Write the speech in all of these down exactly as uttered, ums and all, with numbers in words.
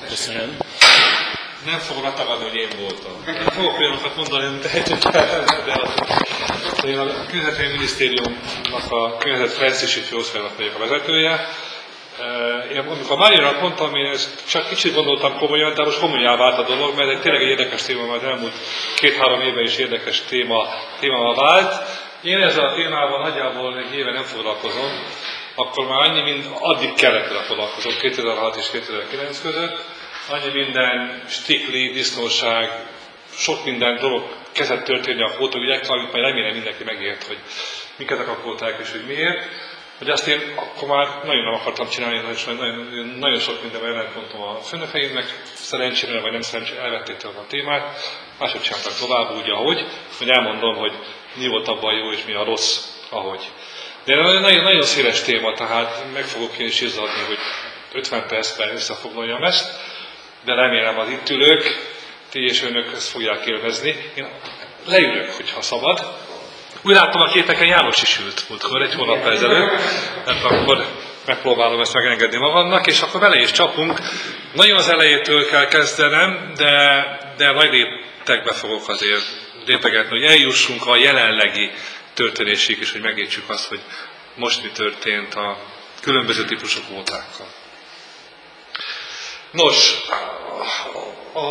Köszönöm. Nem fogom letagadni, hogy én voltam. Fogok olyanokat mondani, amit tehetünk, de én a Környezetvédelmi Minisztériumnak a környezetfejlesztési főosztálynak vagyok a vezetője. Én amikor Máriának mondtam, én ezt csak kicsit gondoltam komolyan, de most komolyá vált a dolog, mert egy tényleg egy érdekes téma, majd elmúlt két-három évben is érdekes téma, téma vált. Én ezzel a témával nagyjából egy éve nem foglalkozom, akkor már annyi, mint addig kellett vele foglalkozom, kétezer-hat és kétezer-kilenc között. Annyi minden, stikli, disznóság, sok minden dolog kezdett történni a fotóügyekkel, amit majd remélem mindenki megért, hogy miket akarták és hogy miért. Hogy azt én akkor már nagyon nem akartam csinálni, és nagyon, nagyon sok mindenben ellentmondtam a főnökeimnek, szerencsére vagy nem szerencsére elvették tőle a témát, máshogy csináltak tovább úgy, ahogy, hogy elmondom, hogy mi volt abban jó és mi a rossz, ahogy. De nagyon, nagyon széles téma, tehát meg fogok én is izzadni, hogy ötven percben összefoglaljam ezt, de remélem az itt ülők, ti és önök ezt fogják élvezni. Én leülök, hogyha szabad. Úgy láttam a képeken János is ült múltkor, egy hónap ezelőtt, mert akkor megpróbálom ezt megengedni magamnak, és akkor bele is csapunk. Nagyon az elejétől kell kezdenem, de, de nagy léptekbe fogok azért lépegetni, hogy eljussunk a jelenlegi történésig is, hogy megértsük azt, hogy most mi történt a különböző típusú kvótákkal. Nos, a,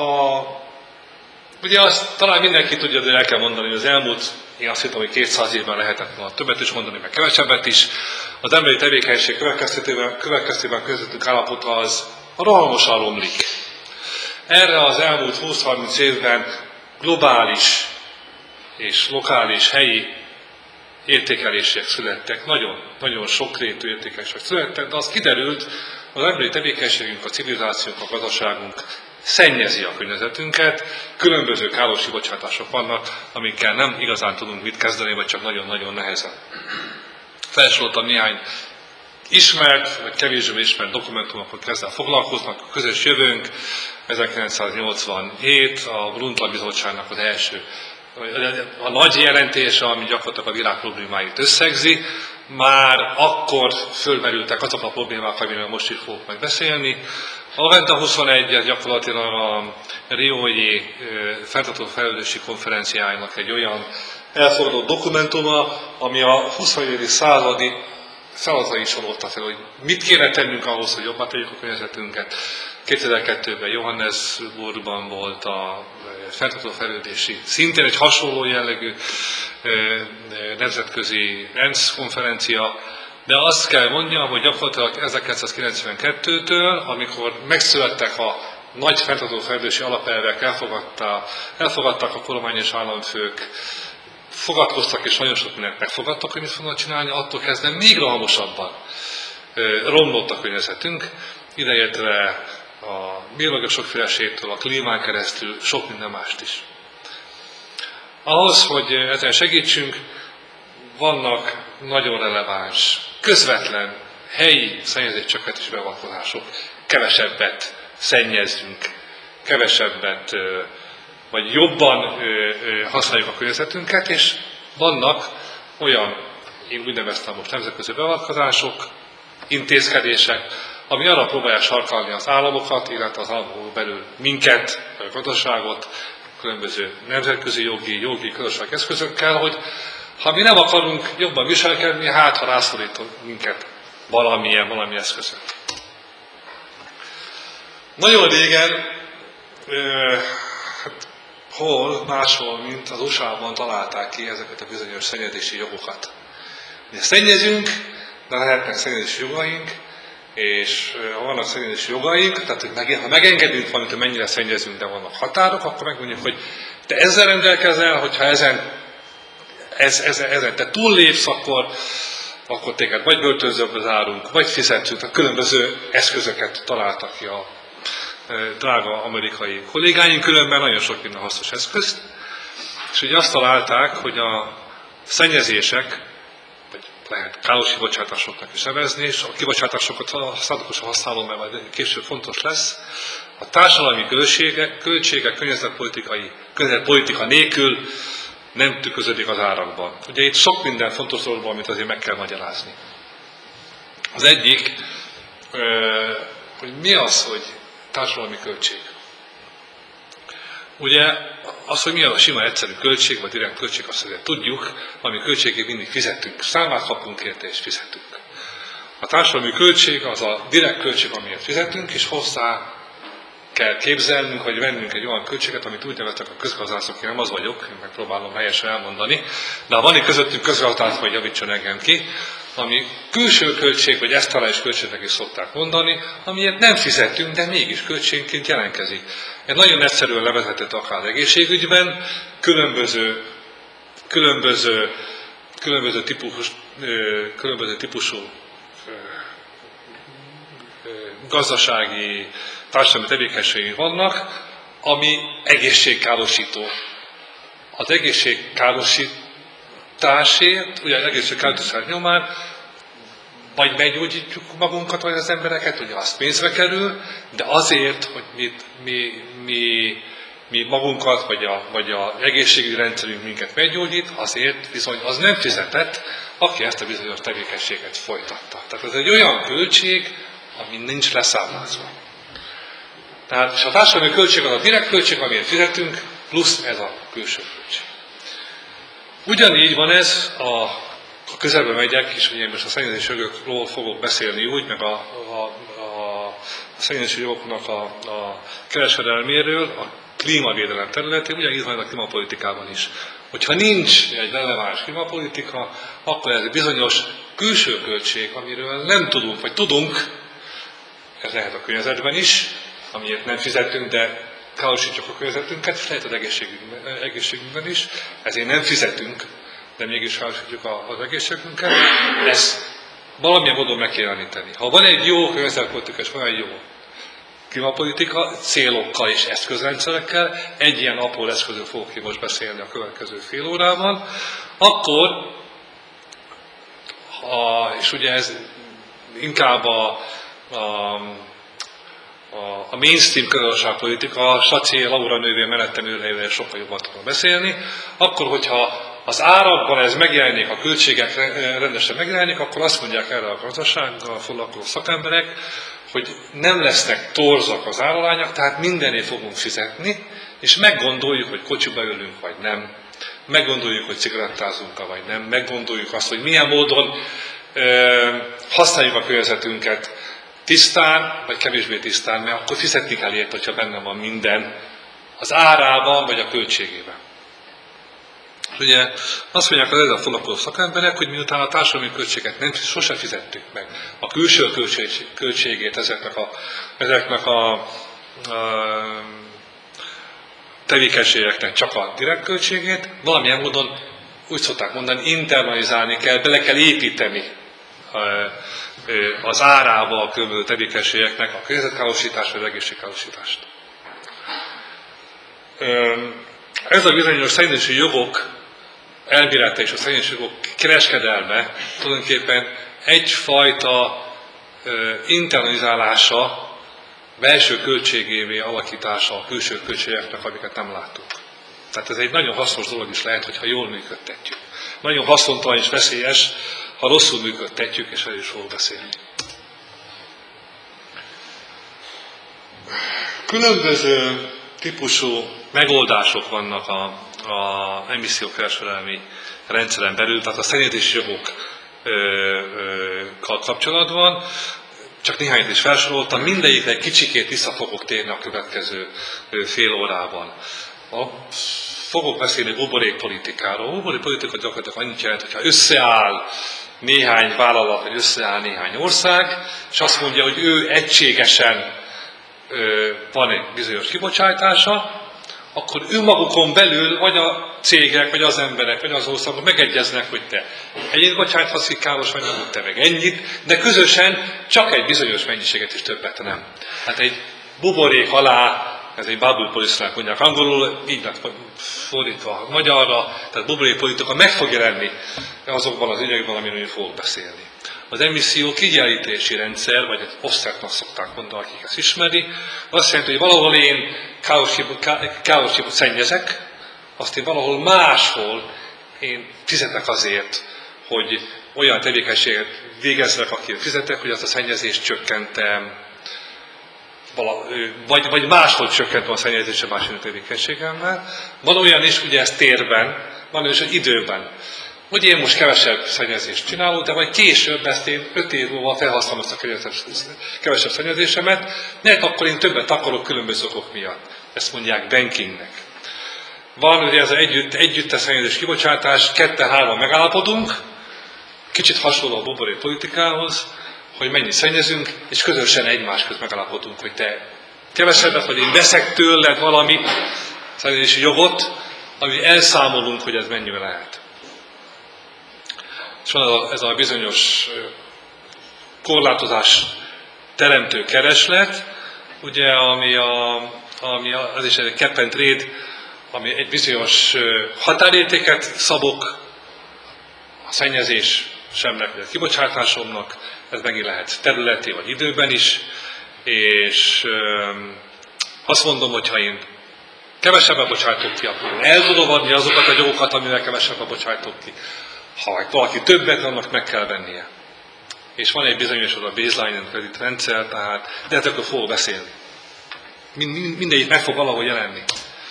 ugye azt talán mindenki tudja, de el kell mondani, hogy az elmúlt, én azt hittem, hogy kétszáz évben lehetett volna többet is mondani, meg kevesebbet is. Az emberi tevékenység következtében, következtében közöttünk állapota az rohamosan romlik. Erre az elmúlt húsz-harminc évben globális és lokális, helyi értékelések születtek, nagyon, nagyon sokrétű értékelések születtek, de az kiderült, az emberi tevékenységünk, a civilizációnk, a gazdaságunk szennyezi a környezetünket, különböző káros kibocsátások vannak, amikkel nem igazán tudunk mit kezdeni, vagy csak nagyon-nagyon nehezen. Felsoroltam néhány ismert, vagy kevésbé ismert dokumentumokat ezzel foglalkoznak, a közös jövőnk, ezerkilencszáznyolcvanhét, a Brundtland Bizottságnak az első a nagy jelentése, ami gyakorlatilag a világ problémáit összegzi, már akkor fölmerültek azok a problémák, amiről most is fogok majd beszélni. A Agenda huszonegy gyakorlatilag a riói fenntartható fejlődési konferenciájának egy olyan elfogadott dokumentuma, ami a huszonegyedik századi feladatai sorolta fel, hogy mit kéne tennünk ahhoz, hogy jobban tegyük a környezetünket. kétezer-kettőben Johannesburgban volt a fenntartható fejlődési, szintén egy hasonló jellegű nemzetközi ENSZ konferencia, de azt kell mondjam, hogy gyakorlatilag ezerkilencszázkilencvenkettőtől, amikor megszülettek a nagy fenntartható fejlődési alapelvek, elfogadták, elfogadták a kormány és államfők, fogadkoztak és nagyon sok mindent megfogadtak, hogy mit fognak csinálni, attól kezdve még rohamosabban romlott a környezetünk, ideértve a biológiai sokféleségtől, a klímán keresztül, sok minden mást is. Ahhoz, hogy ezen segítsünk, vannak nagyon releváns, közvetlen, helyi szennyezéscsökkentési beavatkozások. Kevesebbet szennyezünk, kevesebbet vagy jobban használjuk a környezetünket, és vannak olyan, én úgy neveztem most nemzetközi beavatkozások, intézkedések, ami arra próbálják sarkalni az államokat, illetve az államokon belül minket, a gazdaságot, különböző nemzetközi jogi, jogi közösségi eszközökkel, hogy ha mi nem akarunk jobban viselkedni, hát ha rászorít minket valamilyen, valami eszközök. Nagyon régen, euh, hát, hol máshol, mint az u es á-ban találták ki ezeket a bizonyos szennyezési jogokat. Mi szennyezünk, de lehetnek szennyezési jogaink, és ha vannak szennyezési jogaink, tehát hogy ha megengedünk valamit, hogy mennyire szennyezünk, de vannak határok, akkor megmondjuk, hogy te ezzel rendelkezel, hogyha ezen, ez, ez, ezen te túllépsz, akkor, akkor téged vagy börtönzőbe zárunk, vagy fizetünk. A különböző eszközöket találtak ki a drága amerikai kollégáink, különben nagyon sok minden hasznos eszközt. És ugye azt találták, hogy a szennyezések, vagy lehet káros kibocsátásoknak is nevezni, és a kibocsátásokat szándékosan használom, mert majd később fontos lesz, a társadalmi költségek, költségek környezetpolitikai, környezetpolitika nélkül nem tükröződik az árakban. Ugye itt sok minden fontos dologban, amit azért meg kell magyarázni. Az egyik, hogy mi az, hogy Társadalmi költség. Ugye az, hogy mi a sima egyszerű költség, vagy direkt költség, azt azért tudjuk, ami költségét mindig fizetünk. Számát kapunk érte és fizetünk. A társadalmi költség az a direkt költség, amiért fizetünk, és hozzá kell képzelnünk, hogy vennünk egy olyan költséget, amit úgy neveztek a közgazdászok, én nem az vagyok, én megpróbálom helyesen elmondani, de ha van itt közöttünk közgazdász, vagy javítson engem ki, ami külső költség, vagy esztalális költségnek is szokták mondani, amiért nem fizetünk, de mégis költségként jelentkezik. Egy nagyon egyszerűen levezetett akár egészségügyben, különböző, különböző, különböző, típus, különböző típusú gazdasági, társadalmi tevékenységek vannak, ami egészségkárosító. Az egészségkárosításért, ugye az egészségkárosítás nyomán, vagy meggyógyítjuk magunkat, vagy az embereket, ugye az pénzbe kerül, de azért, hogy mi, mi, mi, mi magunkat, vagy a, vagy a egészségügyi rendszerünk minket meggyógyít, azért bizony az nem fizetett, aki ezt a bizonyos tevékenységet folytatta. Tehát ez egy olyan költség, ami nincs leszámlázva. Tehát és a társadalmi költség az a direkt költség, amiért fizetünk, plusz ez a külső költség. Ugyanígy van ez, a, a közelbe megyek, és ugye én most a szennyezési jogokról fogok beszélni úgy, meg a, a, a, a szennyezési jogoknak a, a kereskedelméről, a klímavédelem területén, ugyanígy van a klímapolitikában is. Hogyha nincs egy releváns klímapolitika, akkor ez egy bizonyos külső költség, amiről nem tudunk, vagy tudunk, ez lehet a környezetben is, amiért nem fizetünk, de károsítjuk a környezetünket, és lehet az egészségünkben, egészségünkben is, ezért nem fizetünk, de mégis károsítjuk az egészségünket. Ezt valamilyen módon meg kell jeleníteni. Ha van egy jó környezetpolitika, és van egy jó klímapolitika, célokkal és eszközrendszerekkel, egy ilyen apró eszközről fogok ki most beszélni a következő fél órában, akkor, a, és ugye ez inkább a, a A, a mainstream közösségpolitika, a Saci Laura nővér mellettem ülőjével sokkal jobban tudom beszélni, akkor, hogyha az árakban ez megjelenik, a költségek rendesen megjelenik, akkor azt mondják erre a gazdasággal foglalkozó szakemberek, hogy nem lesznek torzak az áralányok, tehát mindenért fogunk fizetni, és meggondoljuk, hogy kocsiba ülünk, vagy nem. Meggondoljuk, hogy cigarettázunk, vagy nem. Meggondoljuk azt, hogy milyen módon ö, használjuk a környezetünket, tisztán, vagy kevésbé tisztán, mert akkor fizetni kell érte, hogyha benne van minden az árában, vagy a költségében. Ugye azt mondják az ezzel foglalkozó szakemberek, hogy miután a társadalmi költséget nem, sose fizettük meg. A külső költség, költségét ezeknek a, ezeknek a, a tevékenységeknek csak a direkt költségét, valamilyen módon úgy szokták mondani, internalizálni kell, bele kell építeni az árába a különböző tevékenységeknek a környezetkárosítást vagy az egészségkárosítást. Ez a bizonyos szennyezési jogok elbírálta és a szennyezési jogok kereskedelme tulajdonképpen egyfajta internalizálása, belső költségévé alakítása a külső költségeknek, amiket nem látunk. Tehát ez egy nagyon hasznos dolog is lehet, hogyha jól működtetjük. Nagyon haszontalan és veszélyes, ha rosszul működtetjük, és el is fogok beszélni. Különböző típusú megoldások vannak a, a emissziókereskedelmi rendszeren belül, tehát a szennyezési jogokkal kapcsolatban. Csak néhányat is felsoroltam, mindegyikre egy kicsikét vissza fogok térni a következő fél órában. A, fogok beszélni buborékpolitikáról. A buborékpolitika gyakorlatilag annyit jelent, hogyha összeáll néhány vállalat, vagy összeáll néhány ország, és azt mondja, hogy ő egységesen ö, van egy bizonyos kibocsátása, akkor önmagukon belül vagy a cégek, vagy az emberek, vagy az országok megegyeznek, hogy te ennyit bocsájthatsz ki káros anyagot, te meg ennyit, de közösen csak egy bizonyos mennyiséget is többet nem. Hát egy buborék alá, ez egy bubble policy-nek mondják angolul, így lett fordítva magyarra, tehát buborékpolitika meg fog jelenni azokban az ügyekben, amiről fogok beszélni. Az emisszió kiegyenlítési rendszer, vagy egy offsetnak szokták mondani, akik ezt ismeri, azt jelenti, hogy valahol én károsítót szennyezek, azt én valahol máshol én fizetek azért, hogy olyan tevékenységet végezzek, akire fizetek, hogy azt a szennyezést csökkentem. vagy, vagy máshogy csökkentve a szennyezésre más tevékenységemmel. Van olyan is, ugye ez térben, van olyan is, hogy időben. Hogy én most kevesebb szennyezést csinálok, de majd később ezt én öt év múlva felhasználom ezt a kevesebb szennyezésemet, mert akkor én többet akarok különböző okok miatt. Ezt mondják bankingnek. Van ugye ez az együtt, együttes szennyezés kibocsátás, ketten-hárman megállapodunk, kicsit hasonló a buborék politikához, hogy mennyit szennyezünk, és közösen egymás közt megállapodunk, hogy te kevesebbet, vagy én veszek tőled valami szennyezési jogot, ami elszámolunk, hogy ez mennyire lehet. És van ez a bizonyos korlátozás teremtő kereslet, ugye, ami, a, ami az is egy cap and trade, ami egy bizonyos határértéket szabok a szennyezés semnek, vagy a kibocsátásomnak, ez megint lehet területi vagy időben is, és azt mondom, hogy ha én kevesebbet bocsájtok ki, akkor el tudom adni azokat a jogokat, amivel kevesebbet bocsájtok ki. Ha valaki többet, annak meg kell vennie. És van egy bizonyos a baseline and credit rendszer, tehát, de hát akkor fogok beszélni. Mindegyik meg fog valahogy jelenni.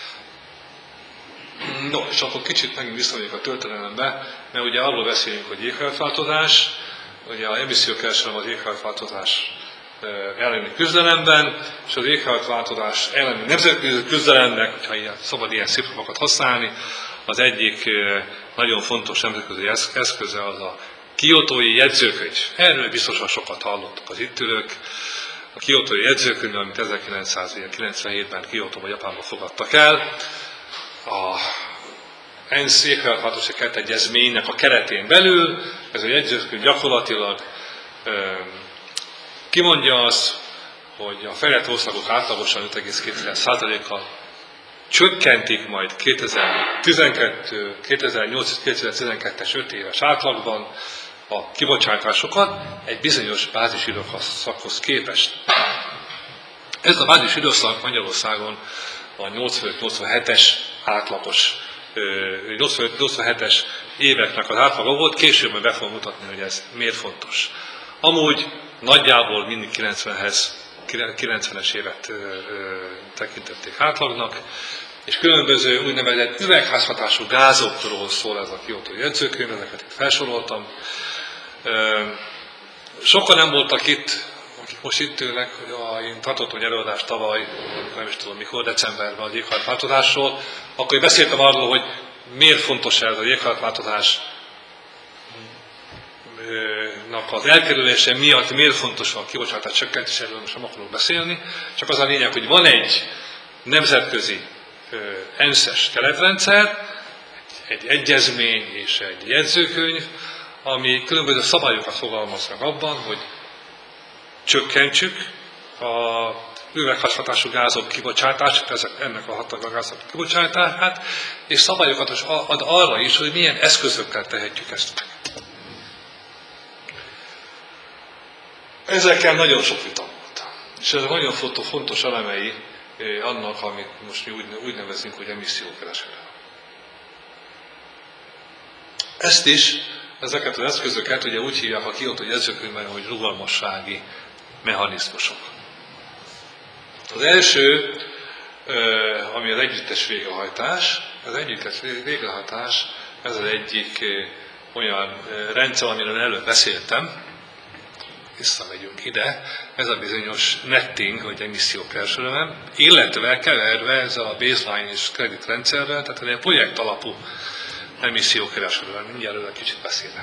No, és akkor kicsit megint visszamegyek a történelembe, mert ugye arról beszélünk, hogy éghajlatváltozás, ugye a emissziókereskedelem az éghajlatváltozás elleni küzdelemben, és az éghajlatváltozás elleni nemzetközi küzdelemnek, hogyha ilyen, szabad ilyen szép szavakat használni, az egyik nagyon fontos nemzetközi eszköze az a Kiotói jegyzőkönyv. Erről biztosan sokat hallottak az itt ülők. A Kiotói jegyzőkönyv, amit ezerkilencszázkilencvenhétben Kiotóban, Japánban fogadtak el, a ENSZ éghajlatváltozási keretegyezménynek a keretén belül, ez a jegyzőkönyv gyakorlatilag ö, kimondja azt, hogy a fejlett országok átlagosan öt egész két százalékkal csökkentik majd kétezer-tizenkettő, kétezer-nyolc, kétezer-tizenkettes öt éves átlagban a kibocsátásokat egy bizonyos bázis időszakhoz képest. Ez a bázis időszak Magyarországon a nyolcvanöt-nyolcvanhetes átlagos, nyolcvanöt-nyolcvanhetes éveknek az átlaga volt, később be fogom mutatni, hogy ez miért fontos. Amúgy nagyjából mindig kilencvenhez, kilencvenes évet tekintették átlagnak, és különböző úgynevezett üvegházhatású gázokról szól ez a Kiotói jegyzőkönyv, ezeket itt felsoroltam. Sokan nem voltak itt, akik most itt ülnek, hogy én tartottam egy előadást tavaly, nem is tudom mikor, decemberben az éghajlatváltozásról, akkor én beszéltem arról, hogy miért fontos ez az éghajlatváltozás az elkerülése miatt, miért fontos a kibocsátás csökkentés, erről most nem akarok beszélni, csak az a lényeg, hogy van egy nemzetközi ENSZ-es keretrendszer, egy egyezmény és egy jegyzőkönyv, ami különböző szabályokat fogalmaz meg abban, hogy csökkentsük a üvegházhatású gázok kibocsátását, ezek, ennek a hatású gázok kibocsátását, és szabályokat is ad arra is, hogy milyen eszközökkel tehetjük ezt meg. Ezekkel nagyon sok vita volt. És ez nagyon fontos elemei annak, amit most mi úgy, úgy nevezünk, hogy emissziókereskedelem. Ezt is, ezeket az eszközöket ugye úgy hívják a Kiotói jegyzőkönyvben, hogy rugalmassági mechanizmusok. Az első, ami az együttes végrehajtás, az együttes végrehajtás, ez az egyik olyan rendszer, amiről előbb beszéltem, visszamegyünk ide, ez a bizonyos netting, vagy emissziókereskedelem, illetve keverve ez a baseline és credit rendszerrel, tehát egy projekt alapú emissziókereskedelem. Mindjárt erről kicsit beszélek.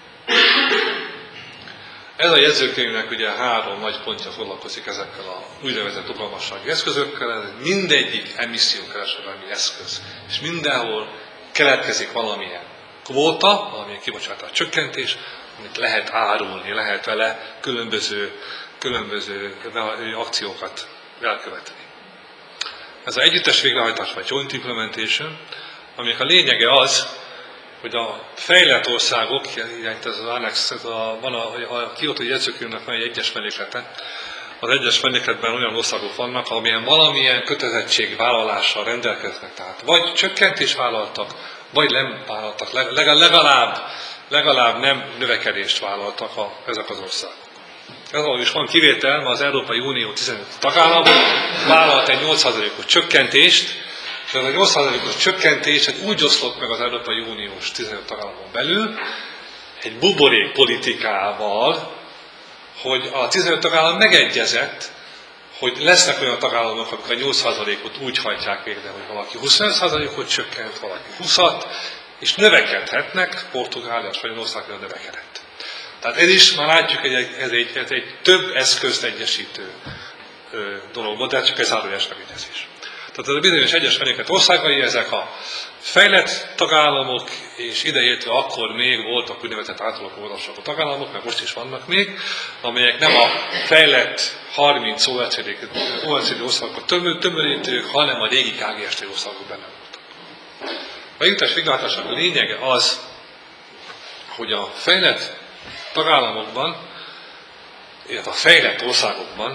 Ez a jegyzőkönyvnek ugye három nagy pontja foglalkozik ezekkel a úgynevezett rugalmassági eszközökkel, ez mindegyik emissziókereskedelmi eszköz. És mindenhol keletkezik valamilyen kvóta, valamilyen kibocsátás csökkentés, amit lehet árulni, lehet vele különböző, különböző akciókat elkövetni. Ez az együttes végrehajtás, vagy joint implementation, aminek a lényege az, hogy a fejlett országok, ez az annex, ez a, van a, a Kiotói jegyzőkönyvnek van egy egyes melléklete, az egyes mellékletben olyan országok vannak, amilyen valamilyen kötelezettségvállalással rendelkeznek. Tehát vagy csökkentés vállaltak, vagy nem vállaltak, legalább, legalább nem növekedést vállaltak a, ezek az országok. Ez is van kivétel, mert az Európai Unió tizenöt tagállam vállalt egy nyolc százalékos csökkentést, de ez a nyolc százalékos csökkentés egy úgy oszlott meg az Európai Uniós tizenöt tagállamon belül, egy buborék politikával, hogy a tizenöt tagállam megegyezett, hogy lesznek olyan tagállamok, akik a nyolc százalékot úgy hajtják végre, hogy valaki huszonöt százalékot csökkent, valaki húszat, és növekedhetnek, Portugália és Spanyolország növekedett. Tehát ez is, már látjuk, hogy ez egy, ez egy több eszközt egyesítő dolog volt, de ez csak egy zárójeles megegyezés. Tehát ez a bizonyos egyes fenéket országai, ezek a fejlett tagállamok, és ideértve akkor még voltak úgynevezett átalakuló országok tagállamok, mert most is vannak még, amelyek nem a fejlett harminc o e cé dé országokat tömörítők, hanem a régi ká gé es té országok benne voltak. A együttes végrehajtásnak a lényege az, hogy a fejlett tagállamokban, illetve a fejlett országokban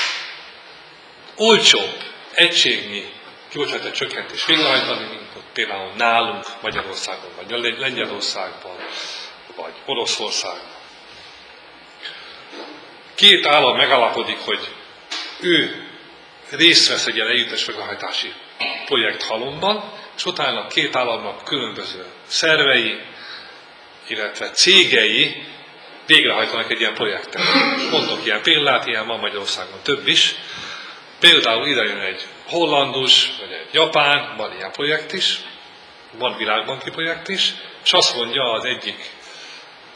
olcsóbb egységnyi kibocsátás csökkentés végrehajtani, mint ott például nálunk Magyarországon, vagy Lengyelországban, vagy Oroszországban. Két állam megállapodik, hogy ő részt vesz egy ilyen együttes végrehajtási projekt halomban, és utána két államnak különböző szervei, illetve cégei végrehajtanak egy ilyen projektet. Mondok ilyen példát, ilyen van Magyarországon több is. Például ide jön egy hollandus, vagy egy japán, van ilyen projekt is, van világbanki projekt is, és azt mondja az egyik e,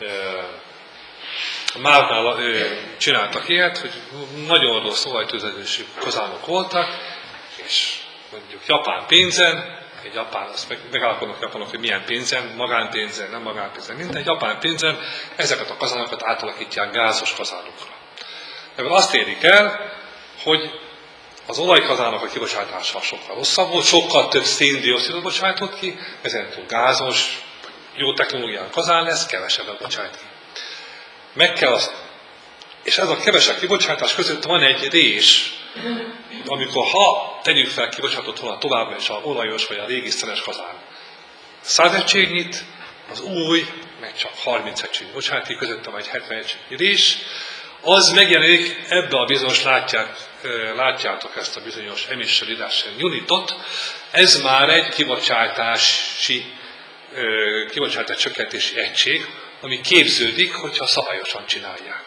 márnál e, csináltak ilyet, hogy nagyon rossz olajtüzelésű kazánok voltak, és mondjuk japán pénzen, egy japán, azt meg, megállapodnak japánok, hogy milyen pénzen, magánpénzen, nem magánpénzen, mindegy, japán pénzen, ezeket a kazánokat átalakítják gázos kazánokra. Ebből azt érik el, hogy az olajkazánok a kibocsátása sokkal rosszabb volt, sokkal több széndioxidot bocsájtott ki, ezentúl gázos, jó technológián kazán lesz, kevesebbet bocsát ki. Meg kell azt, és ez a kevesebb kibocsátás között van egy rés, amikor ha tegyük fel kibocsátott volna továbbra is a olajos vagy a régi szenes kazán száz egységnyit, az új, meg csak harminc egység bocsát ki, közötte vagy hetven egységnyi rés, az megjelenik ebbe a bizonyos, látják, látjátok ezt a bizonyos emission reduction unitot, ez már egy kibocsátási, kibocsátás csökkentési egység, ami képződik, hogyha szabályosan csinálják.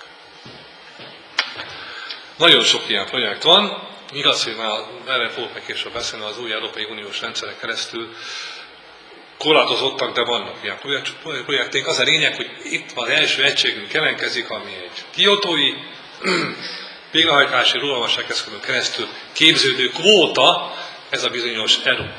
Nagyon sok ilyen projekt van, igaz, hogy már erre fogok meg később beszélni, az új Európai Uniós rendszeren keresztül korlátozottak, de vannak ilyen projekték. Az a lényeg, hogy itt az első egységünk jelentkezik, ami egy kiotói végrehajtási rugalmasságeszközön keresztül képződő kvóta, ez a bizonyos é e u.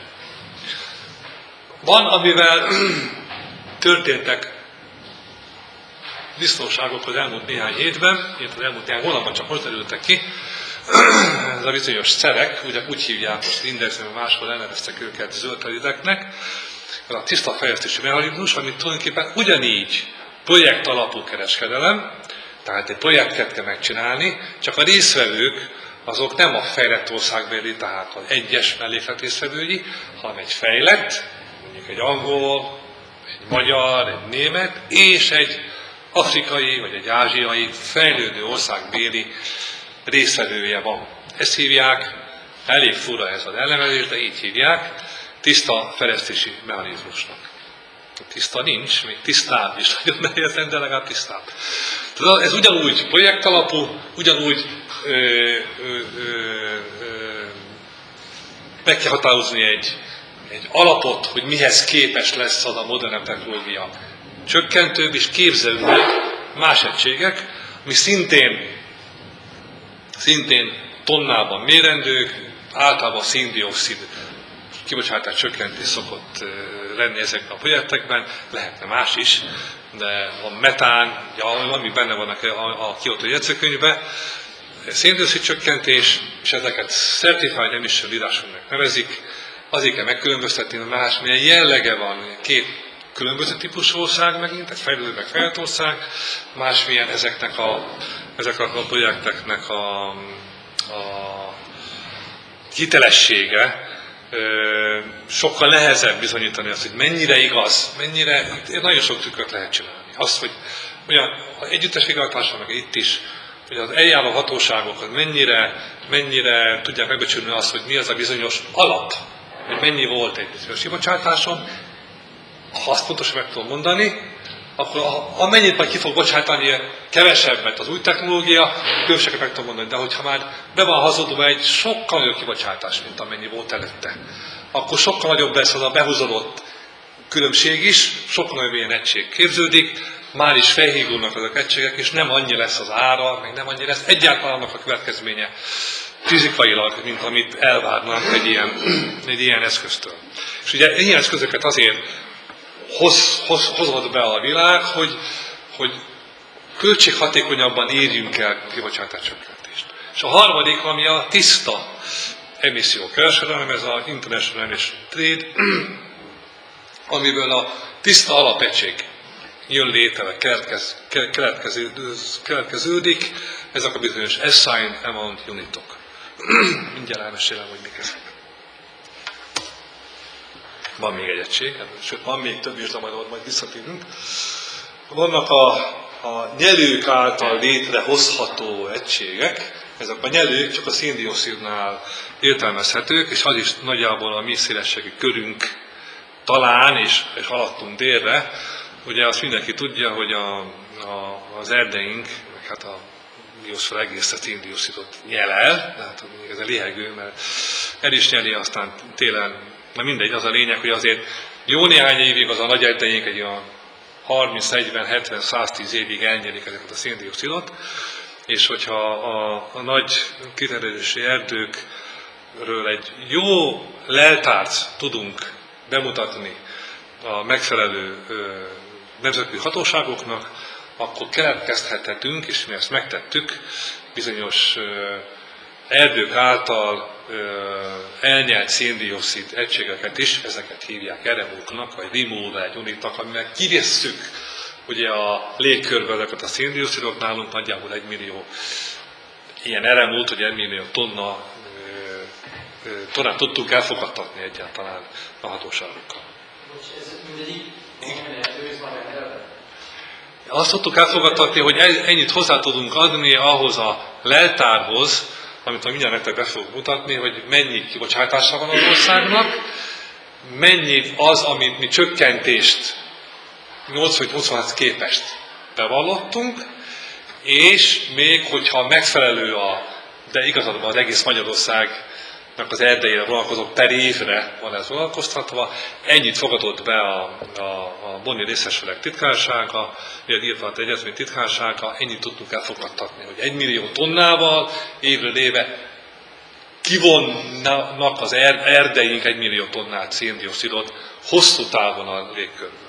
Van, amivel történtek biztonságok az elmúlt néhány hétben, illetve az elmúlt néhány hónapban csak most derültek ki, ez a bizonyos szerek, ugye úgy hívják most indexben, máshol elneveztek őket zöldtelideknek, ez a tiszta fejlesztési mechanizmus, amit tulajdonképpen ugyanígy projekt alapú kereskedelem, tehát egy projektet kell megcsinálni, csak a résztvevők azok nem a fejlett országbeli, tehát az egyes melléklet résztvevői, hanem egy fejlett, mondjuk egy angol, egy magyar, egy német, és egy afrikai vagy egy ázsiai fejlődő országbéli résztvevője van. Ezt hívják, elég fura ez az elnevezés, de így hívják, tiszta fejlesztési mechanizmusnak. Tiszta nincs, még tisztább is nagyon nehezen, de legalább tisztább. Tehát ez ugyanúgy projektalapú, ugyanúgy ö, ö, ö, ö, meg kell határozni egy, egy alapot, hogy mihez képes lesz az a modernebb technológia. Csökkentőbb és képzelőbb más egységek, ami szintén, szintén tonnában mérendők, általában széndioxid kibocsátás csökkentés szokott lenni ezekben a projektekben, lehetne más is, de a metán, ami benne vannak a Kyoto jegyzőkönyvben, széndioxid csökkentés, és ezeket Certified Emission Reduction-nek nevezik, azért kell megkülönböztetni, hogy más milyen jellege van, két különböző típusú ország megint, egy fejlődő meg fejlett ország, másmilyen ezeknek a, ezeknek a projekteknek a, a hitelessége, sokkal nehezebb bizonyítani azt, hogy mennyire igaz, mennyire, nagyon sok trükköt lehet csinálni. Azt, hogy olyan együttes végrehajtásra, meg itt is, hogy az eljáró hatóságok mennyire, mennyire tudják megbecsülni azt, hogy mi az a bizonyos alap, hogy mennyi volt egy bizonyos kibocsátáson, ha azt pontosan meg tudom mondani, akkor amennyit majd ki fog bocsátani kevesebbet az új technológia, különbséget meg tudom mondani, de hogyha már be van hazudva egy sokkal nagyobb kibocsátás, mint amennyi volt előtte, akkor sokkal nagyobb lesz az a behúzódott különbség is, sokkal nagyobb ilyen egység képződik, már is felhígulnak azok egységek, és nem annyi lesz az ára, meg nem annyi lesz egyáltalán annak a következménye fizikailag, mint amit elvárnánk egy ilyen, egy ilyen eszköztől. És ugye ilyen eszközöket azért hoz, hoz, hozott be a világ, hogy, hogy költséghatékonyabban érjünk el kibocsátáscsökkentést. És a harmadik, ami a tiszta emissziókereskedelem, ez az International Emission Trade, amiből a tiszta alapegység jön létre, keletkez, keletkező, keletkeződik, ezek a bizonyos assigned amount unitok. Mindjárt elmesélem, hogy mik ezek. Van még egy egység, sőt van még több is, de majd, majd visszatérünk. Vannak a, a nyelők által létrehozható egységek, ezek a nyelők csak a széndioxidnál értelmezhetők, és az is nagyjából a mi szélességi körünk talán, és, és haladtunk délre. Ugye azt mindenki tudja, hogy a, a, az erdeink, meg hát a bioszféra egész a széndioxidot nyelel, tehát ez a lihegő, mert el is nyeli, aztán télen, na mindegy, az a lényeg, hogy azért jó néhány évig az a nagy erdeink egy olyan harminc, negyven, hetven, száztíz évig elnyelik ezeket a széndioxidot, és hogyha a, a nagy kiterjedési erdőkről egy jó leltárc tudunk bemutatni a megfelelő ö, nemzetközi hatóságoknak, akkor keletkeztethetünk, és mi ezt megtettük, bizonyos ö, erdők által ö, elnyelt széndioxid egységeket is, ezeket hívják eremóknak, vagy removal unitnak, amivel kivesszük ugye a légkörbe ezeket a széndioxidok, nálunk nagyjából egy millió ilyen eremót, hogy egy millió tonna ö, ö, tonnát tudtunk elfogadtatni egyáltalán a hatóságokkal. Azt tudtuk elfogadtatni, hogy ennyit hozzá tudunk adni ahhoz a leltárhoz, amit mindjárt nektek be fogok mutatni, hogy mennyi kibocsátása van az országnak, mennyi az, amit mi csökkentést nyolcvan-nyolcvanhez képest bevallottunk, és még, hogyha megfelelő a, de igazadban az egész Magyarországnak az erdejére vonalkozó per évre van ez vonalkoztatva, ennyit fogadott be a, a, a Bonni Részesülek titkársága, illetve az egyezmény titkársága, ennyit tudtunk elfogadtatni, hogy egy millió tonnával évről éve kivonnak az erdeink egy millió tonnát széndioxidot hosszú távon a légkörből.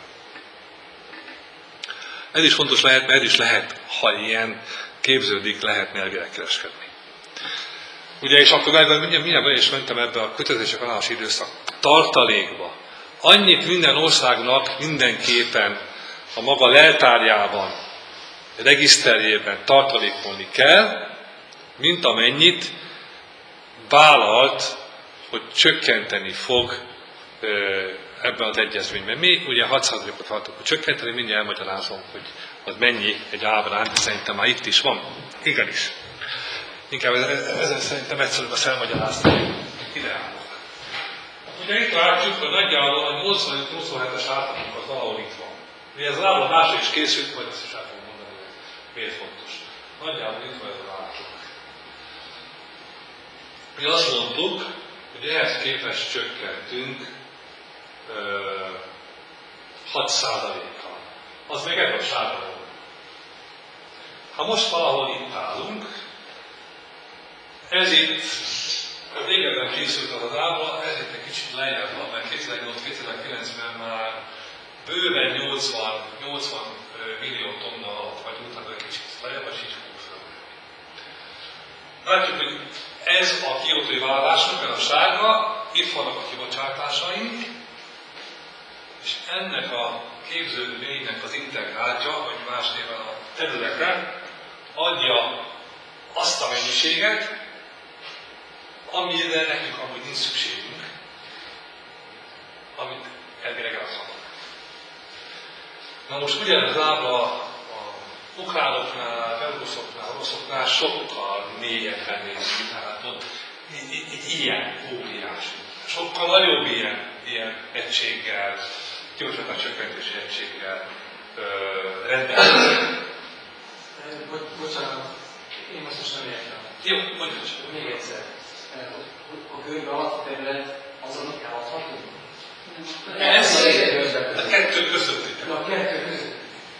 Ez is fontos lehet, mert ez is lehet, ha ilyen képződik, lehet elvileg kereskedni. Ugye, és akkor mindjárt, mindjárt be is mentem ebbe a kötelezések alási időszak tartalékba. Annyit minden országnak mindenképpen a maga leltárjában, regiszterjében tartalékolni kell, mint amennyit vállalt, hogy csökkenteni fog ebben az egyezményben. Mi ugye hat százalékot váltok, hogy csökkenteni, mindjárt elmagyarázom, hogy az mennyi egy ábrán, de szerintem már itt is van. Igenis. Inkább ezen szerintem egyszerűbb a elmagyarázni. Ideálok. Ugye itt látjuk, hogy nagyjából a nyolcvanöt-nyolcvanhetes átlagunk az valahol itt van. Ugye ez az ábla másra is készült, majd ezt is el fogom mondani, hogy miért fontos. Nagyjából itt van ez az átlag. Mi azt mondtuk, hogy ehhez képest csökkentünk hat százalékkal. Az még ebben a sárban. Ha most valahol itt állunk, ez itt, régebben készült az az ábra, ez itt egy kicsit lejjebb van, mert kétezer-nyolc-kétezer-kilencben már bőven nyolcvan millió tonna alatt vagyunk, tehát egy kicsit lejjebb, és így fog fel. Látjuk, hogy ez a kiotói vállalásnak, ez a sárga, itt vannak a kibocsátásaink, és ennek a képződő lénynek az integráltja, vagy más néven a területre adja azt a mennyiséget, amire nekünk amúgy nincs szükségünk, amit elvileg elhagyunk. Na most ugyanez ábra a ukránoknál, beloruszoknál, oroszoknál sokkal mélyebben nézzük, tehát ott egy ilyen óriás, sokkal nagyobb ilyen, ilyen egységgel, kibocsátás csökkentési egységgel rendelkezik. Bocsánat, én most most nem értem. Jó, mondjuk csak. Még egyszer. A görbe alatt terület azon eladható? Ez a kettő között. A kettő között.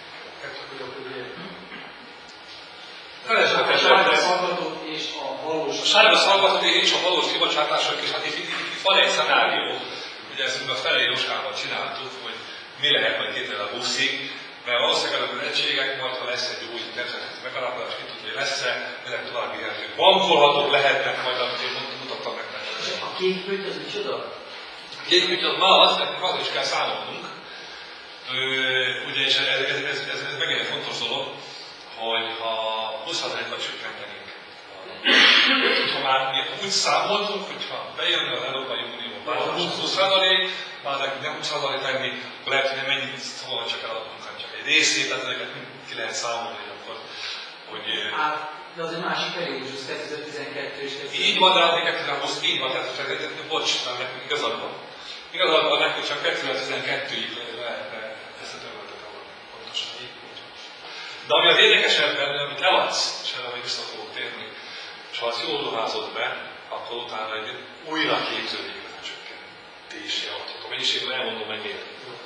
A sárga szaggatott és a valós... A sárga szaggatott és a valós kibocsátások is, hát itt, itt, itt van egy szenárió, ugye ezt a Felei Jóskával csináltuk, hogy mi lehet majd kétezer-húszig, mert valószínűleg az egységek majd, ha lesz egy új nemzetközi megállapodás, ki tudja, hogy lesz-e, ezek további jelentők. Bankolhatók lehetnek majd, amit én mutattam nektek. A kék büty az micsoda? A kék büty az ma az, nekünk arra is kell számolnunk. Ugye, és ez, ez, ez, ez, ez megint egy fontos dolog, hogy ha húsz százalékkal csökkentenénk. Ha már mi úgy számoltunk, hogyha bejönne az Európai Unióba húsz százalék, már nekünk nem húsz százalék lenni, akkor lehet, hogy nem ennyit szóval csak eladunk, hanem csak egy részét, tehát ezeket ki lehet számolni akkor, hogy... Hát, de az egy másik periódus, az kétezer-tizenkettő és kétezer-tizenkettő. Így van, de hát kétezer-húsz, így van, tehát bocs, nem nekünk igazad van. Igazad van nekünk csak kétezer-tizenkettőig lehetne ezt a területet eladni, pontosan így. De ami az érdekesebb benne, amit eladsz, és erre még vissza fogok térni, és ha azt jól ruházod be, akkor utána egy újra képződik a csökkentési adható. Mennyiségben elmondom mennyire.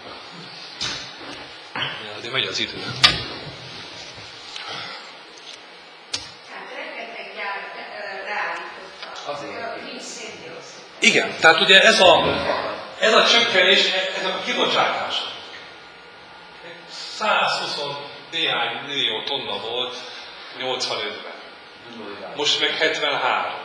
Ja, de megy az idő. Hát rengeteg gyár ráállította. Azért. Igen, tehát ugye ez a, ez a csökkenés, ezek a kibocsátások. százhúsz néhány millió tonna volt nyolcvanötben. Most meg hetvenhárom.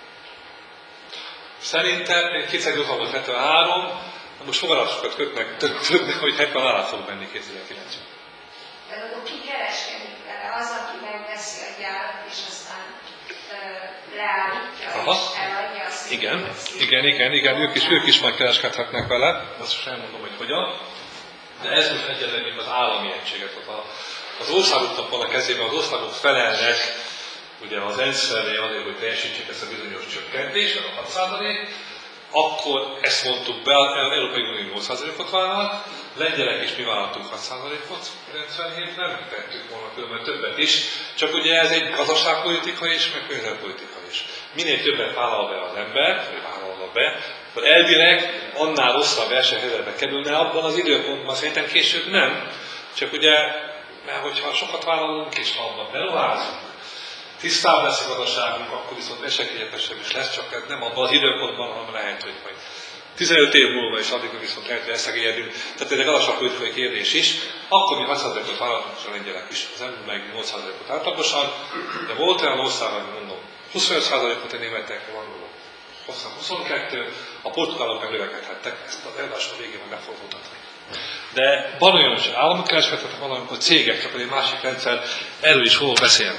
Szerintem kétezer-nyolcban volt hetvenhárom, most fogadásokat kötnek, kötnek, hogy hetvenhárom fog menni kétezer-kilencben. De akkor ki kereskedik vele? Az, aki megveszi a gyárat, és aztán ö, leállítja, Aha. és eladja a szépen. Igen, igen, igen, igen, ők is, ők is majd kereskedhetnek vele, azt sem elmondom, hogy hogyan. De ez most egyetlen még az állami egységek. Az országoknak van a kezében, az országok felelnek ugye az ENSZ felé azért, hogy teljesítsék ezt a bizonyos csökkentést, a hat százalék, akkor ezt mondtuk be, az Európai Unió nyolc százalékot vállalt, lengyelek is mi vállaltunk hat százalékot kilencvenhétben, megtettük volna különben többet is, csak ugye ez egy gazdaságpolitika is, meg környezetpolitika is. Minél többet vállal be az ember, vagy vállalna be, akkor elvileg annál rosszabb versenyhelyzetbe kerülne abban az időpontban, szerintem később nem. Csak ugye, mert hogyha sokat vállalunk és ha abban beruházunk, tisztább lesz a gazdaságunk, akkor viszont esélyegyetesebb is lesz, csak ez nem abban az időpontban, hanem lehet, hogy majd tizenöt év múlva is addig viszont lehet, hogy elszegényedünk. Tehát ez egy gazdaságpolitikai kérdés is. Akkor mi hat százalékot vállaltunk, és a lengyelek is, az ember meg nyolc százalékot átlagosan, de volt olyan ország, hogy mondom, huszonöt százalékot a németek, van huszonkettő, a portugálok meg növekedhettek, ezt az előadás a végén meg fogom mutatni. De van olyan, hogy állami kereskedhetek, van olyan, hogy cégek, csak egy másik rendszer, erről is fogok beszélni.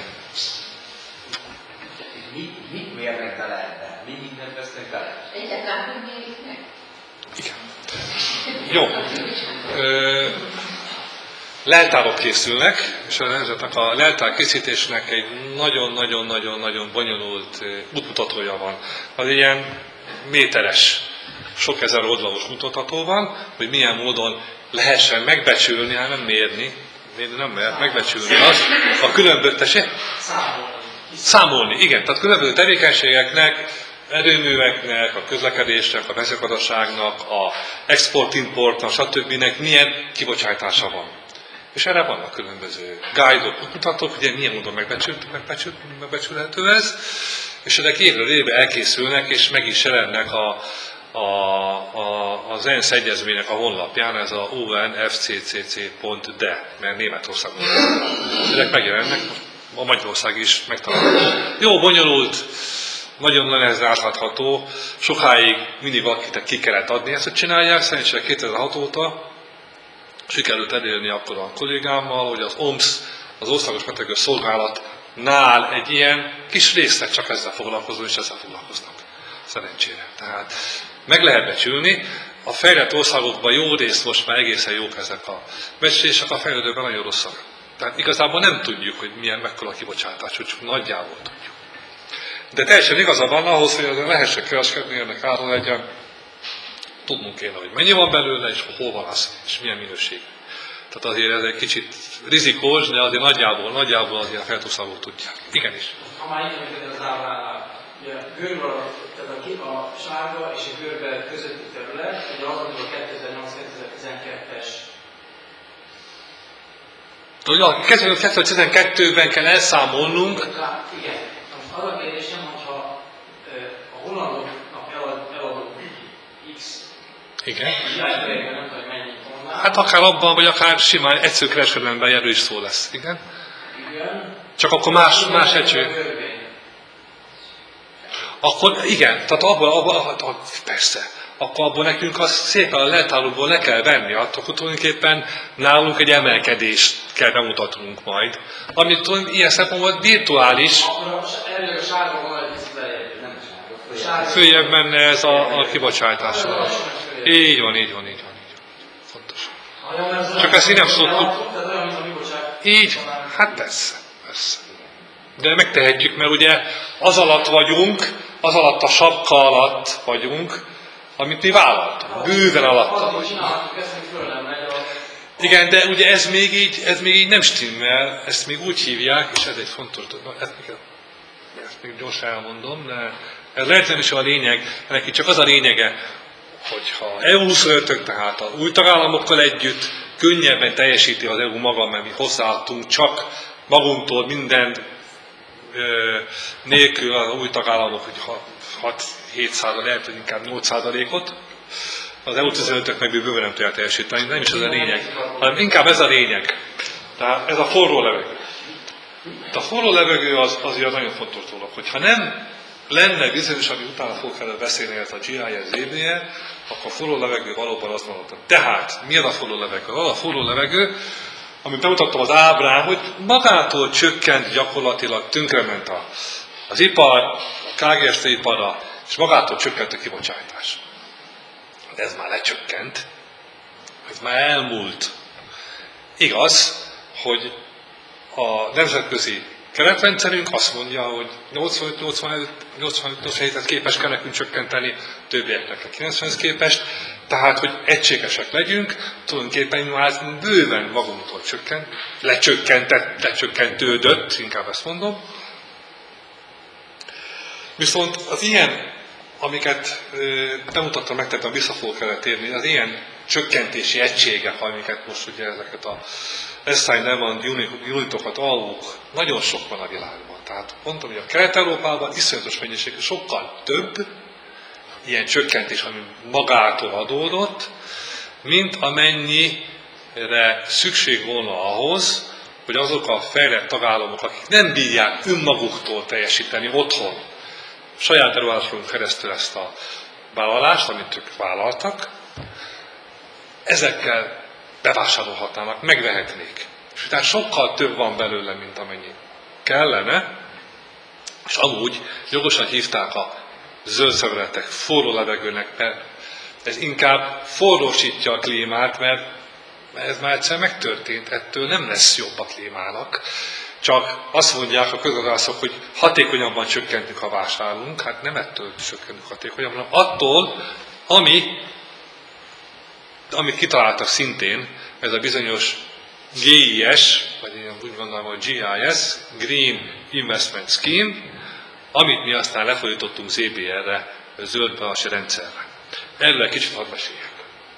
Mit, mit mérnek bele ebben? Mi mindent vesznek bele? Egyáltalán nem mérik meg. Igen. Jó. Ö, leltárok készülnek, és a nemzetnek a leltár készítésnek egy nagyon-nagyon-nagyon-nagyon bonyolult útmutatója van. Az ilyen méteres, sok ezer oldalos mutató van, hogy milyen módon lehessen megbecsülni, hát nem mérni, nem mert megbecsülni azt, a különböző Számolni. Számolni, igen. Tehát különböző tevékenységeknek, erőműveknek, a közlekedésnek, a mezőgazdaságnak, a export-importnak, stb. Milyen kibocsátása van. És erre vannak különböző guide-ok, mutatók, ugye milyen módon megbecsült, megbecsült, megbecsülhető ez, és ezek évről évre elkészülnek, és meg is jelennek a, a, a, az ENSZ egyezménynek a honlapján, ez a u n f c c c pont d e, mert Németországban. Ezek megjelennek, a Magyarország is megtalálható. Jó, bonyolult, nagyon nehezen átlátható, sokáig mindig valakinek ki kellett adni ezt, hogy csinálják, szerencsére kétezer-hat óta sikerült elérni akkor a kollégámmal, hogy az o em es, az Országos Meteorológiai Szolgálatnál egy ilyen kis részlet csak ezzel foglalkozó, és ezzel foglalkoznak. Szerencsére. Tehát meg lehet becsülni. A fejlett országokban jó részt most már egészen jók ezek a becslések, a fejlődőkben nagyon rosszak. Tehát igazából nem tudjuk, hogy milyen mekkora a kibocsátás, hogy csak nagyjából tudjuk. De teljesen igaza van ahhoz, hogy lehessen kereskedni ennek áron legyen, tudnunk kéne, hogy mennyi van belőle, és hol van az, és milyen minőség. Tehát azért ez egy kicsit rizikós, de azért nagyjából, nagyjából azért a feltuszalók tudják. Igenis. Ha már itt említetted az ábránál, ugye görbe, tehát a, ki- a sárga és a görbe közötti terület, ugye az, amikor a kétezer-nyolc kétezer-tizenkettes. Ugye a kétezer-tizenkettőben kell elszámolnunk. Igen. Most az a kérdésem, hogyha ö, a hollandoknak elad, eladunk X, Igen. irányba nem tudom, hogy mennyi tonnál. Hát akár abban, vagy akár simán egyszerű kereskedelemben erről is szó lesz. Igen. Igen. Csak akkor más, más egység. Akkor igen, tehát abban, abban, abban persze, akkor abból nekünk az szépen a leltárolóból le kell venni, akkor tulajdonképpen nálunk egy emelkedést kell bemutatnunk majd, amit tulajdonképpen ilyen szempontból virtuális, Akkor erről a sárga van egy picit lejjebb, nem a sárga. följebb menne ez a, a kibocsátásra. Így van, így van, így van, így van. Fontos. Csak ezt így nem szoktuk. Így, hát persze, persze. De megtehetjük, mert ugye az alatt vagyunk, az alatt a sapka alatt vagyunk, amit mi vállaltunk, bőven alatt. Igen, de ugye ez még így, ez még így nem stimmel, ezt még úgy hívják, és ez egy fontos dolog, ezt még, ezt még gyorsan elmondom, de ez lehet nem is a lényeg, neki csak az a lényege, hogyha é u huszonötök, tehát az új tagállamokkal együtt könnyebben teljesíti az é u maga, mert mi hozzáadtunk csak magunktól mindent ö, nélkül az új tagállamok, hogy hat-hét százalék, lehet, hogy inkább nyolc százalékot, az é u tizenötök meg bőven nem tudják teljesíteni, nem is ez a lényeg, hanem inkább ez a lényeg. Tehát ez a forró levegő. A forró levegő az azért nagyon fontos dolog, hogyha nem lenne bizonyos, ami utána fog kell beszélni, ez a gé i es, zé bé e, akkor a forró levegő valóban az van. Tehát, mi az a forró levegő? Az a forró levegő, amit bemutattam az ábrán, hogy magától csökkent gyakorlatilag, tönkrement az ipar, a ká gé es té ipara, és magától csökkent a kibocsátás. De ez már lecsökkent, ez már elmúlt. Igaz, hogy a nemzetközi keretrendszerünk azt mondja, hogy nyolcvanöt-nyolcvanhétet képes kell nekünk csökkenteni, többieknek a kilencvenhez képest, tehát, hogy egységesek legyünk, tulajdonképpen már bőven magunktól csökkent, lecsökkentett, lecsökkentődött, inkább ezt mondom. Viszont az ilyen, amiket bemutattam, megtettem, vissza fogok el térni, az ilyen csökkentési egységek, amiket most ugye ezeket a Essign Lehmann unitokat alvuk, nagyon sok van a világban. Tehát mondtam, hogy a Kelet-Európában iszonyatos mennyiségű, sokkal több ilyen csökkentés, ami magától adódott, mint amennyire szükség volna ahhoz, hogy azok a fejlett tagállamok, akik nem bírják önmaguktól teljesíteni otthon, saját beruházásokon keresztül ezt a vállalást, amit ők vállaltak, ezekkel bevásárolhatnának, megvehetnék. És utána sokkal több van belőle, mint amennyi kellene, és amúgy jogosan hívták a zöld szemületek forró levegőnek, mert ez inkább forrósítja a klímát, mert ez már egyszer megtörtént, ettől nem lesz jobb a klímának. Csak azt mondják a közgazdászok, hogy hatékonyabban csökkentünk, ha vásárolunk, hát nem ettől csökkentünk hatékonyabban, hanem attól, ami amit kitaláltak szintén, ez a bizonyos gé i es, vagy én úgy gondolom, hogy gé i es, Green Investment Scheme, amit mi aztán lefordítottunk zé bé er-re, zöldbeadási rendszerre. Erről egy kicsit hadd meséljek.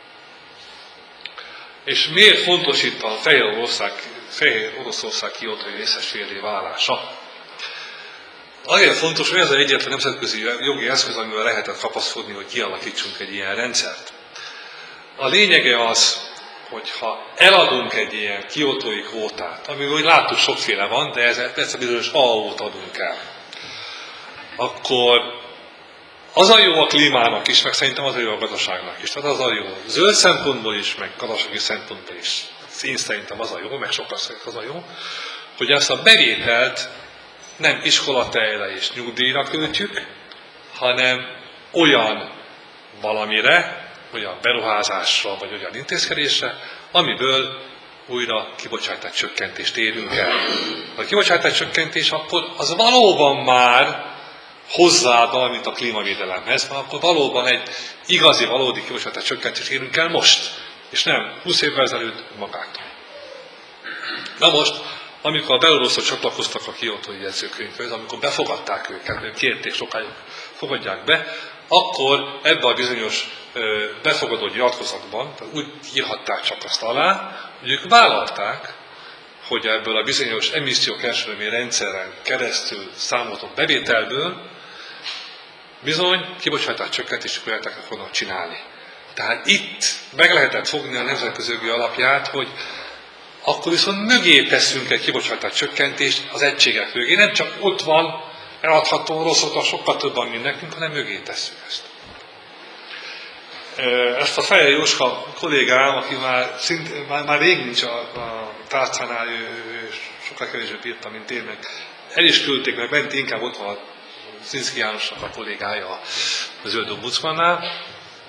És miért fontos itt a Fehér Oroszország, Fehér Oroszország kiotói részességé válása? Azért fontos, hogy ez az egyetlen nemzetközi jogi eszköz, amivel lehetett kapaszkodni, hogy kialakítsunk egy ilyen rendszert. A lényege az, hogy ha eladunk egy ilyen kiotói kvótát, amivel úgy láttuk sokféle van, de ezt a bizonyos á ó-t adunk el, akkor az a jó a klímának is, meg szerintem az a jó a gazdaságnak is. Tehát az a jó zöld szempontból is, meg gazdasági szempontból is. Én szerintem az a jó, meg sokkal szerint az a jó, hogy ezt a bevételt nem iskolatejre és nyugdíjra költjük, hanem olyan valamire, olyan beruházásra, vagy olyan intézkedésre, amiből újra kibocsátás csökkentést érünk el. Ha a kibocsátás csökkentés, akkor az valóban már hozzáad valamit a klímavédelemhez, mert akkor valóban egy igazi, valódi kibocsátás csökkentést érünk el most, és nem húsz évvel ezelőtt magától. Na most, amikor a beloruszok csatlakoztak a Kiotói jegyzőkönyvhöz, amikor befogadták őket, kérték sokáig fogadják be, akkor ebbe a bizonyos ö, befogadó nyilatkozatban úgy írhatták csak azt alá, hogy ők vállalták, hogy ebből a bizonyos emissziókereskedelmi rendszeren keresztül számoltott bevételből bizony kibocsátás csökkentési projekteket fognak csinálni. Tehát itt meg lehetett fogni a nemzetközi jogi alapját, hogy akkor viszont mögé teszünk egy kibocsátás csökkentést az egységek mögé. Nem csak ott van, eladható rosszokra sokkal többen, mint nekünk, hanem mögé tesszük ezt. Ezt a Fejjel Jóska kollégám, aki már, szint, már, már rég nincs a, a tárcánál, ő, ő sokkal kevésbé bírta, mint én, meg el is küldték, mert bent inkább ott van a Szinszky Jánosnak a kollégája a Zöld Ombudsmannál.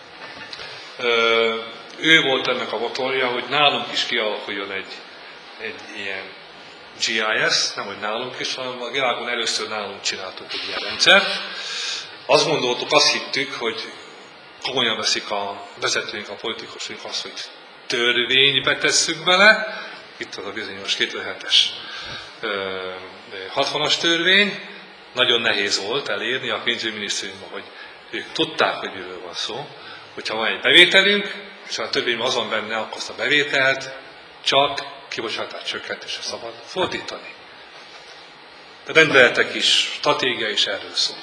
Ő volt ennek a motorja, hogy nálunk is kialakuljon egy, egy ilyen gé i es, nem hogy nálunk is, hanem a világon először nálunk csináltuk egy ilyen rendszert. Azt gondoltuk, azt hittük, hogy komolyan veszik a vezetőink, a politikusunk azt, hogy törvénybe tesszük bele, itt az a bizonyos kétezer-hetes hatvanas törvény, nagyon nehéz volt elérni a pénzügyminisztériumban, hogy ők tudták, hogy miről van szó, hogyha van egy bevételünk, és a törvényben az van benne, akkor azt a bevételt csak kibocsátás csökkentésre szabad fordítani. A rendeletek is, stratégia is erről szólt.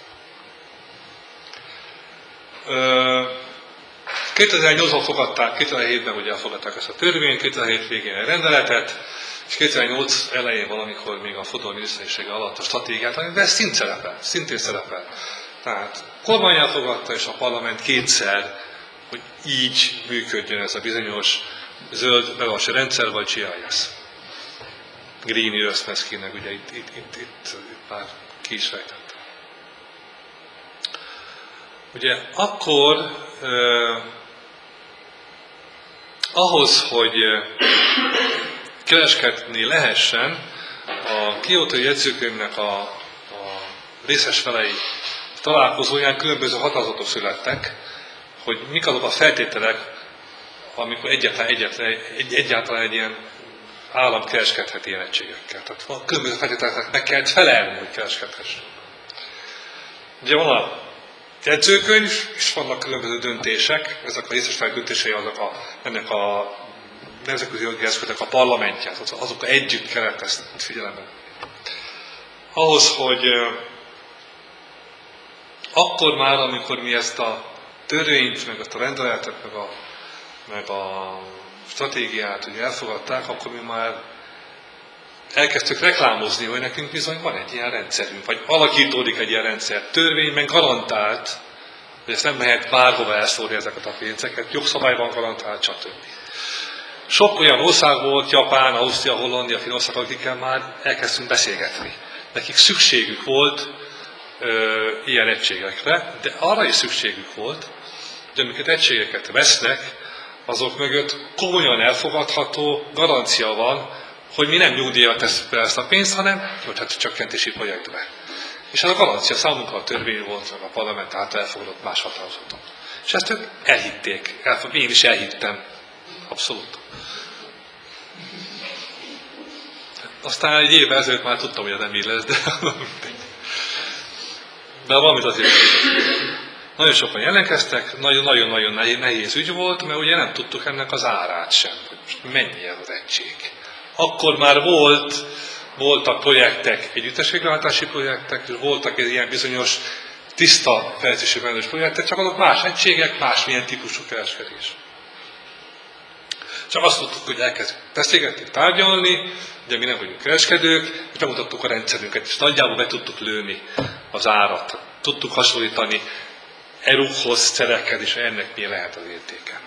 kétezer-nyolcban fogadták, kétezer-hétben ugye elfogadták ezt a törvényt, kétezer-hét végén a rendeletet, és kétezer-nyolc elején valamikor még a Fodor minisztersége alatt a stratégiát, amiben ez szint szerepel, szintén szerepel. Tehát kormány elfogadta, és a parlament kétszer, hogy így működjön ez a bizonyos zöld bevalási rendszer, vagy gé i es. Green Earth-nek ugye itt, itt, itt, itt, itt már ki is fejtette. Ugye akkor eh, ahhoz, hogy eh, kereskedni lehessen, a Kiotói jegyzőkönyvnek a, a részes felei találkozóján különböző határozatok születtek, hogy mik azok a feltételek, amikor egyáltalán, egyáltalán, egy, egyáltalán egy ilyen állam kereskedhet ilyen egységekkel. Tehát a különböző feltételeknek meg kellett felelni, hogy kereskedhessen. Ugye van a jegyzőkönyv, és vannak különböző döntések, ezek a részes felek döntései azok a, ennek a nemzetközi jogi eszköznek a parlamentje, azok együtt kellett ezt figyelembe. Ahhoz, hogy akkor már, amikor mi ezt a törvényt, meg ezt a rendeletet, meg a, meg a stratégiát ugye elfogadták, akkor mi már elkezdtük reklámozni, hogy nekünk bizony van egy ilyen rendszerünk, vagy alakítódik egy ilyen rendszer. Törvényben garantált, hogy ezt nem mehet bárhova elszórni ezeket a pénzeket, jogszabályban garantált, stb. Sok olyan ország volt, Japán, Ausztria, Hollandia, Finnország, akikkel már elkezdtünk beszélgetni. Nekik szükségük volt ö, ilyen egységekre, de arra is szükségük volt, hogy amiket egységeket vesznek, azok mögött komolyan elfogadható garancia van, hogy mi nem nyugdíjra tesszük be ezt a pénzt, hanem hát csökkentési projektbe. És ez a garancia számunkra a törvény volt, meg a parlament által elfogadott más határozatok. És ezt ők elhitték. Elfog, én is elhittem. Abszolút. Aztán egy évvel ezelőtt már tudtam, hogy ez nem így lesz, de de valamit azért nagyon sokan jelentkeztek, nagyon-nagyon nehéz ügy volt, mert ugye nem tudtuk ennek az árát sem, hogy most mennyi ez az egység. Akkor már volt, voltak projektek, együttesvégrehajtási projektek, és voltak ilyen bizonyos tiszta fejlesztési felelős projektek, csak azok más egységek, másmilyen típusú kereskedés. Csak azt tudtuk, hogy elkezdjük beszélgetni, tárgyalni, ugye mi nem vagyunk kereskedők, és bemutattuk a rendszerünket, és nagyjából be tudtuk lőni az árat. Tudtuk hasonlítani erukhoz, szerekhez, és ennek mi lehet az értéke.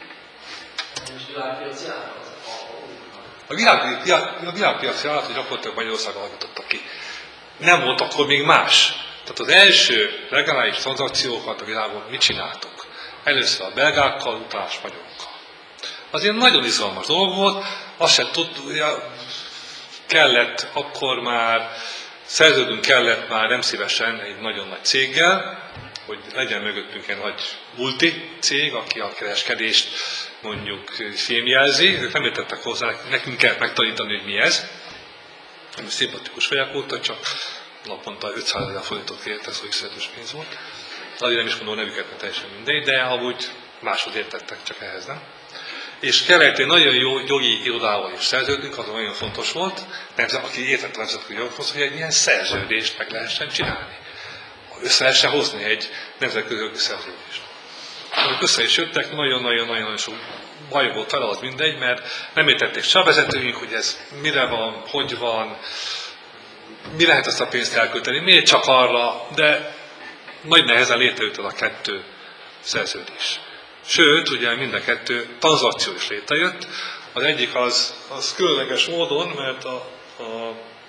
A világpiaci árat, a világpiaci árat, hogy gyakorlatilag Magyarországon alakítottak ki. Nem volt akkor még más. Tehát az első legalábbis tranzakciókat a világon mit csináltuk? Először a belgákkal, utána a spanyolokkal. az ilyen nagyon izgalmas dolog volt, azt se tudja, kellett akkor már, szerződünk kellett már nem szívesen egy nagyon nagy céggel, hogy legyen mögöttünk egy nagy multi cég, aki a kereskedést mondjuk fémjelzi, ők nem értettek hozzá, nekünk kell megtanítani, hogy mi ez. Nem szimpatikus vagyok óta, csak naponta ötszázezer forintot kért, ez, hogy szerzős pénz volt. Azért nem is mondom nevüket, mert teljesen mindegy, de amúgy máshoz értettek, csak ehhez nem. És kellett egy nagyon jó jogi irodával is szerződünk, az nagyon fontos volt, mert aki értett a nemzetközi joghoz, hogy egy ilyen szerződést meg lehessen csinálni. Össze lehessen hozni egy nemzetközi jogi szerződést. Amikor össze is jöttek, nagyon-nagyon-nagyon sok baj volt fel, az mindegy, mert nem értették se a vezetőink, hogy ez mire van, hogy van, mi lehet ezt a pénzt elkölteni, miért csak arra, de nagy nehezen létrejött a kettő szerződés. Sőt, ugye mind a kettő tranzakció is létrejött. Az egyik az, az különleges módon, mert a, a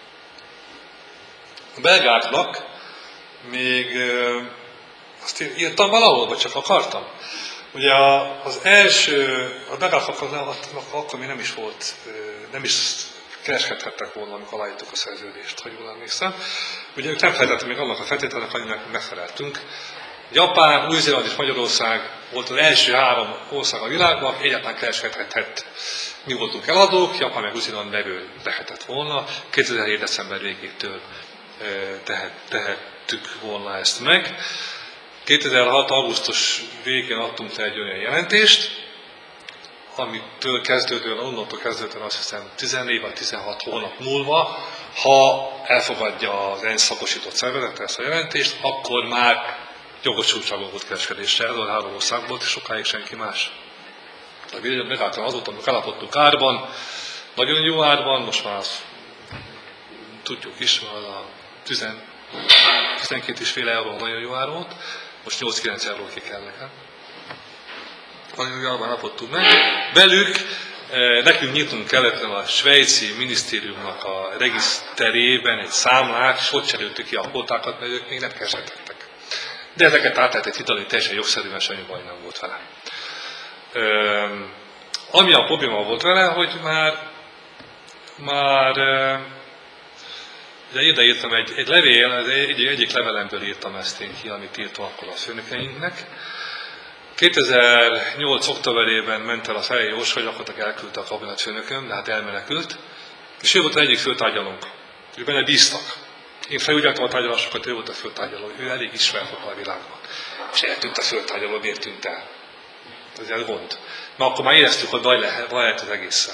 belgáknak még azt írtam valahol, vagy csak akartam. Ugye az első, a belgáknak akkor még nem is volt, nem is kereskedhettek volna, amikor aláírtuk a szerződést, ha jól emlékszem. Ugye ők nem feltettek még annak a feltételnek, aminek megfeleltünk. Japán, Új-Zéland és Magyarország volt az első három ország a világban, egyáltalán kereskedhetett. Mi voltunk eladók, Japán meg Új-Zéland vevő lehetett volna. kétezer-hét. december végétől tehet, tehettük volna ezt meg. kétezer-hat. augusztus végén adtunk le egy olyan jelentést, amitől kezdődően, onnantól kezdődően azt hiszem tizennégy vagy tizenhat hónap múlva, ha elfogadja az ENSZ szakosított szervezete ezt a jelentést, akkor már jogosultságon volt kereskedésre, ez a három országból, és sokáig senki más. A megáltalán azóta, amikor állapodtunk árban, nagyon jó árban, most már tudjuk is, már a tizenkét és fél euró nagyon jó ár volt, most nyolc-kilenc euró ki kell nekem. Nagyon jó árban állapodtunk meg. Velük nekünk nyitunk kellett a svájci minisztériumnak a regiszterében egy számlát, és ott cseréltük ki a kvótákat, mert ők még nem kereskedtek. De ezeket át lehetett hitelni teljesen jogszerűen, semmi baj nem volt vele. Üm, ami a probléma volt vele, hogy már, már ugye ide írtam egy, egy levél, egy, egyik levelemből írtam ezt én ki, amit írtam akkor a főnökeinknek. kétezer-nyolc. októberében ment el a Fejé Jós, hogy gyakorlatilag elküldte a kabinetfőnököm, de hát elmenekült. És ő volt az egyik főtárgyalónk. Ő benne bíztak. Én felügyeltem a tárgyalásokat, ő volt a főtárgyaló. Ő elég ismert a világban. És eltűnt a főtárgyaló, miért tűnt el? Ez egy gond. Mert akkor már éreztük, hogy baj lehet, baj lehet az egésszel.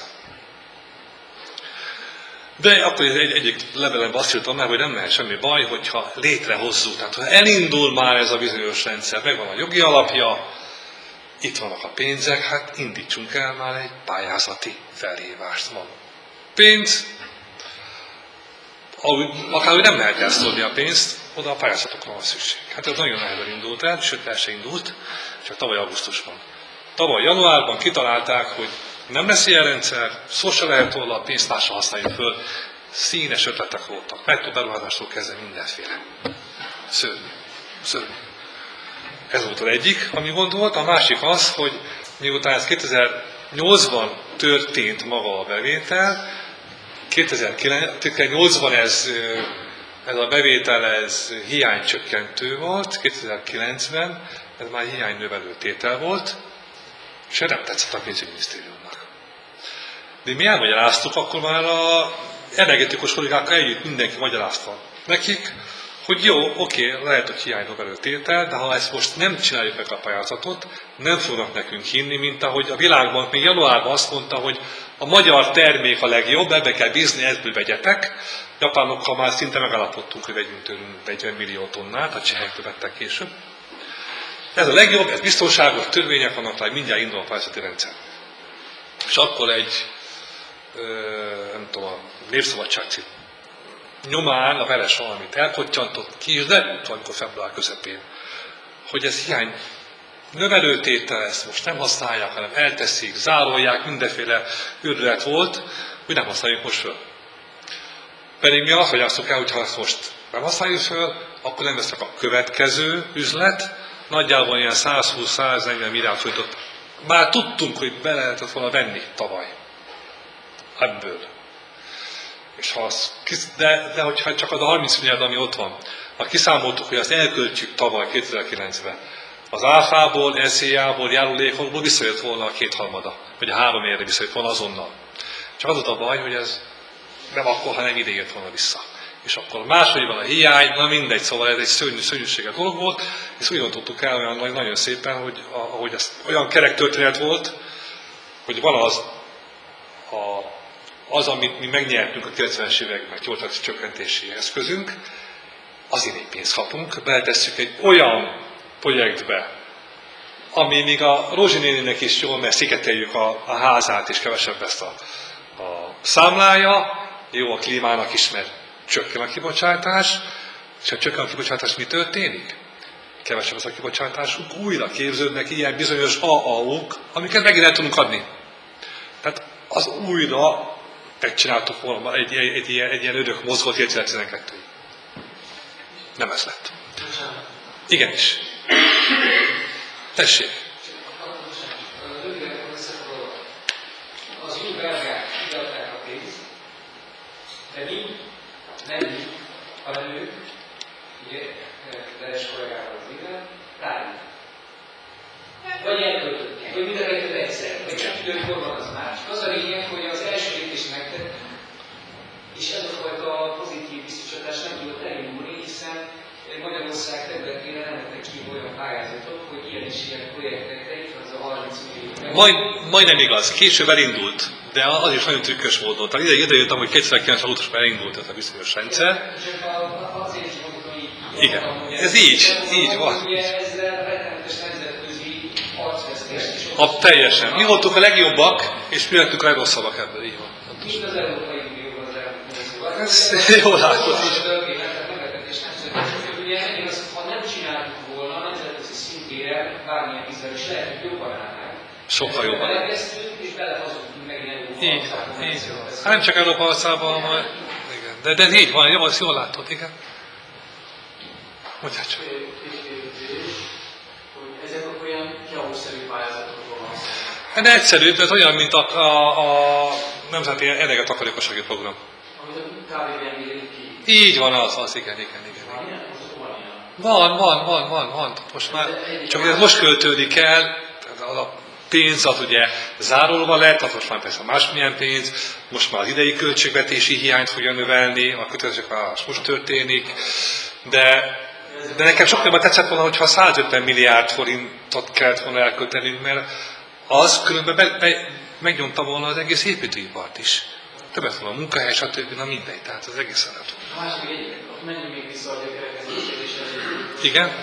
De akkor egy, egyik levelemben azt írtam meg, hogy nem lehet semmi baj, hogyha létrehozzuk. Tehát ha elindul már ez a bizonyos rendszer, megvan a jogi alapja, itt vannak a pénzek, hát indítsunk el már egy pályázati felhívást. Van pénz, akár nem lehet elszólni a pénzt, oda a pályázatokra van szükség. Hát ez nagyon nehezen indult el, sőt el se indult, csak tavaly augusztusban. Tavaly januárban kitalálták, hogy nem lesz ilyen rendszer, szó se lehet róla, a pénzt másra használjuk föl. Színes ötletek voltak, metróberuházástól kezdve mindenféle. Szörnyű. Szörnyű. Ez volt az egyik, ami gond volt. A másik az, hogy miután ez kétezer-nyolcban történt maga a bevétel, kétezer-nyolcban ez, ez a bevétel ez hiánycsökkentő volt, kétezer-kilencben ez már hiánynövelő tétel volt, és nem tetszett a pénzügyminisztériumnak. De mi elmagyaráztuk, akkor már az energetikus kollégákkal együtt mindenki magyarázta nekik, hogy jó, oké, lehet, hogy hiánynövelő tétel, de ha ezt most nem csináljuk meg a pályázatot, nem fognak nekünk hinni, mint ahogy a világban még januárban azt mondta, hogy a magyar termék a legjobb, ebbe kell bízni, ebből vegyetek. Japánokkal már szinte megállapodtunk, hogy vegyünk tőlünk negyven millió tonnát, a csehek vettek később. Ez a legjobb, ez biztonságos, törvények vannak, hogy mindjárt indul a pályázati rendszer. És akkor egy, nem tudom, a Népszabadság cím nyomán a Veres valamit elkottyantott ki is, de valamikor február közepén, hogy ez hiány növelőtétel, ezt most nem használják, hanem elteszik, zárolják, mindenféle őrület volt, hogy nem használjuk most föl. Pedig mi azt magyaráztuk el, hogy ha ezt most nem használjuk föl, akkor nem lesz a következő üzlet, nagyjából ilyen száz húsz-száz negyven milliárd forintot már tudtunk, hogy be lehetett volna venni tavaly. Ebből. És ha az, de, de hogyha csak az a harminc milliárd, ami ott van, ha kiszámoltuk, hogy azt elköltjük tavaly kétezer-kilencben, az áfából, es zé á-ból, járulékokból visszajött volna a kétharmada, vagy a három érre visszajött volna azonnal. Csak az a baj, hogy ez nem akkor, hanem ide jött volna vissza. És akkor máshogy van a hiány, na mindegy, szóval ez egy szörnyű, szörnyűséges dolog volt, és úgy döntöttük el olyan nagyon szépen, hogy ahogy ez olyan kerek történet volt, hogy van az, a, az, amit mi megnyertünk a kilencvenes években, kioltási csökkentési eszközünk, azért egy pénzt kapunk, beletesszük egy olyan projektbe, ami még a Rózsi néninek is jól, mert szigeteljük a, a házát, és kevesebb lesz a, a számlája, jó a klímának is, mert csökken a kibocsátás, és ha csökken a kibocsátás, mi történik? Kevesebb az a kibocsátásunk, újra képződnek ilyen bizonyos á á ó-k, amiket megint el tudunk adni. Tehát az újra megcsináltuk volna egy, egy, egy, egy, egy ilyen ödök mozgott kétezer-tizenkettőig. Nem ez lett. Igenis. Tessék. Az új belgák kiadták a pénzt, de mi, nem mi, hanem ők, ugye, Veres kollégával az innen, rájuk. Vagy elköltöttek, vagy mind a kettőt egyszer, vagy nem tudjuk, hol van az már. Csak az a lényeg, hogy az első lépést megtett, és ez a fajta pozitív biztosítás nem tudott elindulni, hiszen Magyarország területére nem lettek ki olyan pályázatok, hogy ilyen és ilyen projektekre itt van az a harminc millió. Majd, majdnem igaz, később elindult, de az is nagyon trükkös módon. Tehát ide, ide jöttem, hogy kétezer-kilenc óta elindult ez a bizonyos rendszer. Azért is mondom, hogy igen, ez így, így van. Ugye ezzel rettenetes nemzetközi arcvesztést is. A teljesen. Mi voltunk a legjobbak, és mi lettünk a legrosszabbak ebből, így van. Mind az Európai Unióban az elmúlt. Ez jól látod is. Ugye, ha nem csináltuk volna nemzetközi szintére bármilyen vízzel is lehet, hogy jobban állnánk. Sokkal jobban. Beleheztünk és belehazudtunk megint Európa így, országban. így van. Hát nem csak Európa országban, hanem... Igen. De, de így van, jó, ezt jól látod, igen. Mondjál csak. Hogy ezek olyan kiahószerű pályázatokról van szó. Hát egyszerűbb, ez olyan, mint a, a, a Nemzeti Energiatakarékossági Program. Amit a kávében mérjük ki. Így van az, az, igen, igen, igen. Van, van, van, van, van. Most már, csak ez most költődik el, az a pénz az ugye zárolva lett, az most már persze másmilyen pénz, most már az idei költségvetési hiányt fogja növelni, a kötelezettségvállalás most történik, de, de nekem sokkal jobban tetszett volna, hogyha százötven milliárd forintot kellett volna elköltenünk, mert az különben be, be, megnyomta volna az egész építőipart is. Többet volna a munkahely, stb. Na mindegy, tehát az egész szeret. A másik egy, menjünk még vissza a gyökerekezésre. Igen?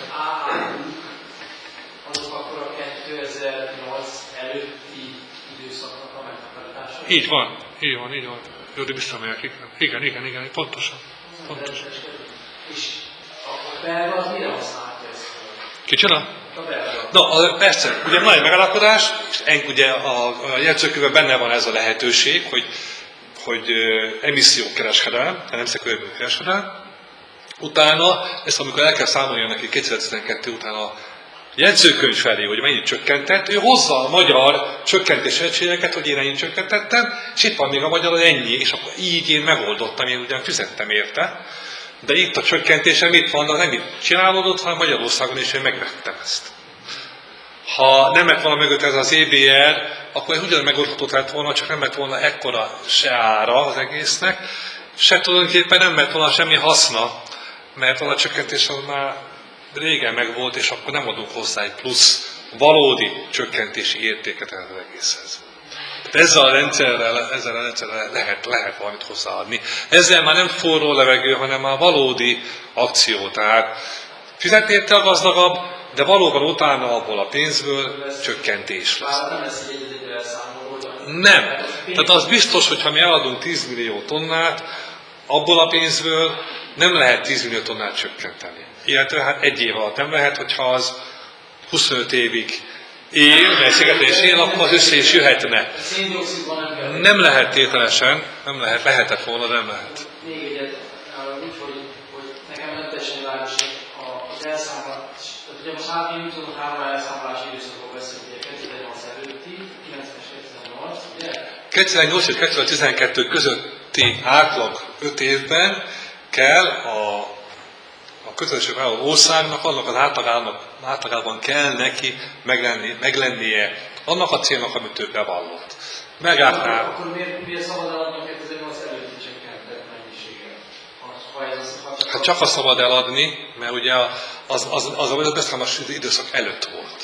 Azok akkor a kétezer-nyolc előtti időszaknak a megtakarítása? Így van, így van, így van. Jó, de visszamegyek, igen, igen, igen, igen, pontosan. pontosan. És a belga az mire használhatja ezt? Kicsoda? A belga. No, persze, ugye van egy megállapodás, és ugye a, a jegyzőkönyvben benne van ez a lehetőség, hogy, hogy emissziókereskedelem, nem szekőrből kereskedelem. Utána, ezt amikor el kell számolni neki kétezer-tizenkettő után a jegyzőkönyv felé, hogy mennyit csökkentett, ő hozza a magyar csökkentési egységeket, hogy én ennyit csökkentettem, és itt van még a magyar, hogy ennyi, és akkor így én megoldottam, én ugyan fizettem érte, de itt a csökkentése mit van, nem itt csinálódott, hanem Magyarországon is én megvettem ezt. Ha nem lett volna mögött ez az é bé er, akkor ez ugyan megoldható lett volna, csak nem lett volna ekkora se ára az egésznek, se tulajdonképpen nem lett volna semmi haszna, mert a csökkentés az már régen megvolt, és akkor nem adunk hozzá egy plusz valódi csökkentési értéket az egészhez. Tehát ezzel a rendszerrel, ezzel a rendszerrel lehet, lehet valamit hozzáadni. Ezzel már nem forró levegő, hanem már valódi akció. Tehát fizet érte a gazdagabb, de valóban utána abból a pénzből csökkentés lesz. Nem. Tehát az biztos, hogy ha mi eladunk tíz millió tonnát, abból a pénzből nem lehet tíz millió tonnát csökkenteni. Illetve hát egy év alatt nem lehet, hogyha az huszonöt évig él, mert szigetelés él, akkor az össze is jöhetne. Nem lehet tételesen, nem lehet, lehetett volna, nem lehet. Még egyet, úgy, hogy, hogy nekem nem teljesen világos az elszámolás. Tehát ugye most hát én tudom, három elszámolási időszakról beszélünk, ugye kétezer-nyolc előtt, kétezer-nyolc és kétezer-tizenkettő közötti átlag öt évben kell a, a kötelességvállaló országnak, annak az átlagának, átlagában kell neki meglenni, meglennie annak a célnak, amit ő bevallott. Megállná. Akkor miért, miért szabad eladni a kétezer-nyolc előtti csökkentett mennyiséget? Ha ez az, ha csak Hát csak a szabad eladni, mert ugye az, az, az, az a beszámos időszak előtt volt.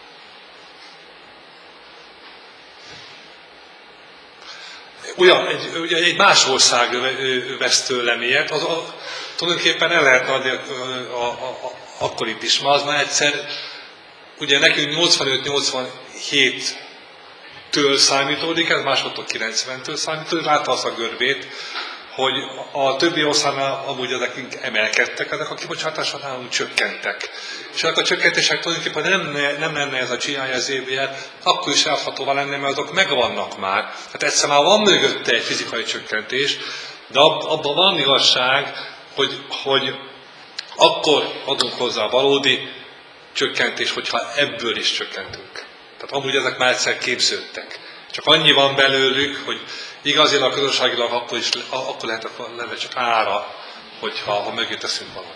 Ugyan, egy, ugye egy más ország vesz tőlem ilyet, az, a, tulajdonképpen el lehetne adni a, a, a, a, akkor itt is, ma az már egyszer, ugye nekünk nyolcvanöt nyolcvanhét-től számítódik, ez másodtól kilencventől számítódik, látta azt a görbét, hogy a többi országnál amúgy ezek emelkedtek, ezek a kibocsátások nálunk csökkentek. És ezek a csökkentések tulajdonképpen nem, nem lenne ez a gé i es évjel, akkor is elhatóval lenne, mert azok megvannak már. Hát egyszer már van mögötte egy fizikai csökkentés, de ab, abban van igazság, hogy, hogy akkor adunk hozzá valódi csökkentés, hogyha ebből is csökkentünk. Tehát amúgy ezek már egyszer képződtek. Csak annyi van belőlük, hogy igazilag, közösségilag akkor, is, akkor lehet lenne csak ára, hogyha ha mögé teszünk valamit.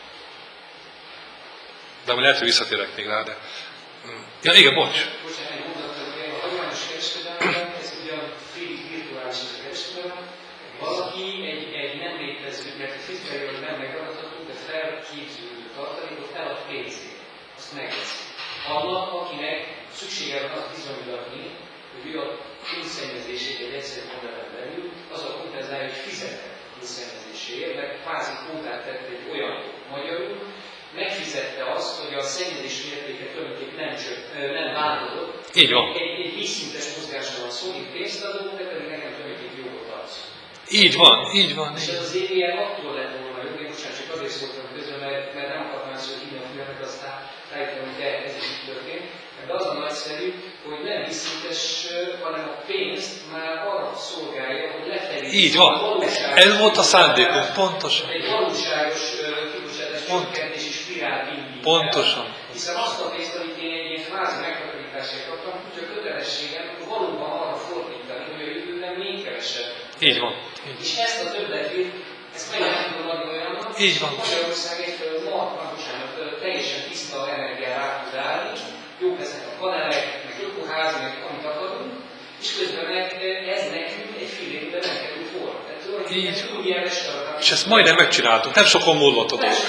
De majd lehet, hogy visszatérek még rá, de... Ja, igen, bocs. Bocsánat, egy mondat, hogy a hagyományos kereskedelemben, ez ugyan félig virtuális a kereskedelem, valaki egy, egy nem létező, mert egy fizikailag nem megadatható, de felképződő tartalékot elad pénzét, azt megveszi. Annak, akinek szüksége van azt bizonyítani, hogy ő a pénzszennyezését egy egyszerű modellen belül, az a kompenzálja, hogy fizetett pénzszennyezéséért, mert kvázi kvótát tett egy olyan magyarul, megfizette azt, hogy a szennyezés mértéke tulajdonképpen nem, nem változott. Így van. Egy, egy vízszintes mozgásra van szó, én pénzt adok, de pedig nekem tulajdonképpen jogot adsz. Így van, így van. És ez az é er attól lett volna jó, én bocsánat, csak azért szóltam közben, mert, mert nem akartam ezt, hogy hívni a filmet, aztán rájöttem, hogy de ez is így történt. De az a nagyszerű, hogy nem vízszintes, hanem a pénzt már arra szolgálja, hogy lefelé. Így van. Ez volt a szándékunk, pontosan. Egy valóságos kibocsátás csökkentési spirál indít. Pontosan. Hiszen azt a pénzt, amit én egy ilyen kvázi megtakarításért kaptam, hogy a kötelességem valóban arra fordítani, hogy a jövőben még kevesebb. Így van. Így. És ezt a többletét, ezt meg lehet tudom adni olyannak, Így van. Magyarország egyfelől ma, bocsánat, teljesen tiszta energiára rá tud állni, jók ezek a panelek, meg ökoház, meg amit akarunk, és közben meg ez nekünk egy fél évben nem kerül forra. Tehát így. úgy ilyen restaurálni. És ezt majdnem megcsináltuk, nem sokon múlott a dolog.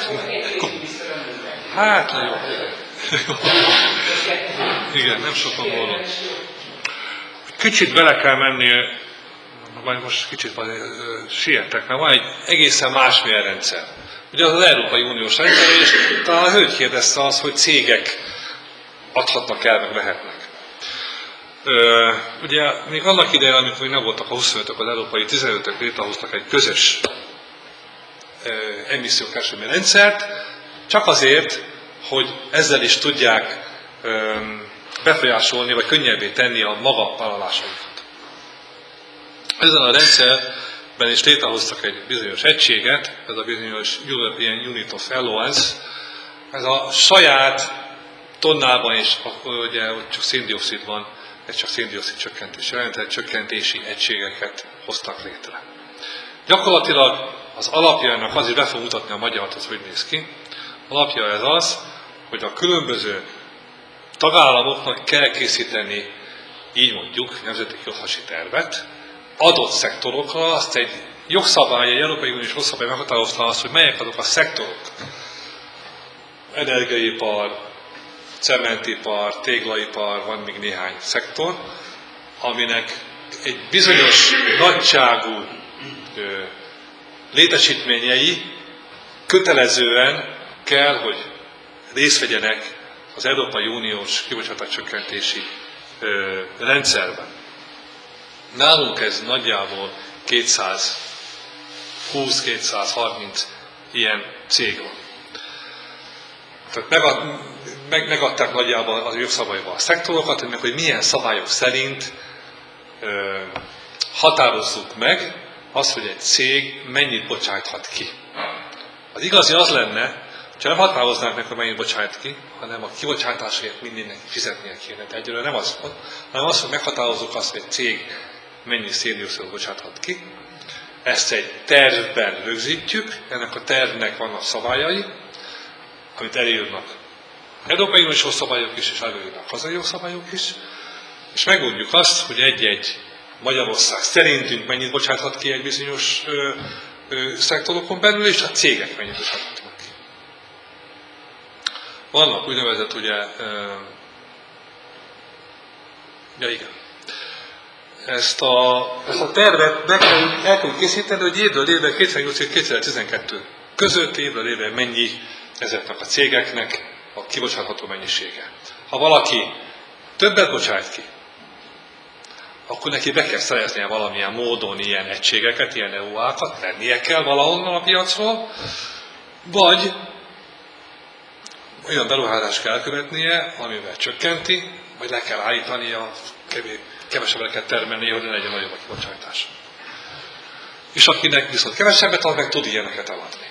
Hát, jó. Igen, nem sokan múlott. Kicsit bele kell menni, majd most kicsit majd sietek, mert van egy egészen másmilyen rendszer. Ugye az az Európai Uniós rendszer, és talán a hölgy kérdezte azt, hogy cégek adhatnak el, meg vehetnek. Ö, ugye még annak idején, amikor még nem voltak a huszonötök, az európai tizenötök létrehoztak egy közös emissziókereskedelmi rendszert, csak azért, hogy ezzel is tudják ö, befolyásolni, vagy könnyebbé tenni a maga vállalásaikat. Ezen a rendszerben is létrehoztak egy bizonyos egységet, ez a bizonyos European Unit of Allowance, ez a saját tonnában is, ugye ott csak széndioxid van, ez csak széndioxid csökkentés jelentett, csökkentési egységeket hoztak létre. Gyakorlatilag az alapja ennek az, is be fog mutatni a magyart, az hogy néz ki. Alapja ez az, hogy a különböző tagállamoknak kell készíteni, így mondjuk, nemzeti kiadási tervet, adott szektorokra, azt egy jogszabály, egy Európai Uniós jogszabály meghatározta azt, hogy melyek azok a szektorok, energiaipar, cementipar, téglaipar, van még néhány szektor, aminek egy bizonyos nagyságú ö, létesítményei kötelezően kell, hogy részt vegyenek az Európai Uniós kibocsátáscsökkentési ö, rendszerben. Nálunk ez nagyjából kétszázhúsz-kétszázharminc ilyen cég van. Tehát megad, meg, megadták nagyjából az jogszabályban a szektorokat, hogy milyen szabályok szerint ö, határozzuk meg azt, hogy egy cég mennyit bocsáthat ki. Az igazi az lenne, ha nem határoznánk meg, hogy mennyit bocsát ki, hanem a kibocsátásért mindennek fizetnie kéne. De egyről nem az van, hanem az, hogy meghatározzuk azt, hogy egy cég mennyi széndioxidot bocsáthat ki. Ezt egy tervben rögzítjük, ennek a tervnek vannak szabályai, amit elírnak Európai Uniós szabályok is, és előírnak hazai jogszabályok is, és megmondjuk azt, hogy egy-egy Magyarország szerintünk mennyit bocsáthat ki egy bizonyos ö, ö, szektorokon belül, és a cégek mennyit bocsáthatnak ki. Vannak úgynevezett, ugye, ö, ja igen, ezt a, ezt a tervet meg kell, el kell készíteni, hogy évről évre kétezer-nyolc és kétezer-tizenkettő között évről évre mennyi ezeknek a cégeknek a kibocsátható mennyisége. Ha valaki többet bocsát ki, akkor neki be kell szereznie valamilyen módon ilyen egységeket, ilyen é u á-kat, vennie kell valahonnan a piacról, vagy olyan beruházást kell követnie, amivel csökkenti, vagy le kell állítania, kevesebbet kell termelni, hogy ne legyen nagyobb a kibocsátás. És akinek viszont kevesebbet ad, meg tud ilyeneket eladni.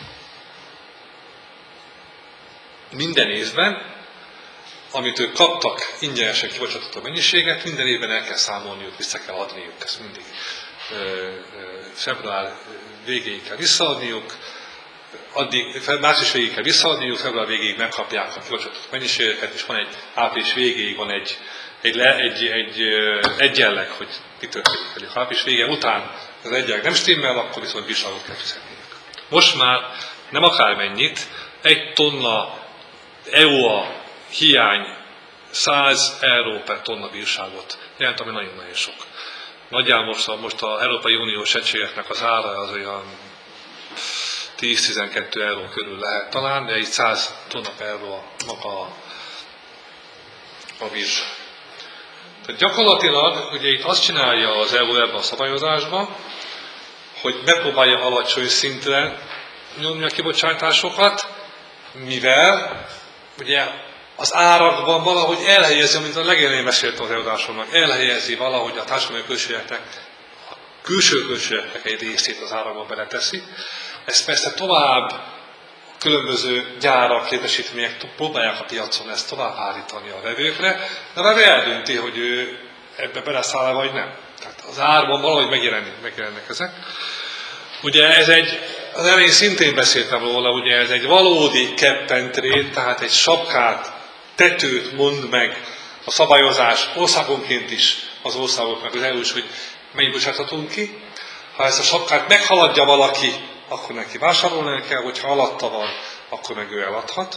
Minden évben, amit ők kaptak ingyenesen kibocsátható mennyiséget, minden évben el kell számolniuk, vissza kell adniuk, ezt mindig ö, ö, február végéig kell visszaadniuk, addig, március végéig kell visszaadniuk, február végéig megkapják a kibocsátott mennyiségeket, és van egy április végéig van egy, egy, le, egy, egy egyenleg, hogy mi történik velük. Ha április vége után az egyenleg nem stimmel, akkor viszont bírságot kell fizetniük. Most már nem akármennyit, egy tonna é u á hiány száz euró per tonna bírságot jelent, ami nagyon-nagyon sok. Nagyjából most, most az Európai Uniós egységeknek az ára az olyan tíz-tizenkét euró körül lehet talán, de így száz tonna per euró maga a, a bírság. Tehát gyakorlatilag ugye itt azt csinálja az é u ebben a szabályozásban, hogy megpróbálja alacsony szintre nyomni a kibocsátásokat, mivel ugye az árakban valahogy elhelyezi, amit a legelején beszéltem az előadásomnak, elhelyezi valahogy a társadalmi költségeknek, a külső költségeknek egy részét az árakban beleteszi. Ezt persze tovább a különböző gyárak, létesítmények próbálják a piacon ezt tovább állítani a vevőkre, de a vevő eldönti, hogy ő ebbe beleszáll vagy nem. Tehát az árban valahogy megjelennek, megjelennek ezek. Ugye ez egy, az elején szintén beszéltem róla, ugye ez egy valódi cap and trade, tehát egy sapkát, tetőt mond meg a szabályozás országonként is az országoknak, az é u is, hogy mennyit bocsáthatunk ki. Ha ezt a sapkát meghaladja valaki, akkor neki vásárolni kell, hogyha alatta van, akkor meg ő eladhat.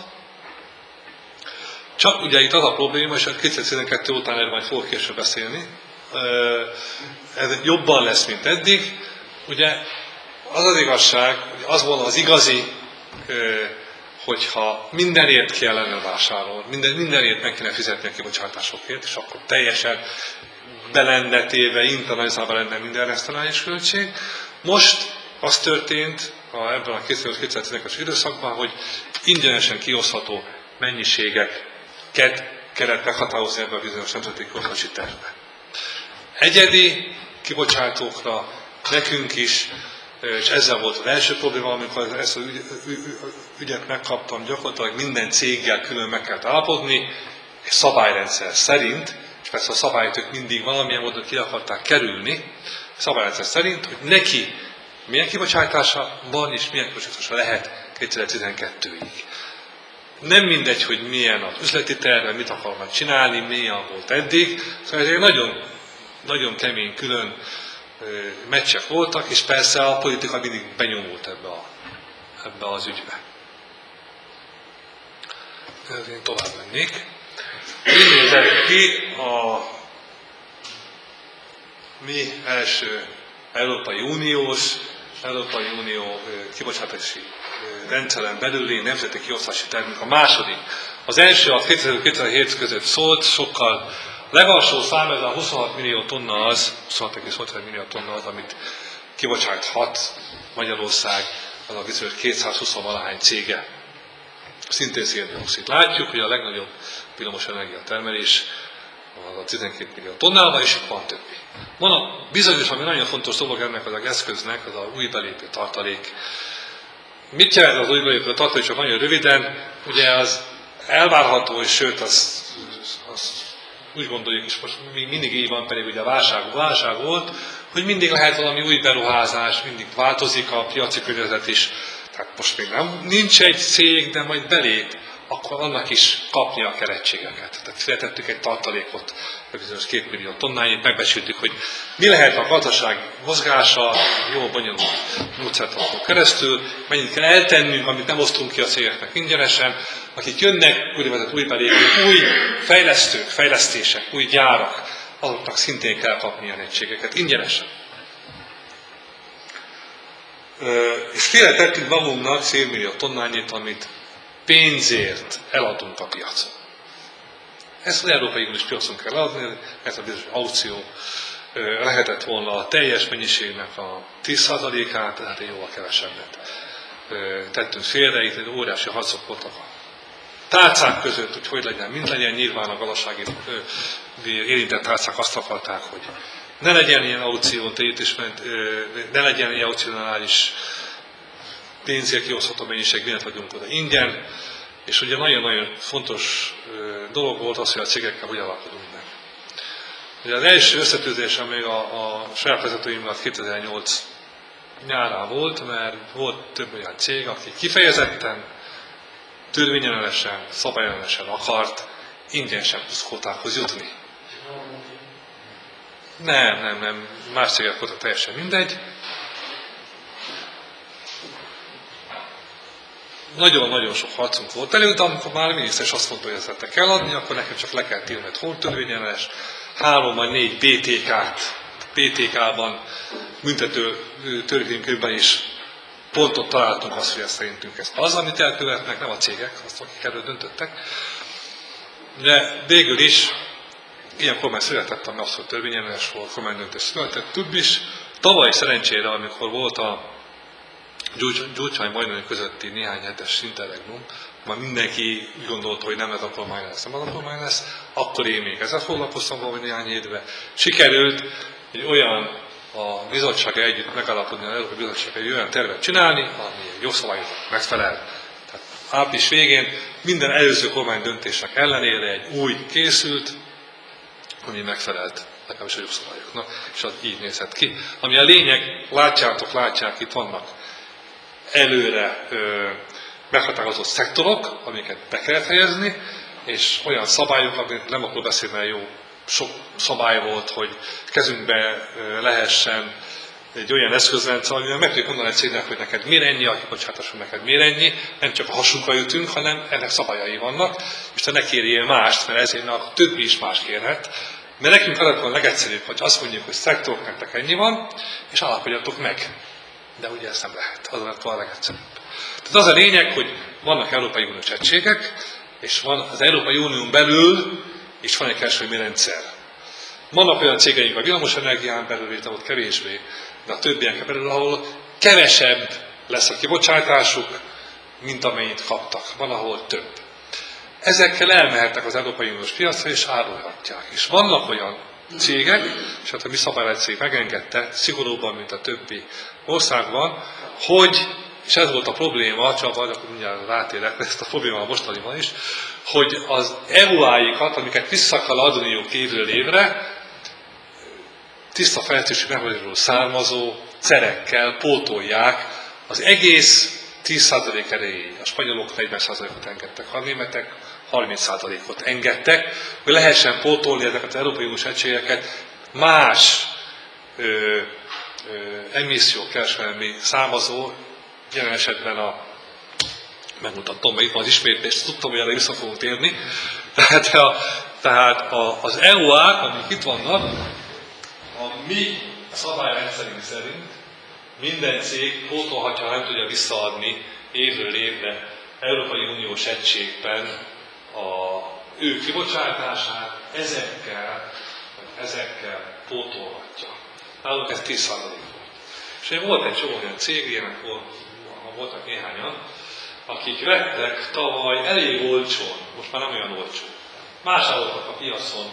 Csak ugye itt az a probléma, és kétezer-tizenkettő után erről majd fogok később beszélni, ez jobban lesz, mint eddig. Ugye az az igazság, hogy az volna az igazi, hogyha mindenért kellene vásárolni, minden, mindenért meg kéne fizetni a kibocsátásokért, és akkor teljesen belenne téve, internalizálva lenne minden resztorális költség. Most az történt a, ebben a kétezer-tizenkettes időszakban, hogy ingyenesen kiosztható mennyiségeket kellett meghatározni ebben a bizonyos nemzeti kiosztási tervben. Egyedi kibocsátókra nekünk is, és ezzel volt az első probléma, amikor ezt az ügyet megkaptam, gyakorlatilag minden céggel külön meg kellett állapodni, egy szabályrendszer szerint, és persze a szabályt ők mindig valamilyen módon ki akarták kerülni, szabályrendszer szerint, hogy neki milyen kibocsátása van, és milyen kibocsátása lehet kétezer-tizenkettőig. Nem mindegy, hogy milyen az üzleti terve, mit akarnak csinálni, milyen volt eddig, szóval ez egy nagyon, nagyon kemény külön meccsek voltak, és persze a politika mindig benyomult ebbe, a, ebbe az ügybe. Én tovább mennék. Így nézett ki a mi első Európai Uniós, Európai Unió kibocsátási rendszeren belüli nemzeti kiosztási tervünk a második. Az első a kétezer-hét között szólt, sokkal legalsó szám, ez a huszonhat millió tonna az, huszonhat egész hatvan millió tonna az, amit kibocsáthat Magyarország, az a bizonyos kétszázhúsz valahány cége. Szintén széndioxid. Látjuk, hogy a legnagyobb villamos energiatermelés az a tizenkét millió tonnával, és itt van többi. Van a bizonyos, ami nagyon fontos dolog ennek az eszköznek, az a új belépő tartalék. Mit jelent az új belépő tartalék, csak nagyon röviden, ugye az elvárható, és sőt, az, az úgy gondoljuk, és most még mindig így van, pedig ugye a válság, válság volt, hogy mindig lehet valami új beruházás, mindig változik a piaci környezet is. Tehát most még nem, nincs egy cég, de majd belép, akkor annak is kapnia kell egységeket. Tehát fizetettük egy tartalékot, bizonyos két millió tonnányit, megbecsültük, hogy mi lehet a gazdaság mozgása, jó bonyolult módszertanokon keresztül, mennyit kell eltennünk, amit nem osztunk ki a cégeknek ingyenesen, akik jönnek, úgynevezett új belépők, új fejlesztők, fejlesztések, új gyárak, azoknak szintén kell kapni ilyen egységeket ingyenesen. És félretettünk magunknak szélmillió tonnányit, amit pénzért eladunk a piacon. Ezt az Európai Uniós piacon kell adni, ez a bizonyos aukció lehetett volna a teljes mennyiségnek a tíz százalékát, tehát jóval kevesebbet tettünk félre, itt óriási harcok voltak a tárcák között, hogy hogy legyen, mint legyen, nyilván a gazdasági érintett tárcák azt akarták, hogy ne legyen ilyen aukció, ne legyen ilyen aukcionális pénzért kiosztható mennyiség, mindent adjunk oda ingyen, és ugye nagyon-nagyon fontos dolog volt az, hogy a cégekkel hogy alapodunk meg. Ugye az első összetűzésem még a, a saját vezetőimmel kétezer-nyolc nyárán volt, mert volt több olyan cég, aki kifejezetten, törvényellenesen, szabályellenesen akart ingyenesen pluszkvótákhoz jutni. Nem, nem, nem, más cégek voltak teljesen mindegy. Nagyon-nagyon sok harcunk volt előtt, amikor már a miniszter is azt mondta, hogy ezt kell adni, akkor nekem csak le kell írni egy honttörvényellenes, három vagy négy bé té ká-t, bé té ká-ban, büntető törvénykönyvben is pontot találtunk azt, hogy ezt szerintünk ezt az, amit elkövetnek, nem a cégek, azt akik erről döntöttek. De végül is ilyen kormány született, ami az, hogy törvényellenes volt, kormánydöntés született, több is. Tavaly szerencsére, amikor volt a Gyurcsány Majdan közötti néhány hetes interregnum, már mindenki úgy gondolta, hogy nem ez a kormány lesz, nem az a kormány lesz, akkor én még ezzel foglalkoztam valami néhány évben. Sikerült egy olyan a bizottsága együtt megállapodni, az Európai Bizottság egy olyan tervet csinálni, ami egy jogszabályoknak megfelel. Tehát április végén minden előző kormány döntésnek ellenére egy új készült, ami megfelelt legalábbis a jogszabályoknak, és az így nézhet ki. Ami a lényeg, látjátok, látják, itt vannak előre ö, meghatározott szektorok, amiket be kellett helyezni, és olyan szabályok, amit nem akkor beszélni, mert jó sok szabály volt, hogy kezünkbe ö, lehessen egy olyan eszközrendszer, amivel meg tudjuk mondani egy cégnek, hogy neked miért ennyi, aki bocsátásul neked miért ennyi, nem csak a hasunkra jutunk, hanem ennek szabályai vannak, és te ne kérjél mást, mert ezért a többi is más kérhet. Mert nekünk az a legegyszerűbb, hogy azt mondjuk, hogy szektorok nektek ennyi van, és állapodjatok meg. De ugye ezt nem lehet, az lett a legegyszerűbb. Tehát az a lényeg, hogy vannak Európai Uniós egységek, és van az Európai Unión belül, és van egy kereskedelmi rendszer. Vannak olyan cégeink a villamosenergián belül, itt ott kevésbé, de a többiek belül, ahol kevesebb lesz a kibocsátásuk, mint amennyit kaptak. Van, ahol több. Ezekkel elmehetnek az Európai Uniós piacra, és árulhatják. És vannak olyan cégek, és hát a mi szabályrendszer megengedte, szigorúbban, mint a többi országban, hogy, és ez volt a probléma, csak vagy akkor mindjárt rátérek, ezt a probléma mostaniban is, hogy az é u á-ikat, amiket vissza kell adniuk évről évre, tiszta fejlesztési mechanizmusról származó cerekkel pótolják az egész tíz százalék erejéig. A spanyolok negyven százalékot engedtek, a németek harminc százalékot engedtek, hogy lehessen pótolni ezeket az Európai Uniós egységeket más ö, ö, emissziókereskedelmi származó, jelen esetben a, megmutatom, mert itt van az ismétlés, tudtam, hogy erre vissza fogunk térni, tehát, a, tehát a, az é u á-k, amik itt vannak, a mi szabályrendszerünk szerint minden cég pótolhatja, ha nem tudja visszaadni évről évre Európai Uniós egységben a ő kibocsátását, ezekkel, ezekkel pótolhatja. Nálunk ez tíz százalék volt. És volt egy csomó olyan cég, ilyenek voltak néhányan, akik vettek tavaly elég olcsón, most már nem olyan olcsó, vásároltak a piacon,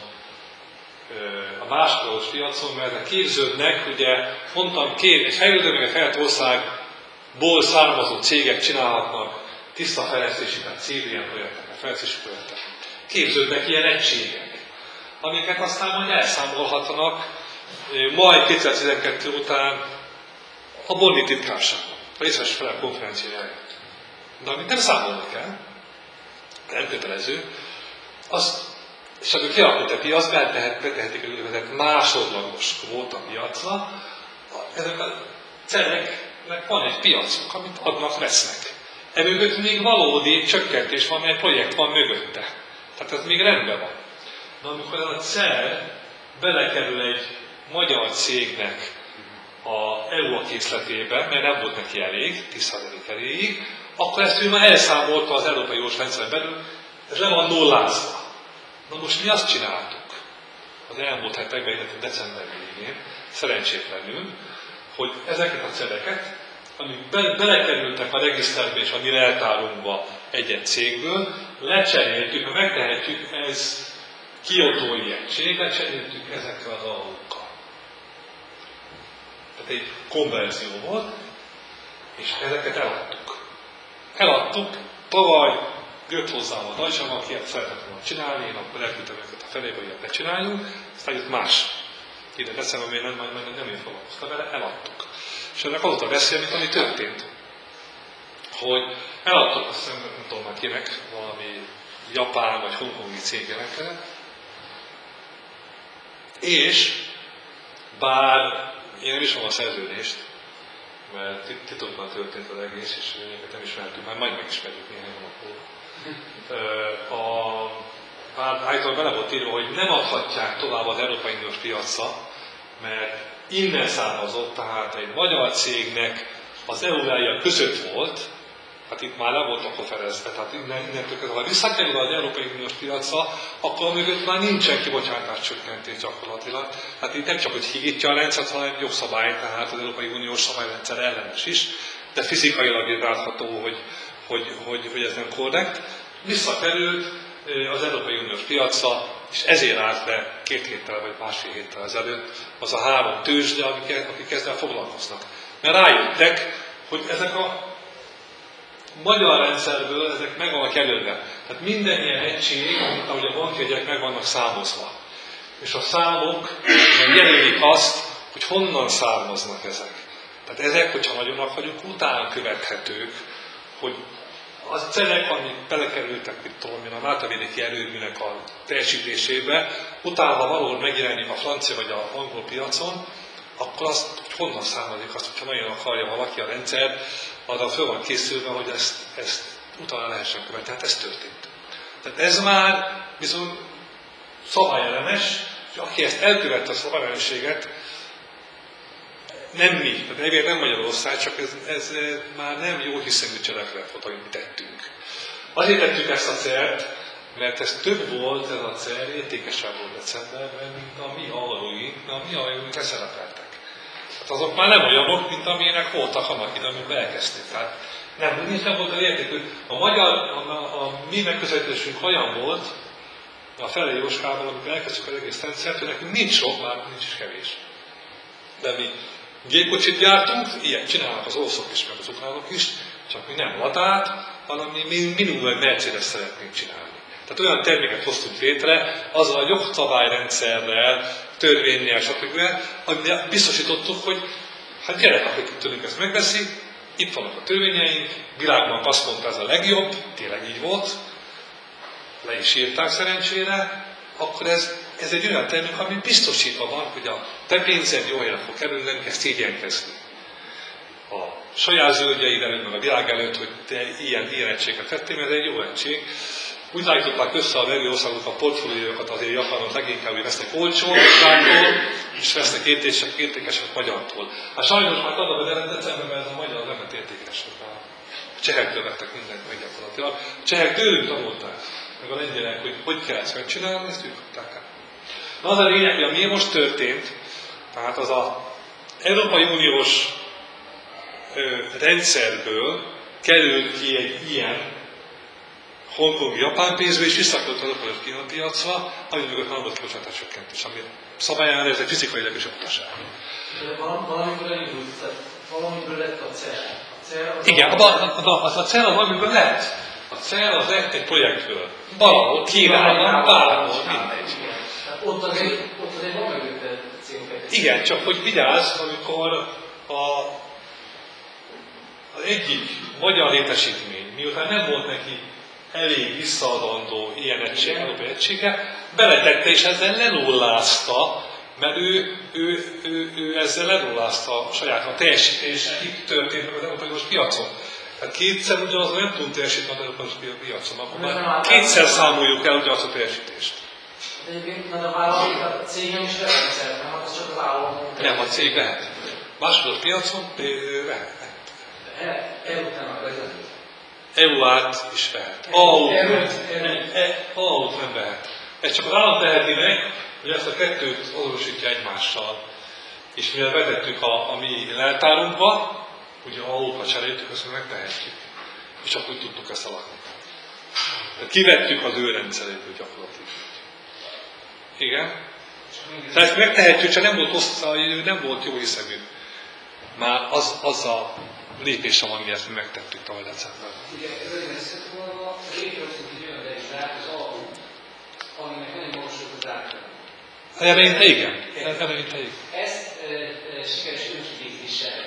a másodlagos piacon, mert képződnek, ugye mondtam, két, egy fejlődő meg egy fejlett országból származó cégek csinálhatnak tiszta fejlesztési, tehát cél-ilyen projektek, fejlesztési projektek. Képződnek ilyen egységek, amiket aztán majd elszámolhatnak majd kétezer-tizenkettő után a Bonni titkárság, a részes felek konferenciája eljött. De amit nem számolnak el, nem kötelező, az, és akkor kialakult a piac, betehet, betehetik a úgynevezett másodlagos kvóta piacra. Ezek a cegeknek van egy piacuk, amit adnak, vesznek. Emögött még valódi csökkentés van, egy projekt van mögötte. Tehát ez még rendben van. Na amikor ez a cel belekerül egy magyar cégnek a é u készletébe, mert nem volt neki elég, tíz százalék elég, akkor ezt ő már elszámolta az Európai Uniós rendszeren belül, ez le van nullázva. Na most mi azt csináltuk az elmúlt hetekben, illetve december végén, szerencsétlenül, hogy ezeket a celeket, amik be, belekerültek a regiszterbe és a mi leltárunkba egy-egy cégből, lecseréltük, mert megtehetjük, ez kiotói egység, lecseréltük ezekkel az alapokkal. Tehát egy konverzió volt, és ezeket eladtuk. Eladtuk, tavaly jött hozzám a nagysam, aki ezt szeretett volna csinálni, én akkor elküldtem őket a felébe, hogy ne csináljunk, aztán jött más. Ide december még nem, nem, nem én foglalkoztam vele, eladtuk. És ennek azóta beszélni, ami történt. Hogy eladtuk, azt nem, nem tudom már kinek, valami japán vagy hongkongi cégeknek, és bár én nem ismerem a szerződést, mert titokban történt az egész, és őket nem ismertük, már majd megismerjük néhány hónapból. A, bár állítólag bele volt írva, hogy nem adhatják tovább az Európai Uniós piacra, mert innen származott, tehát egy magyar cégnek az é u között volt, hát itt már le voltak oferezve, tehát innen, innentől kezdve, ha visszakerül az Európai Uniós piacra, akkor mögött már nincsen kibocsátás csökkentés gyakorlatilag. Hát itt nem csak, hogy higítja a rendszert, hanem jogszabály, tehát az Európai Uniós szabályrendszer ellenes is, de fizikailag látható, hogy, hogy, hogy, hogy ez nem korrekt. Visszakerült az Európai Uniós piacra, és ezért állt be két héttel vagy másfél héttel ezelőtt az a három tőzsde, akik, akik ezzel foglalkoznak. Mert rájöttek, hogy ezek a magyar rendszerből ezek meg vannak előre. Tehát minden ilyen egység, mint ahogy a bankjegyek meg vannak számozva. És a számok jelölik azt, hogy honnan származnak ezek. Tehát ezek, hogyha nagyon akarjuk, után követhetők, hogy az celek, amik belekerültek, mit tudom én, a Máltavidéki erőműnek a teljesítésébe, utána, ha valahol megjelenik a francia vagy a angol piacon, akkor azt, hogy honnan származik azt, hogyha nagyon akarja valaki a rendszer, arra föl van készülve, hogy ezt, ezt utána lehessen követni. Tehát ez történt. Tehát ez már viszont szabályellenes, és aki ezt elkövette a szabályellenességet, nem mi, tehát egyébként nem Magyarország, csak ez, ez már nem jó hiszemű cselekvett volt, amit mi tettünk. Azért tettük ezt a célt, mert ez több volt, ez a cél, értékesebb volt decemberben, mint a mi hallgatóink, a mi hallgatóink leszerepeltek. Hát azok már nem olyanok, mint amilyenek voltak annak idején, amikor elkezdték. Tehát nem, nincs nem volt az értékű. A magyar, a, a, a mi megközelítésünk olyan volt, a Felei Jóskával, amikor elkezdtük az egész rendszert, hogy nekünk nincs sok, már nincs is kevés. De mi gépkocsit gyártunk, ilyet csinálnak az oroszok is, meg az ukránok is, csak mi nem latát, hanem mi minimum egy Mercedes szeretnénk csinálni. Tehát olyan terméket hoztunk létre, azzal a jogszabályrendszerrel, törvénnyel, stb. Amivel biztosítottuk, hogy hát gyerek, akik tőlünk ezt megveszi, itt vannak a törvényeink, világban azt mondta, ez a legjobb, tényleg így volt, le is írták szerencsére, akkor ez, ez egy olyan termék, ami biztosítva van, hogy a te pénzed jó helyre fog kerülni, nem kell szégyenkezni. A saját zöldjeid előtt, meg a világ előtt, hogy te ilyen, ilyen egységet tettél, ez egy jó egység. Úgy állították össze a vevő országok a portfóliókat azért japanok leginkább, hogy vesznek olcsó országtól, és vesznek értékesek magyartól. Hát sajnos már adva, de decemberben ez a magyar nem lett értékesek. A csehek vettek mindent meg gyakorlatilag. A csehek tőlünk tanulták, meg a lengyelek, hogy hogy kell ezt megcsinálni, ezt ők tudták el. Na az a lényeg, hogy ami most történt, tehát az az Európai Uniós ö, rendszerből kerül ki egy ilyen hongkongi japán pénzbe, és visszakölt az Európai Kína piacra, ami mögött nem volt kibocsátás csökkentés, ami szabályára ez egy fizikailag is a utaság. Valamikor elindult, tehát valamiből lett a cél. A cél az igen, a, a, a, a, a cél az valamiből lett. A cél az lett egy projektből. Valahol, Kínában, bárhol, mindegy. ott azért, ott azért van mögötte cé o kettő. Igen, csak hogy vigyázz, amikor a, az egyik magyar létesítmény, miután nem volt neki elég visszaadandó ilyen egység, európai egysége, beletette és ezzel lenullázta, mert ő, ő, ő, ő ezzel lenullázta a saját a teljesítését, itt történt meg az európai piacon. Tehát kétszer ugyanazon nem tudunk teljesíteni az európai piacon, akkor már kétszer számoljuk el ugyanazt a teljesítést. Egyébként, mert a vállalat, a cégem is vehetni szeretném, az csak az állam. Nem, a cég lehet. Másodott piacon vehet. De e után a vezető. é u-át is vehet. á u-t nem vehet. Ez csak az állam teheti meg, hogy ezt a kettőt azonosítja egymással. És mivel vetettük a, a mi leltárunkba, ugye a á u-kat cseréltük, azt megtehetjük. És csak úgy tudtuk ezt alakni. Tehát kivettük az ő rendszeréből gyakorlatilag. Igen? Tehát ezt megtehetjük, csak nem volt oszta, nem volt jó hiszemű. Már az, az a lépés, ami ezt mi megtettük tavaly decemberben. Ugye röviden összefoglalva, létrehoztunk egy olyan devizát, az á u, aminek nagyon magas volt az árfolyam. Eleinte igen. Eleinte igen. Ezt e, e, sikeres önkivézéssel.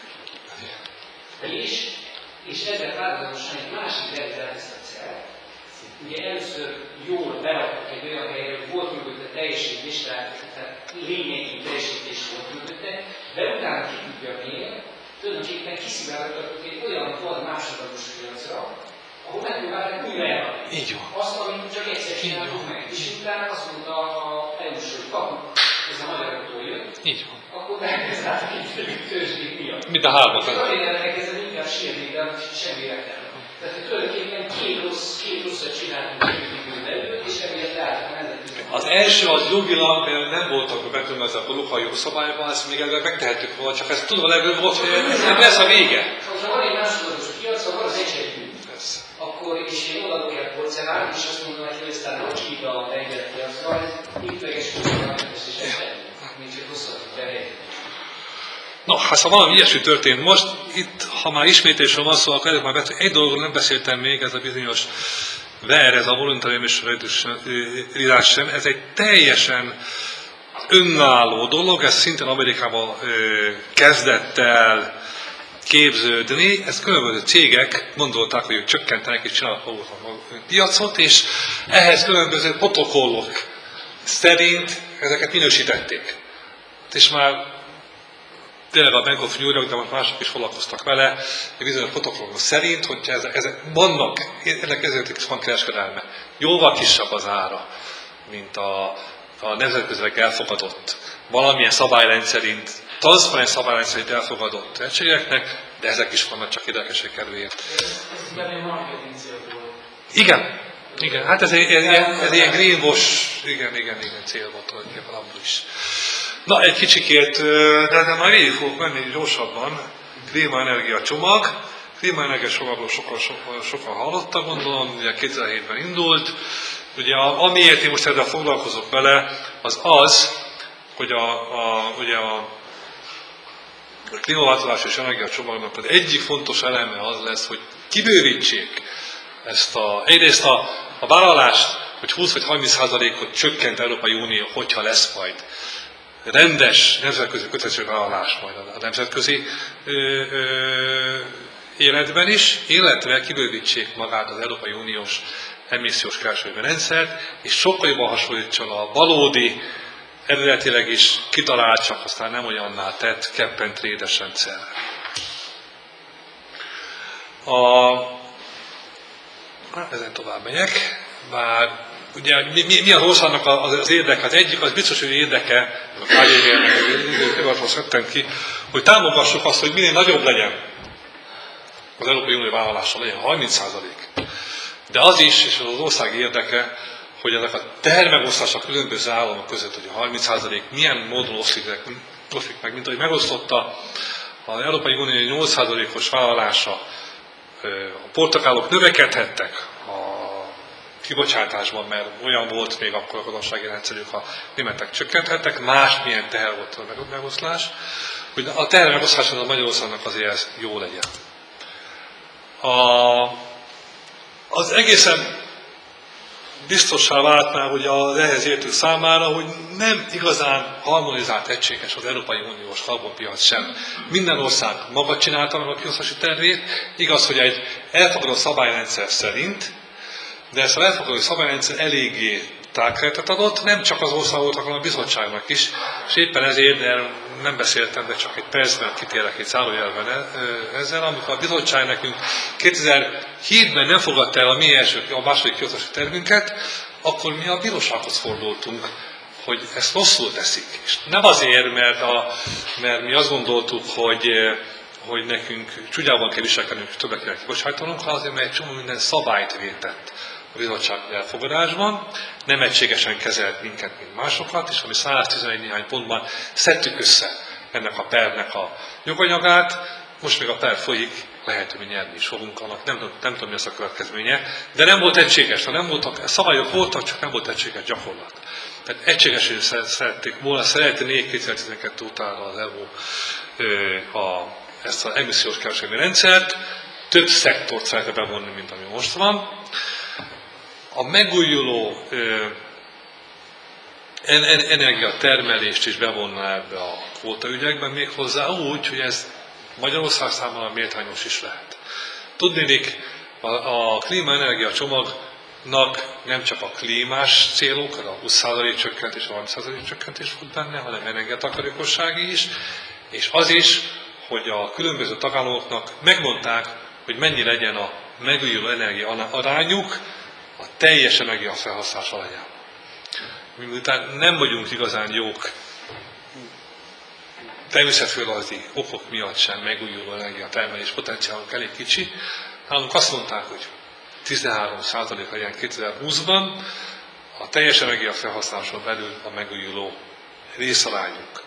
És, és ezzel párhuzamosan egy másik devizát, ezt a cél. Ugye először jól beraktak egy olyan helyre, hogy volt mögötte teljesítés, tehát lényegi teljesítés volt mögötte, de utána ki tudja miért, tulajdonképpen kiszivárogtattuk egy olyan vad másodlagos piacra, ahol megpróbálták újra eladni. Így van. Azt, amit csak egyszer csináltuk meg. És utána azt mondta a é u-s, hogy kapuk, ez a magyaroktól jött. Így van. Akkor elkezdáltak egy tőzsdék miatt. Mind a hármat. Az elérnek ezzel inkább sírnék, de semmi értelme. Tehát tulajdonképpen két rossz, két rosszat csináltunk a belül, és emiatt leálltak vezetni. Az első az jogilag, mert nem voltak betömözve a lukai jogszabályban, ezt még ebben megtehettük volna, csak ezt tudom a legjobb volt, hogy ez nem lesz a vége. Ha van egy másodlagos piac, ha van az egységű, akkor is én odaadok el porcelán, és azt mondom, hogy aztán hogy hív a tengert piacra, ez épületes porcelánmentes és eset, mint hogy hosszabb behelyet. No, hát ha valami ilyesmi történt most, itt, ha már ismétésről van szó, akkor előbb már beszél, egy dologról nem beszéltem még, ez a bizonyos vé e er, ez a Voluntary Emission Reduction, ez egy teljesen önálló dolog, ez szintén Amerikában ö, kezdett el képződni, ezt különböző cégek gondolták, hogy ők csökkentenek és csinálnak a piacot, és ehhez különböző protokollok szerint ezeket minősítették. És már tényleg a Bank of New York, de most mások is foglalkoztak vele, egy bizonyos protokollok szerint, hogyha ezek, ezek vannak, ennek ezért is van kereskedelme. Jóval kisebb az ára, mint a, a nemzetközileg elfogadott, valamilyen szabályrendszerint, transzparens szabályrendszerint elfogadott egységeknek, de ezek is vannak csak érdekesek kedvéért. Ez benne marketing célból. Igen, igen, hát ez egy, ez, ez, ez ilyen greenwash, igen, igen, igen, cél volt tulajdonképpen abból is. Na, egy kicsikét, de, de már végig fogok menni gyorsabban. Klímaenergia csomag. Klímaenergia csomagról sokan, sokan, sokan hallottak, gondolom, ugye kétezer-hétben indult. Ugye amiért én most ezzel foglalkozok vele, az az, hogy a, a, ugye a klímaváltozás és energiacsomagnak az egyik fontos eleme az lesz, hogy kibővítsék ezt a, egyrészt a, a vállalást, hogy húsz vagy harminc százalékot csökkent Európai Unió, hogyha lesz majd rendes nemzetközi kötelezettségvállalás majd a nemzetközi ö, ö, életben is, illetve kibővítsék magát az Európai Uniós emissziós kereskedelmi rendszert, és sokkal jobban hasonlítson a valódi, eredetileg is kitalált, csak aztán nem olyanná tett cap and trade-es rendszer. A, ezen tovább megyek, bár ugye mi, mi, mi az országnak az, az érdeke? Az egyik, az biztos, hogy érdeke, a ká gé vé-nek szedtem ki, hogy támogassuk azt, hogy minél nagyobb legyen az Európai Unió vállalása, legyen harminc százalék. De az is, és az ország érdeke, hogy ezek a termegosztások különböző államok között, hogy a harminc százalék milyen módon oszlik meg, mint ahogy megosztotta az Európai Unió nyolc százalékos vállalása, a portugálok növekedhettek a kibocsátásban, mert olyan volt még akkor a gazdasági rendszerük, a németek csökkenthettek, másmilyen teher volt a megoszlás, hogy a teher megoszlás a Magyarországnak azért ez jó legyen. A, az egészen biztossá váltná, hogy az ehhez értő számára, hogy nem igazán harmonizált, egységes az Európai Uniós karbonpiac sem. Minden ország maga csinálta meg a kiosztási tervét, igaz, hogy egy elfogadott szabályrendszer szerint, de ezt az elfogadott szabályrendszer eléggé tágkeretet adott, nem csak az országoknak, hanem a bizottságnak is, és éppen ezért, de nem beszéltem, de csak egy percben kitérek egy zárójelben ezzel, amikor a bizottság nekünk kétezer-hétben nem fogadta el a mi első, a második kiosztási tervünket, akkor mi a bírósághoz fordultunk, hogy ezt rosszul teszik. És nem azért, mert, a, mert mi azt gondoltuk, hogy, hogy nekünk csúnyában kell viselkednünk, többet kell kibocsájtanunk, hanem azért, mert egy csomó minden szabályt vétett a bizottság elfogadásban, nem egységesen kezelt minket, mint másokat, és ami száztizenegy néhány pontban szedtük össze ennek a pernek a joganyagát, most még a per folyik, lehet, hogy mi nyerni is fogunk annak, nem, nem, nem tudom, mi az a következménye, de nem volt egységes, nem voltak, szabályok voltak, csak nem volt egységes gyakorlat. Tehát egységesen szerették volna, szeretnék kétezer-tizenkettő után az é u a, ezt az emissziós kereskedelmi rendszert, több szektort szeretne bevonni, mint ami most van. A megújuló ö, en, en, energiatermelést is bevonná ebbe a kvótaügyekben, méghozzá úgy, hogy ez Magyarország számára méltányos is lehet. Tudnélik, a, a klíma-energia csomagnak nem csak a klímás célok, a húsz százalék csökkentés, a harminc százalék csökkentés volt benne, hanem energiatakarékossági is, és az is, hogy a különböző tagállamoknak megmondták, hogy mennyi legyen a megújuló energia arányuk a teljes energiafelhasználás arányában. Miután nem vagyunk igazán jók természetföldrajzi okok miatt sem megújuló energiatermelés potenciálunk elég kicsi, nálunk azt mondták, hogy tizenhárom százalék legyen kétezer-húszban a teljes energiafelhasználáson belül a megújuló részarányunk.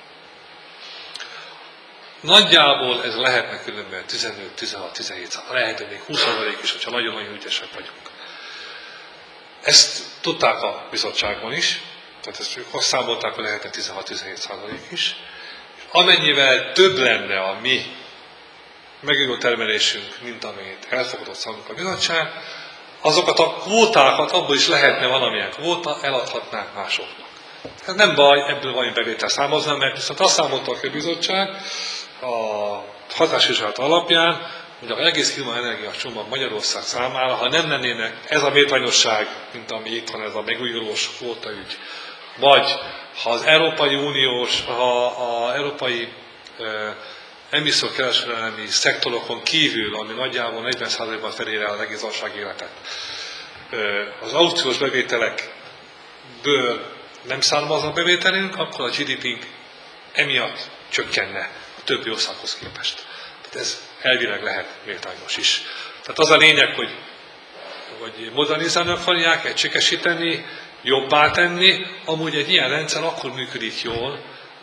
Nagyjából ez lehetne különben tizenöt, tizenhat, tizenhét százalék, lehet, hogy még húsz százalék is, hogyha nagyon-nagyon ügyesek vagyunk. Ezt tudták a bizottságban is, tehát ezt ők azt számolták, hogy lehetne tizenhat-tizenhét százalék is. Amennyivel több lenne a mi megújuló termelésünk, mint amit elfogadott számunk a bizottság, azokat a kvótákat abból is lehetne valamilyen kvóta, eladhatnánk másoknak. Ez nem baj, ebből valami bevétel számozna, mert viszont azt számolta a bizottság a hatásvizsgálat alapján, hogy az egész klíma-energia csomag Magyarország számára, ha nem lennének ez a méltányosság, mint ami itt van, ez a megújulós kvótaügy, vagy ha az Európai Uniós, ha az európai e, emissziókereskedelmi szektorokon kívül, ami nagyjából negyven százalékban fedi el az egész ország életet, e, az aukciós bevételekből nem származna bevételünk, akkor a gé dé pé-nk emiatt csökkenne a többi országhoz képest. Tehát ez elvileg lehet méltányos is. Tehát az a lényeg, hogy, hogy modernizálni akarják, egységesíteni, jobbá tenni, amúgy egy ilyen rendszer akkor működik jól,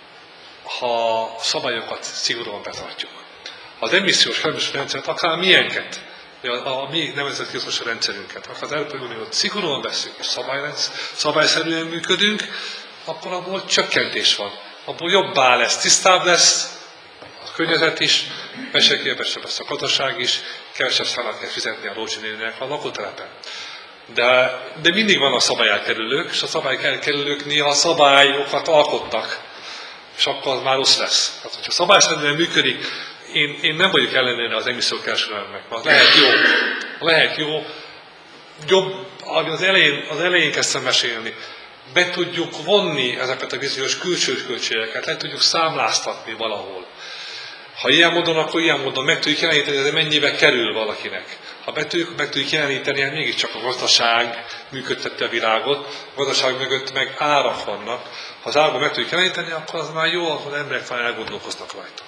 ha a szabályokat szigorúan betartjuk. Az emissziós kereskedelmi rendszert, akár milyenket, a, a mi nemzeti kiosztási rendszerünket, akár az Európai Uniót szigorúan veszünk és szabályszerűen működünk, akkor abból csökkentés van. Abból jobbá lesz, tisztább lesz a környezet is, versenyképesebb lesz a gazdaság is, kevesebb számát kell fizetni a lócsinének a lakótelepen. De, de mindig vannak szabályelkerülők, és a szabályelkerülők néha szabályokat alkottak, és akkor az már rossz lesz. Tehát, hogyha szabályszerűen működik, én, én nem vagyok ellenére az emissziókereskedelemnek, mert lehet jó, lehet jó, jobb, az elején, az elején kezdtem mesélni, be tudjuk vonni ezeket a bizonyos külső költségeket, le tudjuk számláztatni valahol. Ha ilyen módon, akkor ilyen módon meg tudjuk jeleníteni, hogy ez mennyibe kerül valakinek. Ha be tudjuk, meg tudjuk jeleníteni, hát mégiscsak a gazdaság működtette a világot, a gazdaság mögött meg árak vannak. Ha az árakban meg tudjuk jeleníteni, akkor az már jó, akkor az emberek már elgondolkoznak rajta.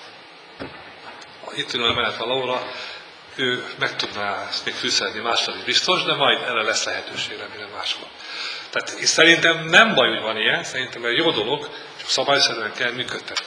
Itt ülő mellett a Laura, ő meg tudná ezt még fűszerni máskor is biztos, de majd erre lesz lehetőség, remélem máskor. Tehát szerintem nem baj, hogy van ilyen, szerintem ez jó dolog, csak szabályszerűen kell működtetni.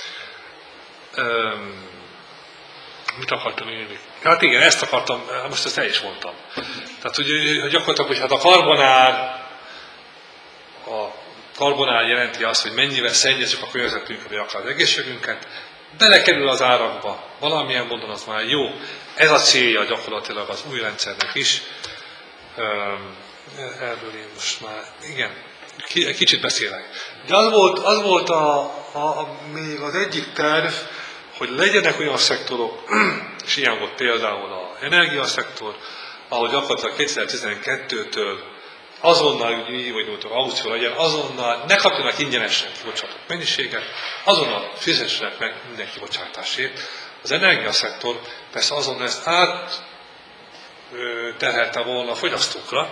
Um, mit akartam én? Hát igen, ezt akartam, most ezt el is mondtam. Tehát, hogy, hogy gyakorlatilag, hogy hát a karbonár, a karbonár jelenti azt, hogy mennyivel szennyezzük a környezetünket, vagy akár az egészségünket, belekerül az árakba, valamilyen módon az már jó. Ez a célja gyakorlatilag az új rendszernek is. Um, erről én most már, igen, egy kicsit beszélek. De az volt, az volt a, a, a, még az egyik terv, hogy legyenek olyan szektorok, és ilyen volt például az energiaszektor, ahol gyakorlatilag kétezer-tizenkettőtől azonnal, úgy így vagy voltunk, aukció legyen, azonnal ne kapjanak ingyenesen kibocsátott mennyiséget, azonnal fizessenek meg minden kibocsátásért. Az energiaszektor persze azonnal ezt át terhelte volna a fogyasztókra,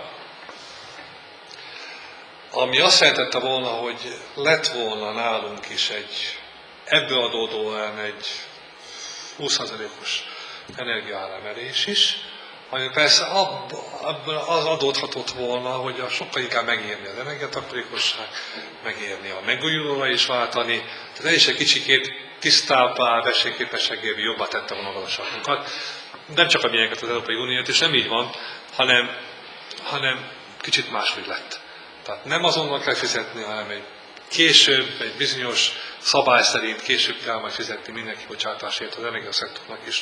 ami azt jelentette volna, hogy lett volna nálunk is egy, ebből adódóan egy húsz százalékos energiaáremelés is, ami persze abban az adódhatott volna, hogy a sokkal inkább megérni az energiatakarékosság, megérni a megújulóra is váltani, tehát ez is egy kicsikét tisztábbá, versenyképességével jobban tette volna a gazdaságunkat. Nem csak a miénket az Európai Uniót, és nem így van, hanem, hanem kicsit máshogy lett. Tehát nem azonnal kell fizetni, hanem egy később, egy bizonyos szabály szerint később kell majd fizetni minden kibocsátásért az energiaszektornak is,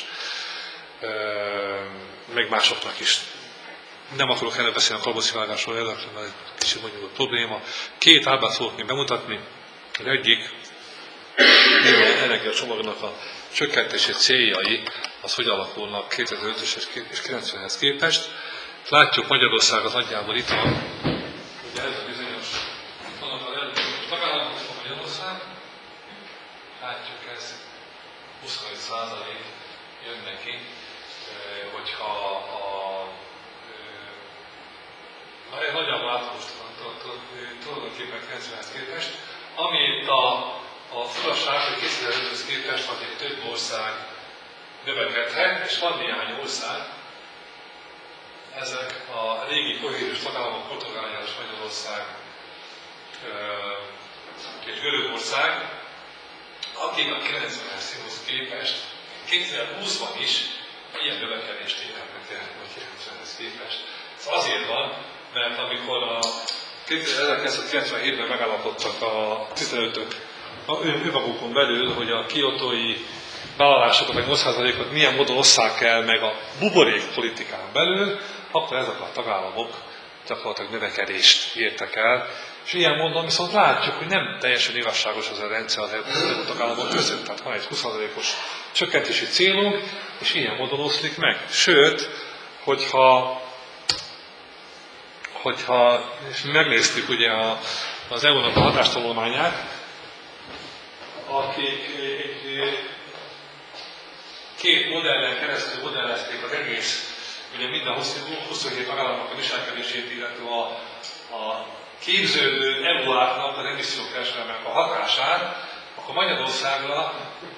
meg másoknak is. Nem akarok erre beszélni a karbonszivárgásról, ez egy kicsit bonyolult probléma. Két ábrát fogok még bemutatni. Az egyik, az energiacsomagnak a csökkentési céljai, az hogy alakulnak kétezer-ötös és kilencvenhez képest. Látjuk, Magyarország az nagyjából itt van. Ugye ez a bizonyos, annak az előző tagállamok a Magyarország. Látjuk, ez huszonöt százalék jön neki, hogyha a, a nagyjából átlagos tulajdonképpen kilencvenhez képest, ami itt a, a furaság, hogy kétezer-öthöz képest, hogy egy több ország növekedhet, és van néhány ország, ezek a régi kohéziós tagállamok, Portugália és Magyarország és Görögország, akik a kilencvenhez képest kétezer-húszban is ilyen növekedést érhetnek a kilencvenhez képest. Ez azért van, mert amikor a ezerkilencszázkilencvenhétben megállapodtak a tizenötök önmagukon belül, hogy a kiotói vállalásokat, meg nyolc százalékot milyen módon osszák el meg a buborék politikán belül, akkor ezek a tagállamok gyakorlatilag növekedést értek el. És ilyen módon viszont látjuk, hogy nem teljesen igazságos az a rendszer az európai tagállamok között. Tehát van egy húsz százalékos csökkentési célunk, és ilyen módon oszlik meg. Sőt, hogyha, hogyha és megnéztük ugye a, az é u-nak a hatástanulmányát, akik egy, két modellen keresztül modellezték az egész, ugye minden huszonhét tagállamnak a viselkedését, illetve a, a képződő é u-áknak az emissziókereskedelemnek a hatását, akkor Magyarországra,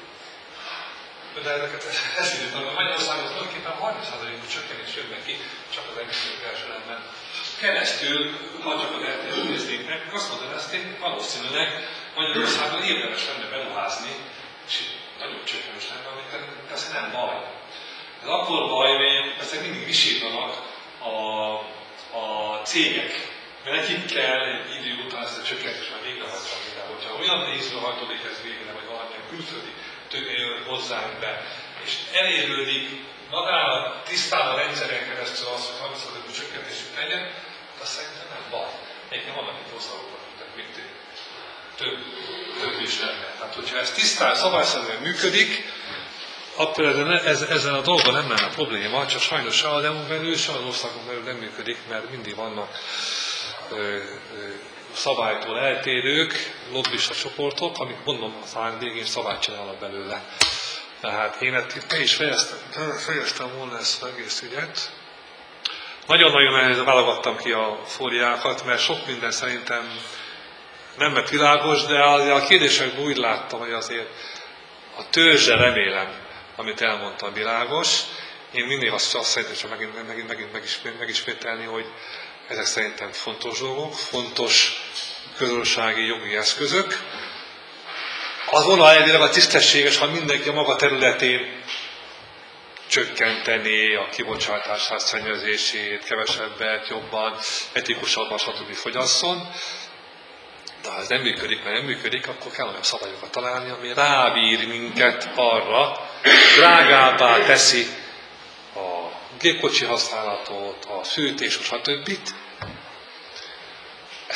de ezeket ezt írtam, a Magyarországon tulajdonképpen harminc százalékos csökkenés jön neki csak az emissziókereskedelemben keresztül, ha csak az er té es nézték meg, azt modellezték, valószínűleg Magyarországon érdemes lenne beruházni, és nagyobb csökkenés lenne, amit persze nem baj. Ez akkor baj, mert persze mindig visítanak a, a cégek, mert nekik kell egy idő után ezt a csökkentést már végrehajtani. De hogyha olyan nézve hajtódik ez végre, vagy valamilyen külföldi jön hozzánk be, és elérődik magán tisztán a rendszeren keresztül az, hogy harminc százalékos csökkentésük legyen, azt szerintem nem baj. Egyébként vannak itt országok, tehát még több, több is lenne. Tehát, hogyha ez tisztán, szabályszerűen működik, akkor ezen, ezen a dolgon nem lenne probléma, csak sajnos se az é u-n belül, se az országon belül nem működik, mert mindig vannak ö, ö, szabálytól eltérők, lobbista csoportok, amik mondom, aztán végén szabályt csinálnak belőle. Tehát én itt be is fejeztem, fejeztem volna ezt az egész ügyet. Nagyon-nagyon nehéz válogattam ki a fóliákat, mert sok minden szerintem nem lett világos, de a kérdésekben úgy láttam, hogy azért a törzse remélem, amit elmondtam, világos. Én mindig azt, azt szerintem csak megint, megint, megint megismét, megismételni, hogy ezek szerintem fontos dolgok, fontos közösségi jogi eszközök. Az volna elvileg a tisztességes, ha mindenki a maga területén csökkenteni a kibocsátás szennyezését, kevesebbet, jobban, etikusabban, stb. Fogyasszon. De ha ez nem működik, mert nem működik, akkor kell olyan szabályokat találni, ami rábír minket arra, drágábbá teszi a gépkocsi használatot, a fűtés, stb.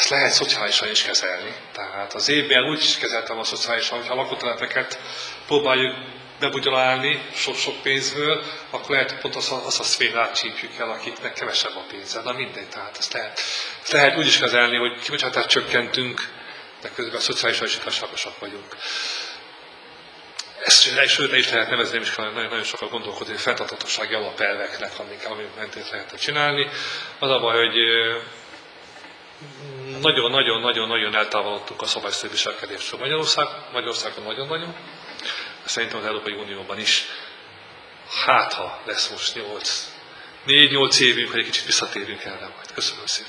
ezt lehet szociálisan is kezelni. Tehát az évben úgy is kezeltem a szociálisan, hogyha a lakótelepeket próbáljuk bebugyolálni sok-sok pénzből, akkor lehet, hogy pont azt a, azt a szférát csípjük el, akiknek kevesebb a pénze. Na mindegy, tehát ezt lehet, ezt lehet úgy is kezelni, hogy kibocsátást csökkentünk, de közben a szociálisan is igazságosak vagyunk. Ezt sőt, is lehet nevezni, nem is kell nagyon, nagyon sokat gondolkodni, fenntarthatósági alapelveknek, amik, amik mentét lehetne csinálni. Az a baj, hogy nagyon-nagyon-nagyon-nagyon eltávolodtunk a szabályszerű viselkedésről Magyarország, Magyarországon nagyon-nagyon. Szerintem az Európai Unióban is, hát ha lesz most nyolc, négy-nyolc évünk, hogy egy kicsit visszatérünk erre majd. Köszönöm szépen.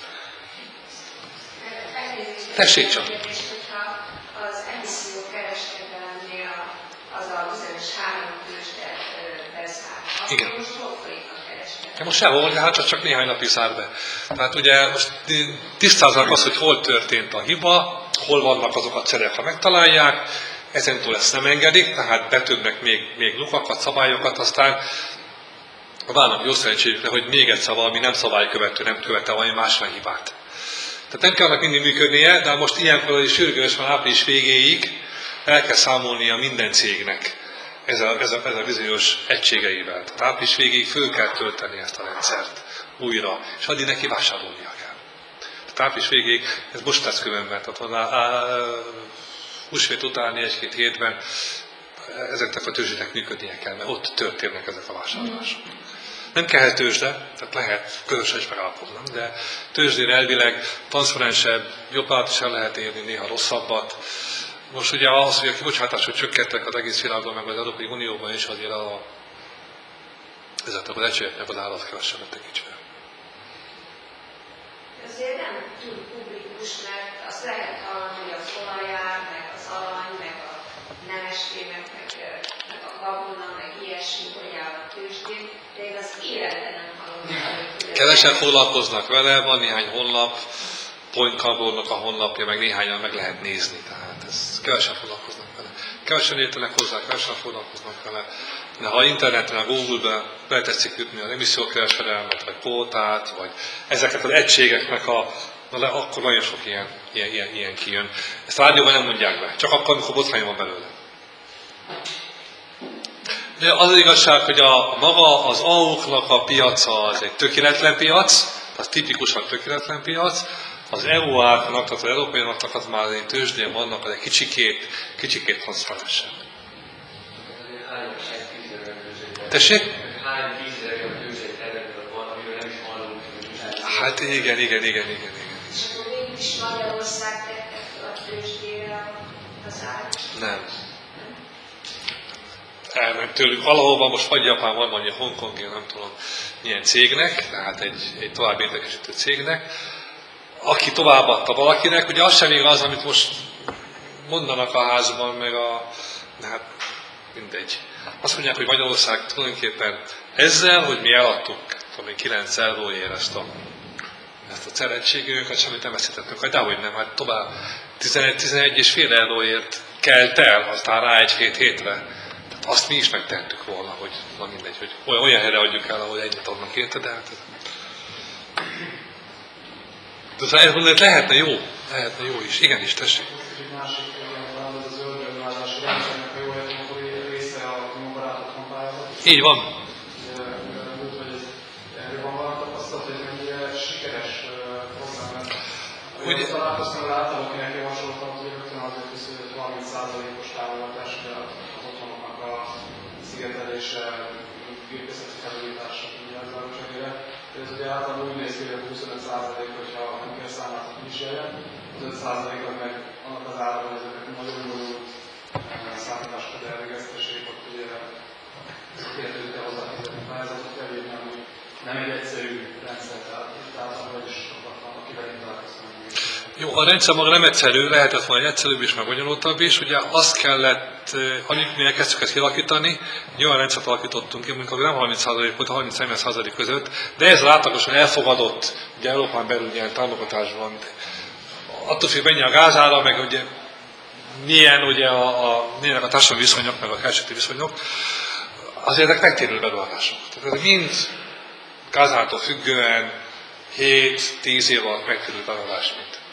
Tessék csak. Az emissziókereskedelemnél az a bizonyos három tőzsdet beszáll. Igen. Most hol folyik a kereskedelem? Most sehol, hát csak, csak néhány napig szár be. Tehát ugye most tisztázzák azt, hogy hol történt a hiba, hol vannak azok a cerek, ha megtalálják, ezentúl ezt nem engedik, tehát betöbbnek még, még lukakat, szabályokat, aztán válnak jó szerencséjükre, hogy még egyszer valami nem szabálykövető, nem követel valami másra hibát. Tehát nem kell mindig működnie, de most ilyenkor is sürgős van április végéig, el kell számolnia minden cégnek ez a, ez a, ez a bizonyos egységeivel. Tehát április végéig föl kell tölteni ezt a rendszert újra, és addig neki vásárolnia kell. Tehát április végéig, ez most lesz különben, tehát van húsvét utáni egy-két hétben ezeknek a tőzsdének működnie kell, mert ott történnek ezek a vásárlások. Nem kell tőzsde, tehát lehet közösen is megállapodni, de tőzsdére elvileg transzparensebb, jobbat is el lehet érni, néha rosszabbat. Most ugye az, hogy a kibocsátások csökkentek az egész világon, meg az Európai Unióban is azért a, ezeknek az egységeknek az állatkereskedet tekintve. Azért nem túl publikus, mert azt lehet hallani, hogy az olajár, meg az arany, meg a nemeskémek, meg, meg a gabona, meg ilyesmi, hogy áll a tőzsdén, de én az életben nem hallom. Kevesen foglalkoznak vele, van néhány honlap, Point Carbonnak a honlapja, meg néhányan meg lehet nézni, tehát ez kevesen foglalkoznak vele. Kevesen értenek hozzá, kevesen foglalkoznak vele, de ha interneten, a Google-be betetszik jutni az emissziókereskedelmet, vagy kvótát, vagy ezeket az egységeknek a, na, akkor nagyon sok ilyen, ilyen, ilyen, ilyen kijön. Ezt a rádióban nem mondják be, csak akkor, amikor botrány van belőle. De az az igazság, hogy a maga az á u-knak a piaca az egy tökéletlen piac, az tipikusan tökéletlen piac, az é u-áknak, tehát az európaiaknak az már egy tőzsdén vannak, az egy kicsikét, kicsikét transzparensebb. Tessék? Hány tízezer tőzsdei területről van, amiről nem is hallunk. Hát igen, igen, igen, igen, igen. És akkor mégis Magyarország tette fel a tőzsdére az árat? Nem. Elment tőlük valahova, most vagy Japán van, vagy a Hongkongi, nem tudom milyen cégnek, tehát egy, egy tovább értékesítő cégnek, aki továbbadta valakinek, ugye az sem igaz, amit most mondanak a házban, meg a... de hát mindegy. Azt mondják, hogy Magyarország tulajdonképpen ezzel, hogy mi eladtuk tudom, kilenc euróért ezt a, ezt a cerettségünket, semmit nem veszítettünk, de hogy nem, hát tovább tizenegy és fél euróért kelt el, aztán rá egy-két hétre. Tehát azt mi is megtettük volna, hogy na mindegy, hogy olyan, olyan helyre adjuk el, ahol ennyit adnak érte, de hát... De ez lehetne jó, lehetne jó is, igenis, tessék. Egy másik, az a zöld beruházási rendszernek a jó része a klímabarát otthon pályázat. Így van. Úgy, hogy erről van valami tapasztalat, hogy mennyire sikeres program lett. Ugye találkoztam, hogy láttam, akinek javasoltam, hogy rögtön azért készült, hogy harminc százalékos támogatás az otthonoknak a szigetelése, gépészeti felújítása, ugye az valóságére. Ez ugye általában úgy néz ki, hogy a huszonöt százalék, hogyha nem kell számlát vizsgálja, az öt százaléknak meg annak az ára, hogy ezeket nagyon bonyolult számításokat elvégeztessék, ott ugye értődik kell hozzá fizetni pályázatot elég, nem, nem egy egyszerű rendszer, tehát itt általában is sokat van, akivel én találkoztam. Jó, a rendszer maga nem egyszerű, lehetett volna egy egyszerűbb is, meg bonyolultabb is. Ugye azt kellett, amíg mi elkezdtük ezt kialakítani, egy olyan rendszert alakítottunk ki, amikor nem harminc százalék volt, a harminc-negyven százalék között, de ez átlagosan elfogadott, ugye Európán belül ilyen támogatás van. Attól függ, mennyi a gázára, meg ugye milyen ugye a, a, milyenek a társadalmi viszonyok, meg a kereseti viszonyok, azért ezek megtérülő beruházások. Tehát ez mind gázától függően hét-tíz év alatt megtérülő beruházás mint.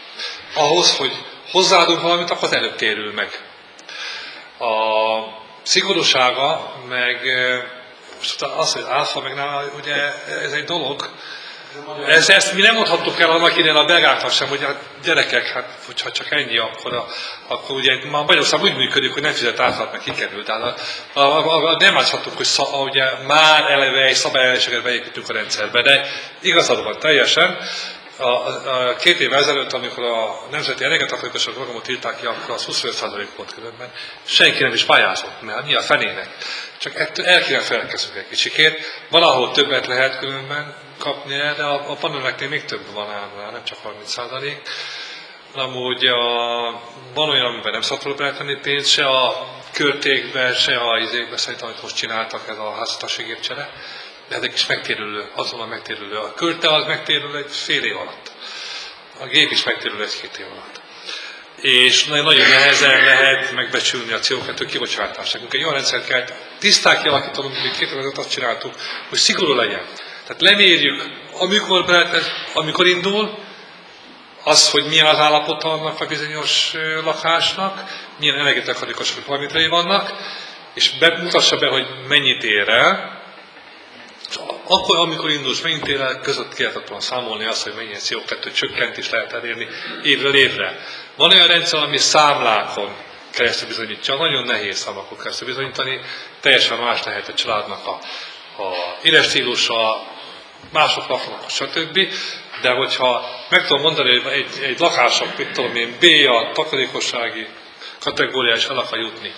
ahhoz, hogy hozzáadunk valamit, akkor az előbb térül meg. A szigorúsága, meg most az, hogy álfa, meg nála, ugye ez egy dolog. Ez, ezt mi nem mondhattuk el annak idején a belgáknak sem, hogy a gyerekek, hát hogyha csak ennyi, akkor, a, akkor ugye ma Magyarország úgy működik, hogy nem fizet áfát, meg kikerült. Tehát a, a, a, a, nem láthattuk, hogy szá, ugye már eleve egy szabályelőséget beépítünk a rendszerbe, de igazad van teljesen. A, a, a két évvel ezelőtt, amikor a Nemzeti Energiatakarékosság Programot írták ki, akkor az huszonöt százalék volt különben. Senki nem is pályázott, mert mi a fenének. Csak ettől el kéne felelkezzünk egy kicsikét. Valahol többet lehet különben kapni, de a, a paneleknél még több van ám, nem csak harminc százalék. Amúgy a, van olyan, amiben nem szabad beletenni pénzt, se a körtékbe, se a izékbe, szerintem, amit most csináltak, ez a háztartási gépcsere. De ezek is megtérülő, azonnal megtérülő. A körte az megtérülő egy fél év alatt. A gép is megtérülő egy-két év alatt. És nagyon nehezen lehet megbecsülni a cé o kettő kibocsátását. Egy olyan rendszert kell tisztán kialakítanunk, mint kétezer-öt azt csináltuk, hogy szigorú legyen. Tehát lemérjük, amikor, belet, amikor indul, az, hogy milyen az állapota annak a bizonyos lakásnak, milyen energiatakarékos paraméterei vannak, és bemutassa be, hogy mennyit ér el. Akkor, amikor indulsz, mennyit ér el, között ki lehetett volna számolni azt, hogy mennyi cé o kettő csökkentés lehet elérni évről évre. Van olyan rendszer, ami számlákon keresztül bizonyítja, nagyon nehéz számlákon keresztül bizonyítani, teljesen más lehet a családnak a, a éles stílusa, mások laknak, stb. De hogyha meg tudom mondani, hogy egy, egy lakásnak, mit tudom én, B a takarékossági kategóriá is el akar jutni.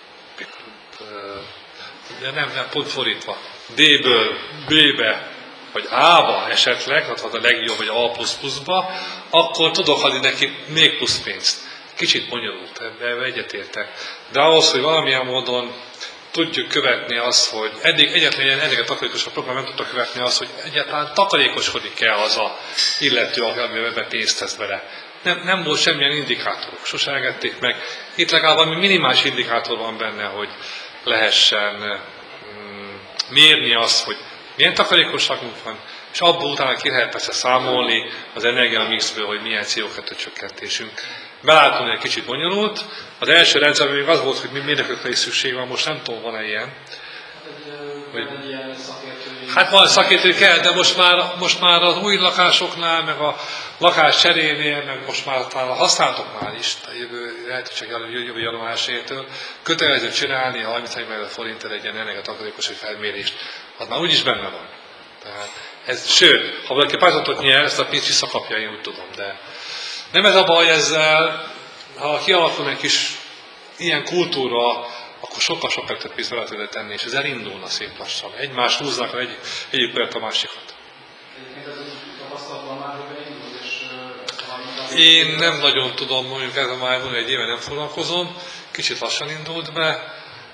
De nem, nem, pont fordítva. D-ből B-be, vagy A-ba esetleg, tehát a legjobb, vagy A plusz pluszba, akkor tudok adni neki még plusz pénzt. Kicsit bonyolult, ebben egyetértek. De ahhoz, hogy valamilyen módon tudjuk követni azt, hogy eddig egyetlen ilyen ennek a takarékos a program nem tudta követni azt, hogy egyáltalán takarékoskodik-e az a illető, amiben pénzt tesz bele. Nem, nem volt semmilyen indikátorok, sose engedték meg. Itt legalább valami minimális indikátor van benne, hogy lehessen mm, mérni azt, hogy milyen takarékosságunk van, és abból utána ki lehet persze számolni az energiamixből, hogy milyen cé o kettő csökkentésünk. Belátom, hogy egy kicsit bonyolult. Az első rendszerben még az volt, hogy mi mérnökökre is szükség van, most nem tudom, van-e ilyen. Hogy, hát van szakértő kell, de most már, most már az új lakásoknál, meg a lakás cserénél, meg most már talán a használatoknál is, a jövő, lehet, hogy csak jövő január elsejétől kötelező csinálni a harmincegy millió forinttal egy ilyen energiatakarékos felmérést. Az már úgyis benne van. Tehát ez, sőt, ha valaki pályázatot nyer, ezt a pénzt visszakapja, én úgy tudom, de nem ez a baj ezzel, ha kialakul egy kis ilyen kultúra, akkor sokkal-sokkal több pénzt bele tudod tenni, és ez elindulna szép lassan. Egymást húznak egy, egyik perc a másikat. Egyébként ez úgy tapasztalatban már, hogy beindul, és ezt valamit... Én nem nagyon tudom, mondjuk ezzel már egy éve nem foglalkozom, kicsit lassan indult be.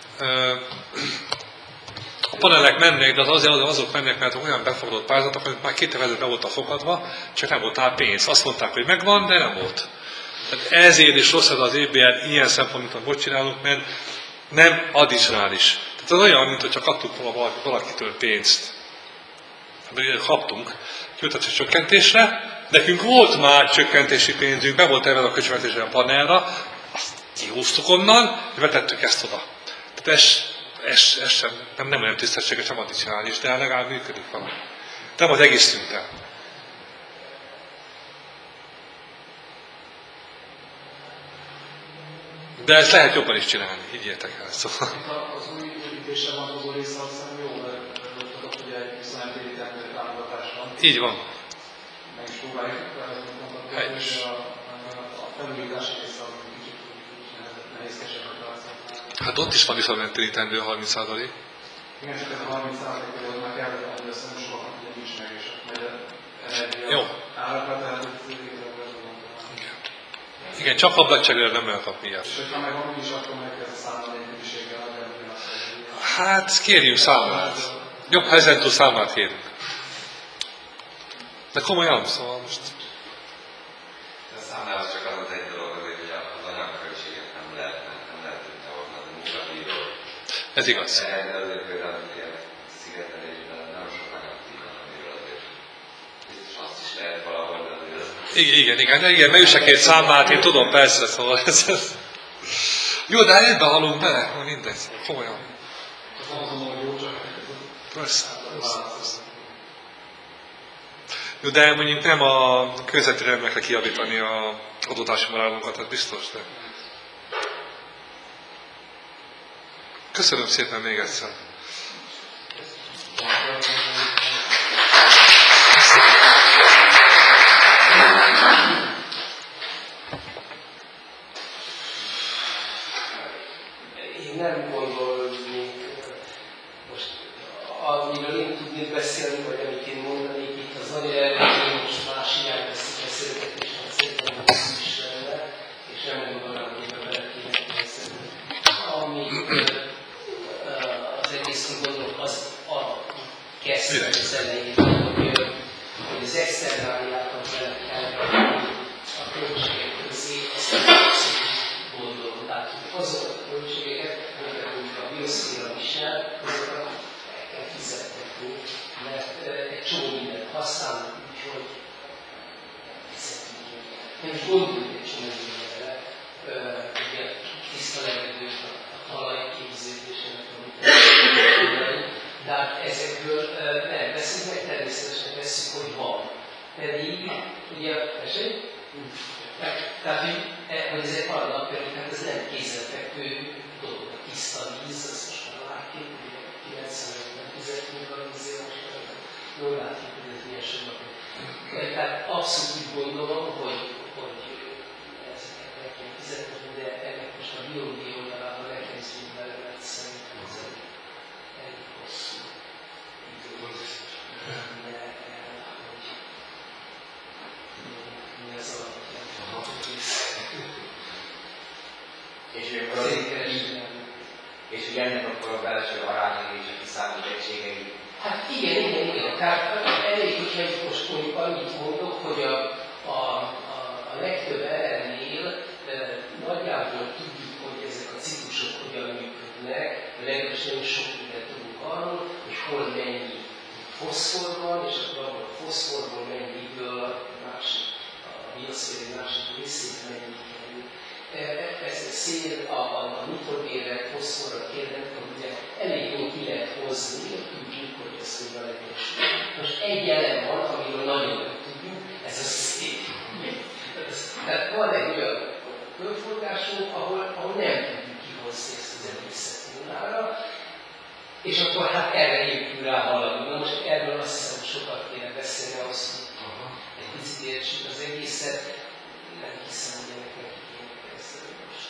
A panelek mennek, de az azért azok mennek, mert olyan befogadott pályázatok, amit már két éve be voltak fogadva, csak nem volt rá pénz. Azt mondták, hogy megvan, de nem volt. Tehát ezért is rossz ez az é bé er ilyen szempontból, hogy csinálunk, mert nem addicionális. Tehát az olyan, mint hogyha kaptunk volna valakitől pénzt. Hát, kaptunk költségvetési csökkentésre, nekünk volt már csökkentési pénzünk, be volt tervezve a költségvetésre a panelra, azt kihúztuk onnan, és vetettük ezt oda. Tehát ez, ez, ez sem, nem, nem olyan tisztességes, sem addicionális, de legalább működik valami. Nem az egész szinten. De ezt lehet jobban is csinálni, higgyétek el. Szóval. Az új építésre vonatkozó része azt hiszem jó, mert tudok, hogy egy viszonylag érítendő támogatás van. Így van. Meg is próbáljuk felvezetni, és a, a felújítási része az kicsit nehézkesebb a találszak. Hát ott is van viszonylag érítendő a harminc százalék. Igen, csak ez a harminc százalék, hogy már kellett volna, de szerintem sokaknak ugye nincs meg, és majd energia Jó. árakra, tehát ez igen, csak ablakcserélőre nem lehet kapni ilyet. és hogyha meg van, is akkor meg ez a számla nélküliséggel, hogy azt mondja. Hát kérjünk számlát. Jobb, ha ezentúl számlát kérünk. De komolyan, szóval most... A számlás csak az az egy dolog, azért, hogy az anyagköltséget nem lehet, nem lehet tudni hozni a munkabíról. Ez igaz. De azért például ilyen szigetelésben nem sok anyag van, amiről azért biztos azt is lehet valahol, de azért Igen, igen, igen, igen, meg is két számát, én tudom, persze, szóval ez... ez. Jó, de ebben halunk bele, hogy mindegy, komolyan. Persze, persze. Jó, de mondjuk nem a közvetlen remekre kijavítani a adódási morálunkat, ez biztos, de... Köszönöm szépen még egyszer. Én nem gondolnék most, amiről én tudnék beszélni, vagy amit én mondanék itt, az nagyon elég, most más irányba beszélgetés, mert szerintem hosszú is lenne, és nem gondolom, hogy ebben bele kéne beszélni. Ami az egész gondolok, az a kezdve az elején, hogy, hogy az externáliákat bele kell a költségek közé, ezt gondolom. Tehát azokat a költségeket, amiket a bioszféra visel, azokat el kell fizetni, mert egy csomó mindent használunk, úgyhogy fizetni. Nem is gondolunk egy csomó mindenre, ugye tiszta levegőt, a talajképződésének, amit de hát ezekből nem veszünk meg, természetesen veszünk, hogy van. Pedig, ugye, esély? Tehát, hogy ezek vannak, pedig hát ez nem kézenfekvő dolog. A tiszta víz, az most már látjuk, hogy kilencvenötben fizetünk a vízért, most jól látjuk, hogy ez milyen sokat. Tehát abszolút úgy gondolom, hogy, hogy ezeket meg kell fizetni, de ennek most a biológiai oldalában elkezdjünk bele, mert szerintem ez elég hosszú idő. Mi az alapján? És akkor és ugye ennek akkor a belső arányai és a kiszámít egységei. Hát igen, igen, igen. Tehát elég, hogyha most mondjuk annyit mondok, hogy a, a, a, a legtöbb ellennél e, nagyjából tudjuk, hogy ezek a ciklusok hogyan működnek, legalábbis nagyon sok mindent tudunk arról, hogy hol mennyi foszfor van, és akkor a foszforból mennyiből a másik, a bioszféra másik részét mennyi kerül. Ez a szél, a, a, a nitrogénre, foszforra kérnek, hogy ugye elég jól ki lehet hozni, tudjuk, hogy ez hogyan egyesül. Most egy elem van, amiről nagyon nem tudjuk, ez a szél. Tehát van egy olyan körforgásunk, ahol, ahol nem tudjuk kihozni ezt az egészet nullára, és akkor hát erre épül rá valami. Na most erről azt hiszem sokat kéne beszélni ahhoz, hogy egy picit értsük az egészet. Nem hiszem, hogy ennek neki kéne kezdeni most.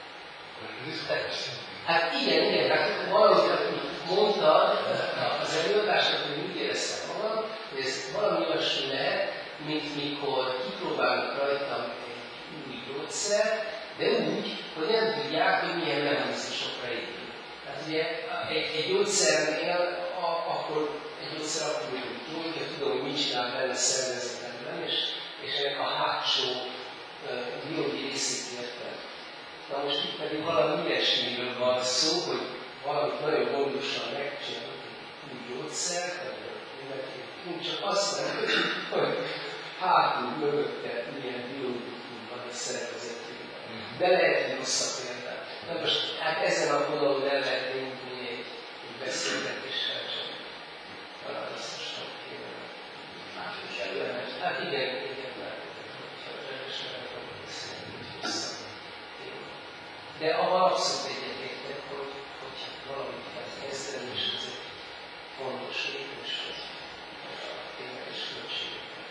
Hát igen, igen, tehát valamit, amit mondtad az előadásnak, hogy úgy éreztem magam, hogy ez valami olyasmi lehet, mint mikor kipróbálunk rajtam egy új gyógyszer, de úgy, hogy nem tudják, hogy milyen mechanizmusokra épül. Tehát ugye egy, egy gyógyszernél, a, akkor egy gyógyszer akkor működik túl, hogy tudom, hogy mit csinál benne a szervezetemben, és, és ennek a hátsó uh, biológiai részét értem. Na most itt pedig valami ilyesmiről van szó, hogy valamit nagyon gondosan megcsinálunk egy új gyógyszert, vagy csak azt nem, hogy hátul, mögötte milyen biológikum van a szervezetében. De lehet, hogy rosszabb értem. Na most hát ezen a vonalon el lehet indulni egy, egy beszélgetéssel, csak talán ezt most nem kéne. Hát igen, igen, lehet, hogyha rendesen el tudom beszélni, hogy vissza. De abban abszolút egyetértek, hogy, hogy valamit kell kezdeni, és ez egy fontos lépés, hogy a tényleges költségeket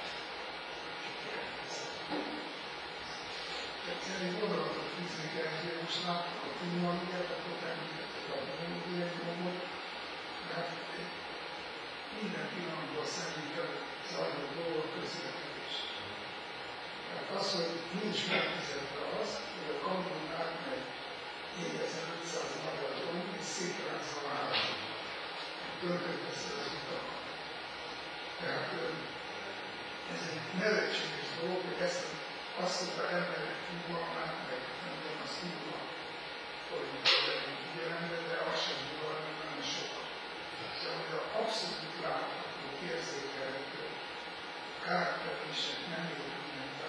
egyszerűen egy gondolatot fűzni kell, hogy most láttuk a filmaniát, akkor említettek a biológiai gombot, mert minden pillanatban szemünk előtt zajló dolgok közlekedés. Tehát az, hogy nincs megfizetve az, hogy a kamion átmegy négyezer-ötszáz magyaron, és szétrázza már töltötteszi az utakat. Tehát ez egy nevetséges dolog, hogy ezt azt mondta emberek tudvalmát, meg nem tudom, azt tudva, hogy vegyünk figyelembe, de az sem tudva, hogy nagyon sok. Szóval, hogy abszolút látható, érzékelhető karakterisek nem érünk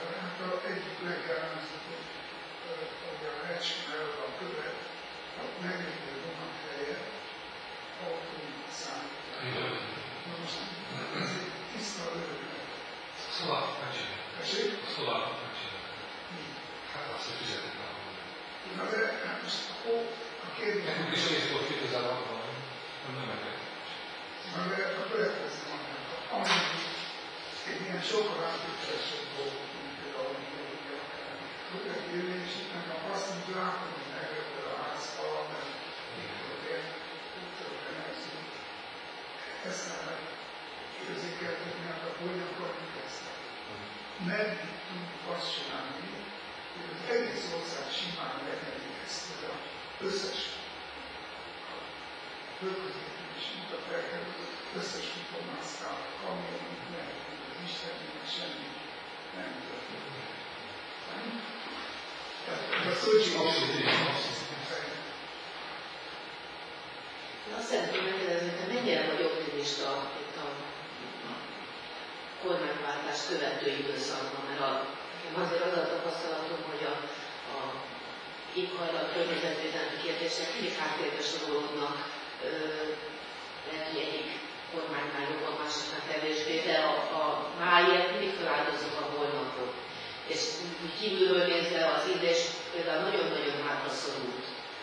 meglévő vonat helyett autómat szállítani. Na most ez egy tiszta öröklet. Szóval megcsinálják. Tessék? Szóval megcsinálják. Mi? Hát azt, hogy fizetik rá. Na de hát most ó, a kérdés... Nekünk is egész volt kétezer-hatban, nem nem engedett. Na de a következő van, amíg egy ilyen sokkal átkötelesebb dolgok, mint például a akár érvényes, itt nekem azt, hogy látom, hogy megvetted a házfal, mert mikor ért, úgy történezni. Ezt nem érzékeltetni, akkor hogy akarjuk ezt. Meddig tudjuk azt csinálni, hogy az egész ország simán megengedik ezt, hogy az összes földközépülés mutat elkerül, az összes kupomászkál, kamionok, meg az Istennek semmi nem történik. Tehát ez a szöcsi abszolút Én azt szeretném megkérdezni, hogy mennyire vagy optimista itt a kormányváltás követő időszakban, mert a, azért az a tapasztalatom, hogy a, a éghajlat környezetvédelmi kérdések mindig háttérbe sorolódnak, lehet, hogy egyik kormánynál jobban, másiknál kevésbé, de a, a máért mindig feláldozzuk a holnapot. És kívülről nézve az Indés például nagyon-nagyon hátra szorult.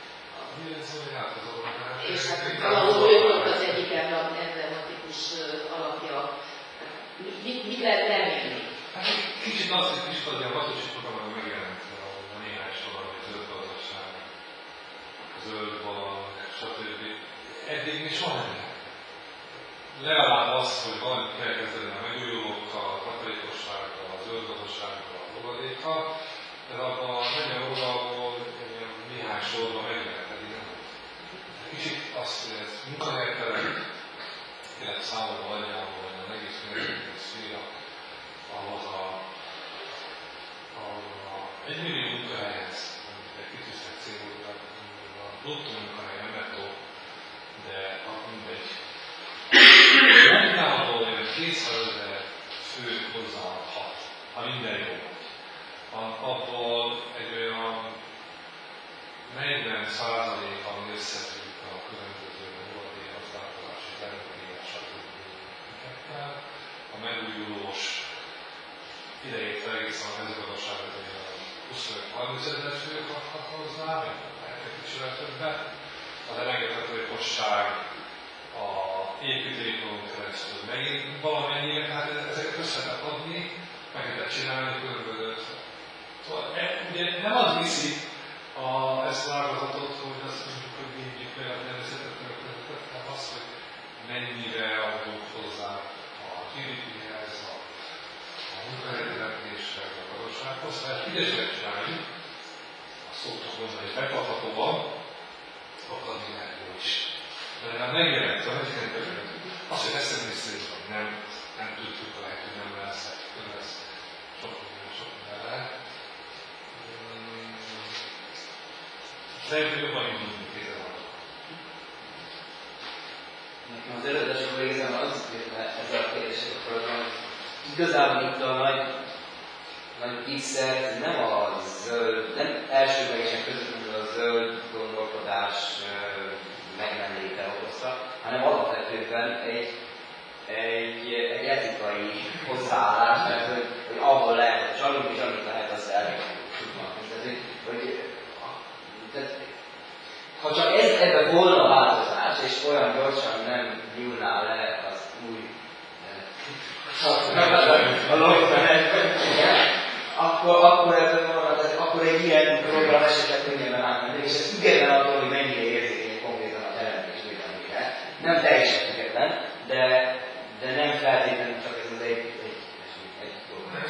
És hát valahol ő volt az egyik emblematikus alapja. Mit, mit lehet remélni? Hát kicsit azt, hogy kicsit az ilyen Matocsi programban megjelent a néhány sor, hogy zöld gazdaság, zöld bank, stb. Eddig mi soha nem lehet. Legalább az, hogy valamit kell kezdeni a megújulókkal, a takarékossággal, a zöld gazdasággal, a fogadékkal, de abban nagyon oldalból néhány sorban meg lehet, pedig nem. Kicsit azt, hogy ez munkahelyterek, illetve számomra anyjából, hogy az egész mértékű szféra, ahhoz a, a, a egy millió munkahelyhez, amit egy kitűztek célul, a bruttó munkahely nem nettó, de mindegy. Munkából olyan kétszázezer fő hozzáadhat, ha minden jó. Abból egy olyan negyven százalék, ami összefügg a különböző hulladék gazdálkodási területével, stb. A megújulós idejétve egészen a mezőgazdaságot huszonöt-harminc ezer fő kaphat hozzá, lehet egy kicsivel többet. Az elengedhetőposság, a építőiparunk keresztül megint valamennyire, hát ezeket össze lehet adni, meg lehet csinálni különbözőt. Szóval ugye nem az viszi a, ezt az ágazatot, hogy azt mondjuk, hogy védjük meg a természetet, hanem az, hogy mennyire adunk hozzá a gé dé péhez, a, a munkahelyteremtéshez, a gazdasághoz. Tehát ügyesek csinálni, azt szoktuk mondani, hogy megkaphatóan, akadni lehet jó is. De nem megjelent, az, hogy eszembe szerint, hogy nem, nem tudjuk a lehet, hogy nem lesz, hogy lesz sok minden, sok minden lehet. Szerintem jobban indulunk, mint kétezer-hatban. Nekem az előadási kollégám az, hogy ezzel a kérdések a programon, igazából itt a nagy, nagy X-et nem a zöld, nem elsőlegesen közvetlenül a zöld gondolkodás megmenléte okozta, hanem alapvetően egy, egy, egy etikai hozzáállás, mert hogy, hogy ahol lehet csalunk, és amit lehet, azt elmegyünk. Tehát, hogy, tehát, ha csak ez, ebben volna változás, és olyan gyorsan nem nyúlná le az új a logmenetben, akkor, akkor ebben volna, akkor egy ilyen program esetleg könnyebben átmenni, és ez független attól, hogy mennyire érzékeny konkrétan a teremtésvédelmére. Nem teljesen független, de, de nem feltétlenül csak ez az egy, egy, egy dolog.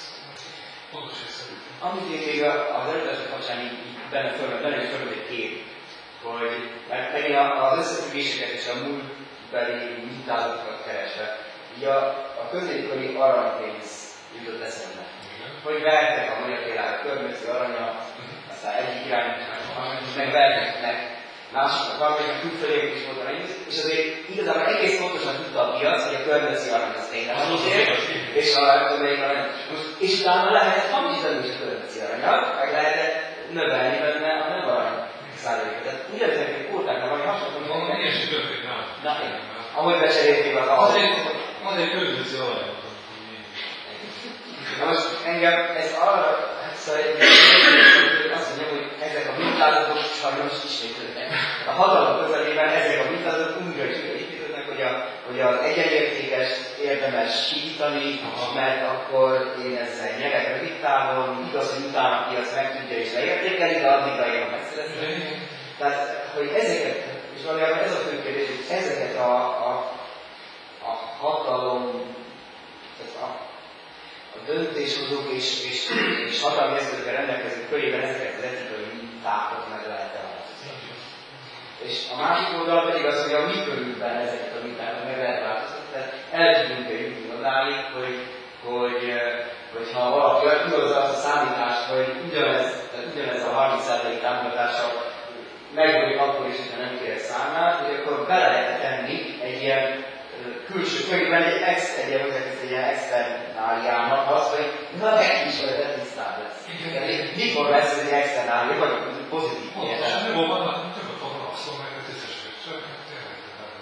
Amit én még az előadások kapcsán így benne fölmerül egy kép, hogy megint az összefüggéseket és a múltbeli mintázatokat keresve, így a, a középkori aranypénz jutott eszembe. Hogy vertek a magyar tényleg a körmöci aranya, aztán egyik irányban, meg vertek másoknak valamelyik külföldék is volt a és azért igazából egész pontosan tudta a piac, hogy a körmöci arany az tényleg azért, és a többiek arany. És utána lehetett hamisítani is a körmöci aranyat, meg lehetett növelni benne a nem arany százalékot. Tehát ugyanez hogy becserélték az ahhoz. Azért körülbelül alanyok. Most engem ez arra, hát szóval azt mondjam, hogy ezek a mintázatok sajnos ismétlődnek. A hatalom közelében ezek a mintázatok újra és újra építődnek, hogy, a, hogy az egyenértékes érdemes kiítani, mert akkor én ezzel nyerek rövid távon, igaz, hogy utána ki azt meg tudja és leértékeli, de addigra én megszerezni. Tehát, hogy ezeket, és valójában ez a fő kérdés, hogy ezeket a, a, a hatalom, a a döntéshozók és, és, és hatalmi eszközökkel rendelkező körében ezeket az etikai mintákat meg lehet változtatni. És a másik oldal pedig az, hogy a mi körülben ezeket a mintákat meg lehet változtatni. Tehát el tudunk jutni odáig, hogy, hogy, hogy ha valaki igazza azt a számítást, hogy ugyanez, ugyanez a harminc százalék támogatása megvolik akkor is, hogyha nem kérek számlát, hogy akkor bele lehet tenni egy ilyen külső, tulajdonképpen egy, ex, egy, ilyen, egy ilyen externáliának az, hogy na neki is olyan tisztább lesz. Mikor lesz ez egy externália, vagy pozitív értelme? Nem van, többet foglalkozol meg a tisztességek, tényleg.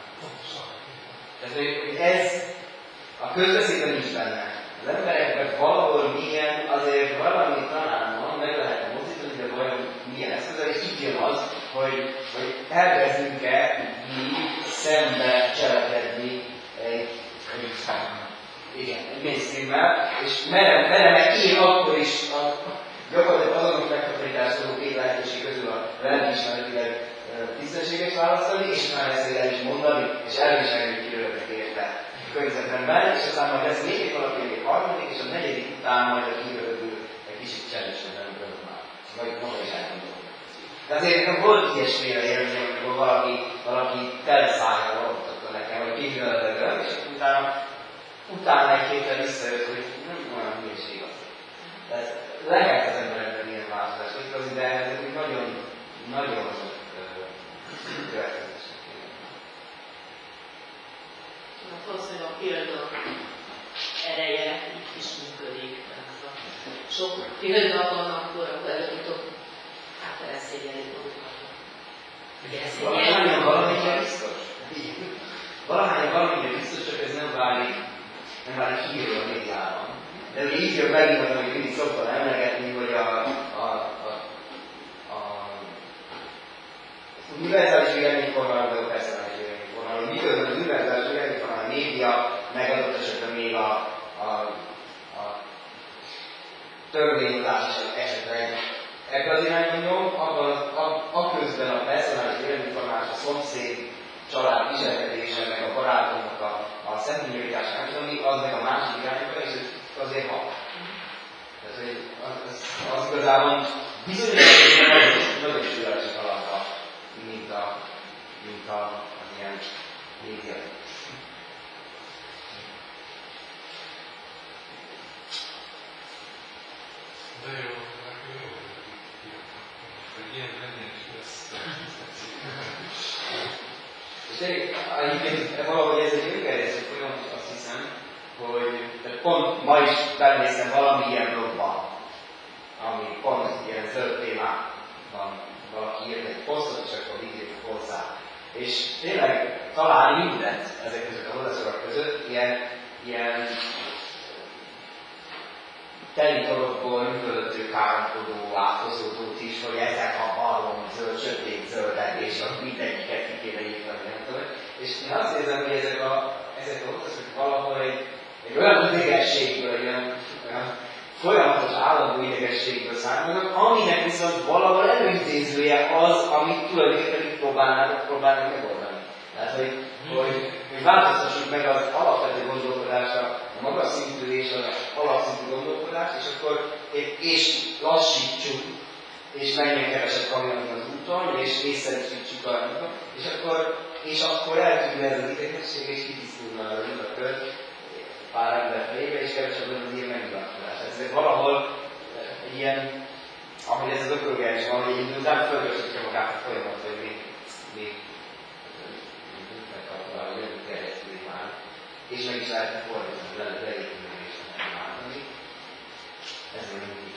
Tehát, hogy ez a közbeszédben nincs benne. Az embereknek valahol milyen, azért valami talán van, meg lehet mozdítani, de vajon milyen eszközzel, és így jön az, hogy, hogy elkezdünk-e mi szembe cselekedni egy, egy, igen, egy mainstream-mel, és merem, merem én akkor is a, gyakorlatilag azonos megtakarítások két lehetőség közül a lelkiismeretileg tisztességes választani, és már ezt el is mondani, és elviselni, hogy kiröltek érte a környezetemben, és aztán majd lesz még egy valaki, még egy harmadik, és a negyedik után majd a kiröltő egy kicsit cselősebben görög már. Vagy maga is elmondom. De azért volt ilyesmire érzem, amikor valaki, valaki teleszájjal oltotta nekem, vagy képviselőleg, és utána, utána egy héttel visszajött, hogy nem olyan hülyeség az. Tehát lehet az emberekben ilyen változás, hogy de ezek úgy nagyon, nagyon következetesek. Hát valószínűleg a példa ereje itt is működik. Sok példa van, akkor előbb-utóbb hát elszégyelik magukat. Valahányan valamelyik biztos? Valahányan valamelyik biztos, csak ez nem válik, nem válik hírről a médiában. De ugye így jön megint, hogy mindig szoktam emlegetni, hogy a, a, a, a univerzális véleményformáló, de a personális véleményformáló, hogy miközben az univerzális véleményformáló a média, meg adott esetben még a, a, a törvényhozás esetleg ebben az irányban nyom, abban a közben a personális véleményformálás, a szomszéd család viselkedése, meg a barátomnak a, a szentművétás nem az meg a másik irányba, és azért hat. Tehát, hogy az, az, az igazából bizonyos nagyon sűrűsek alatt, mint a, mint a, az ilyen média. De jó, akkor jó, hogy ilyen mennyien is lesz. És egyébként valahogy ez egy öngerjesztő folyamat, azt hiszem, hogy pont ma is belenéztem valami ilyen blogban, ami pont ilyen zöld témában valaki írt egy posztot, és akkor így írt hozzá. És tényleg talán mindent ezek között a hozzászólók között, ilyen, ilyen telitorokból üvöltő, káromkodó, átkozódót is, hogy ezek a hallom zöld, sötét zöldek, és az mindegyiket ki kéne írtani, nem tudom. És én azt érzem, hogy ezek a, ezek a hozzászólók valahol egy, egy olyan idegességből, egy olyan, olyan folyamatos állandó idegességből származnak, aminek viszont valahol előidézője az, amit tulajdonképpen itt próbálnak, próbálnak megoldani. Tehát, hogy, hogy, hogy változtassuk meg az alapvető gondolkodásra, a magas szintű és az alapszintű gondolkodást, és akkor és lassítsuk, és menjen kevesebb kamionon az úton, és észszerűsítsük a úton, és akkor, és akkor eltűnne ez az idegenesség, és kitisztulna az a kör pár ember fejébe, és kevesebb az ilyen megnyilvánulás. Ez valahol egy ilyen, ahogy ez az ökológiás van, hogy egy idő után fölgyorsítja magát a folyamat, hogy még, még megkapva, hogy terjesztődik már. És meg is lehetne fordítani, lehet leépülni és nem váltani. Ez még mindig.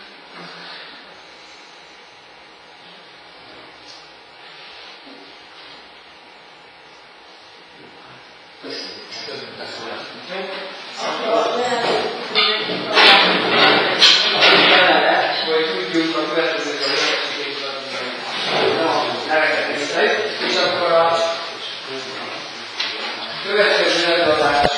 Köszönjük a szólást. Hogy tudjuk a következő neveket nézni, és akkor a következő előadás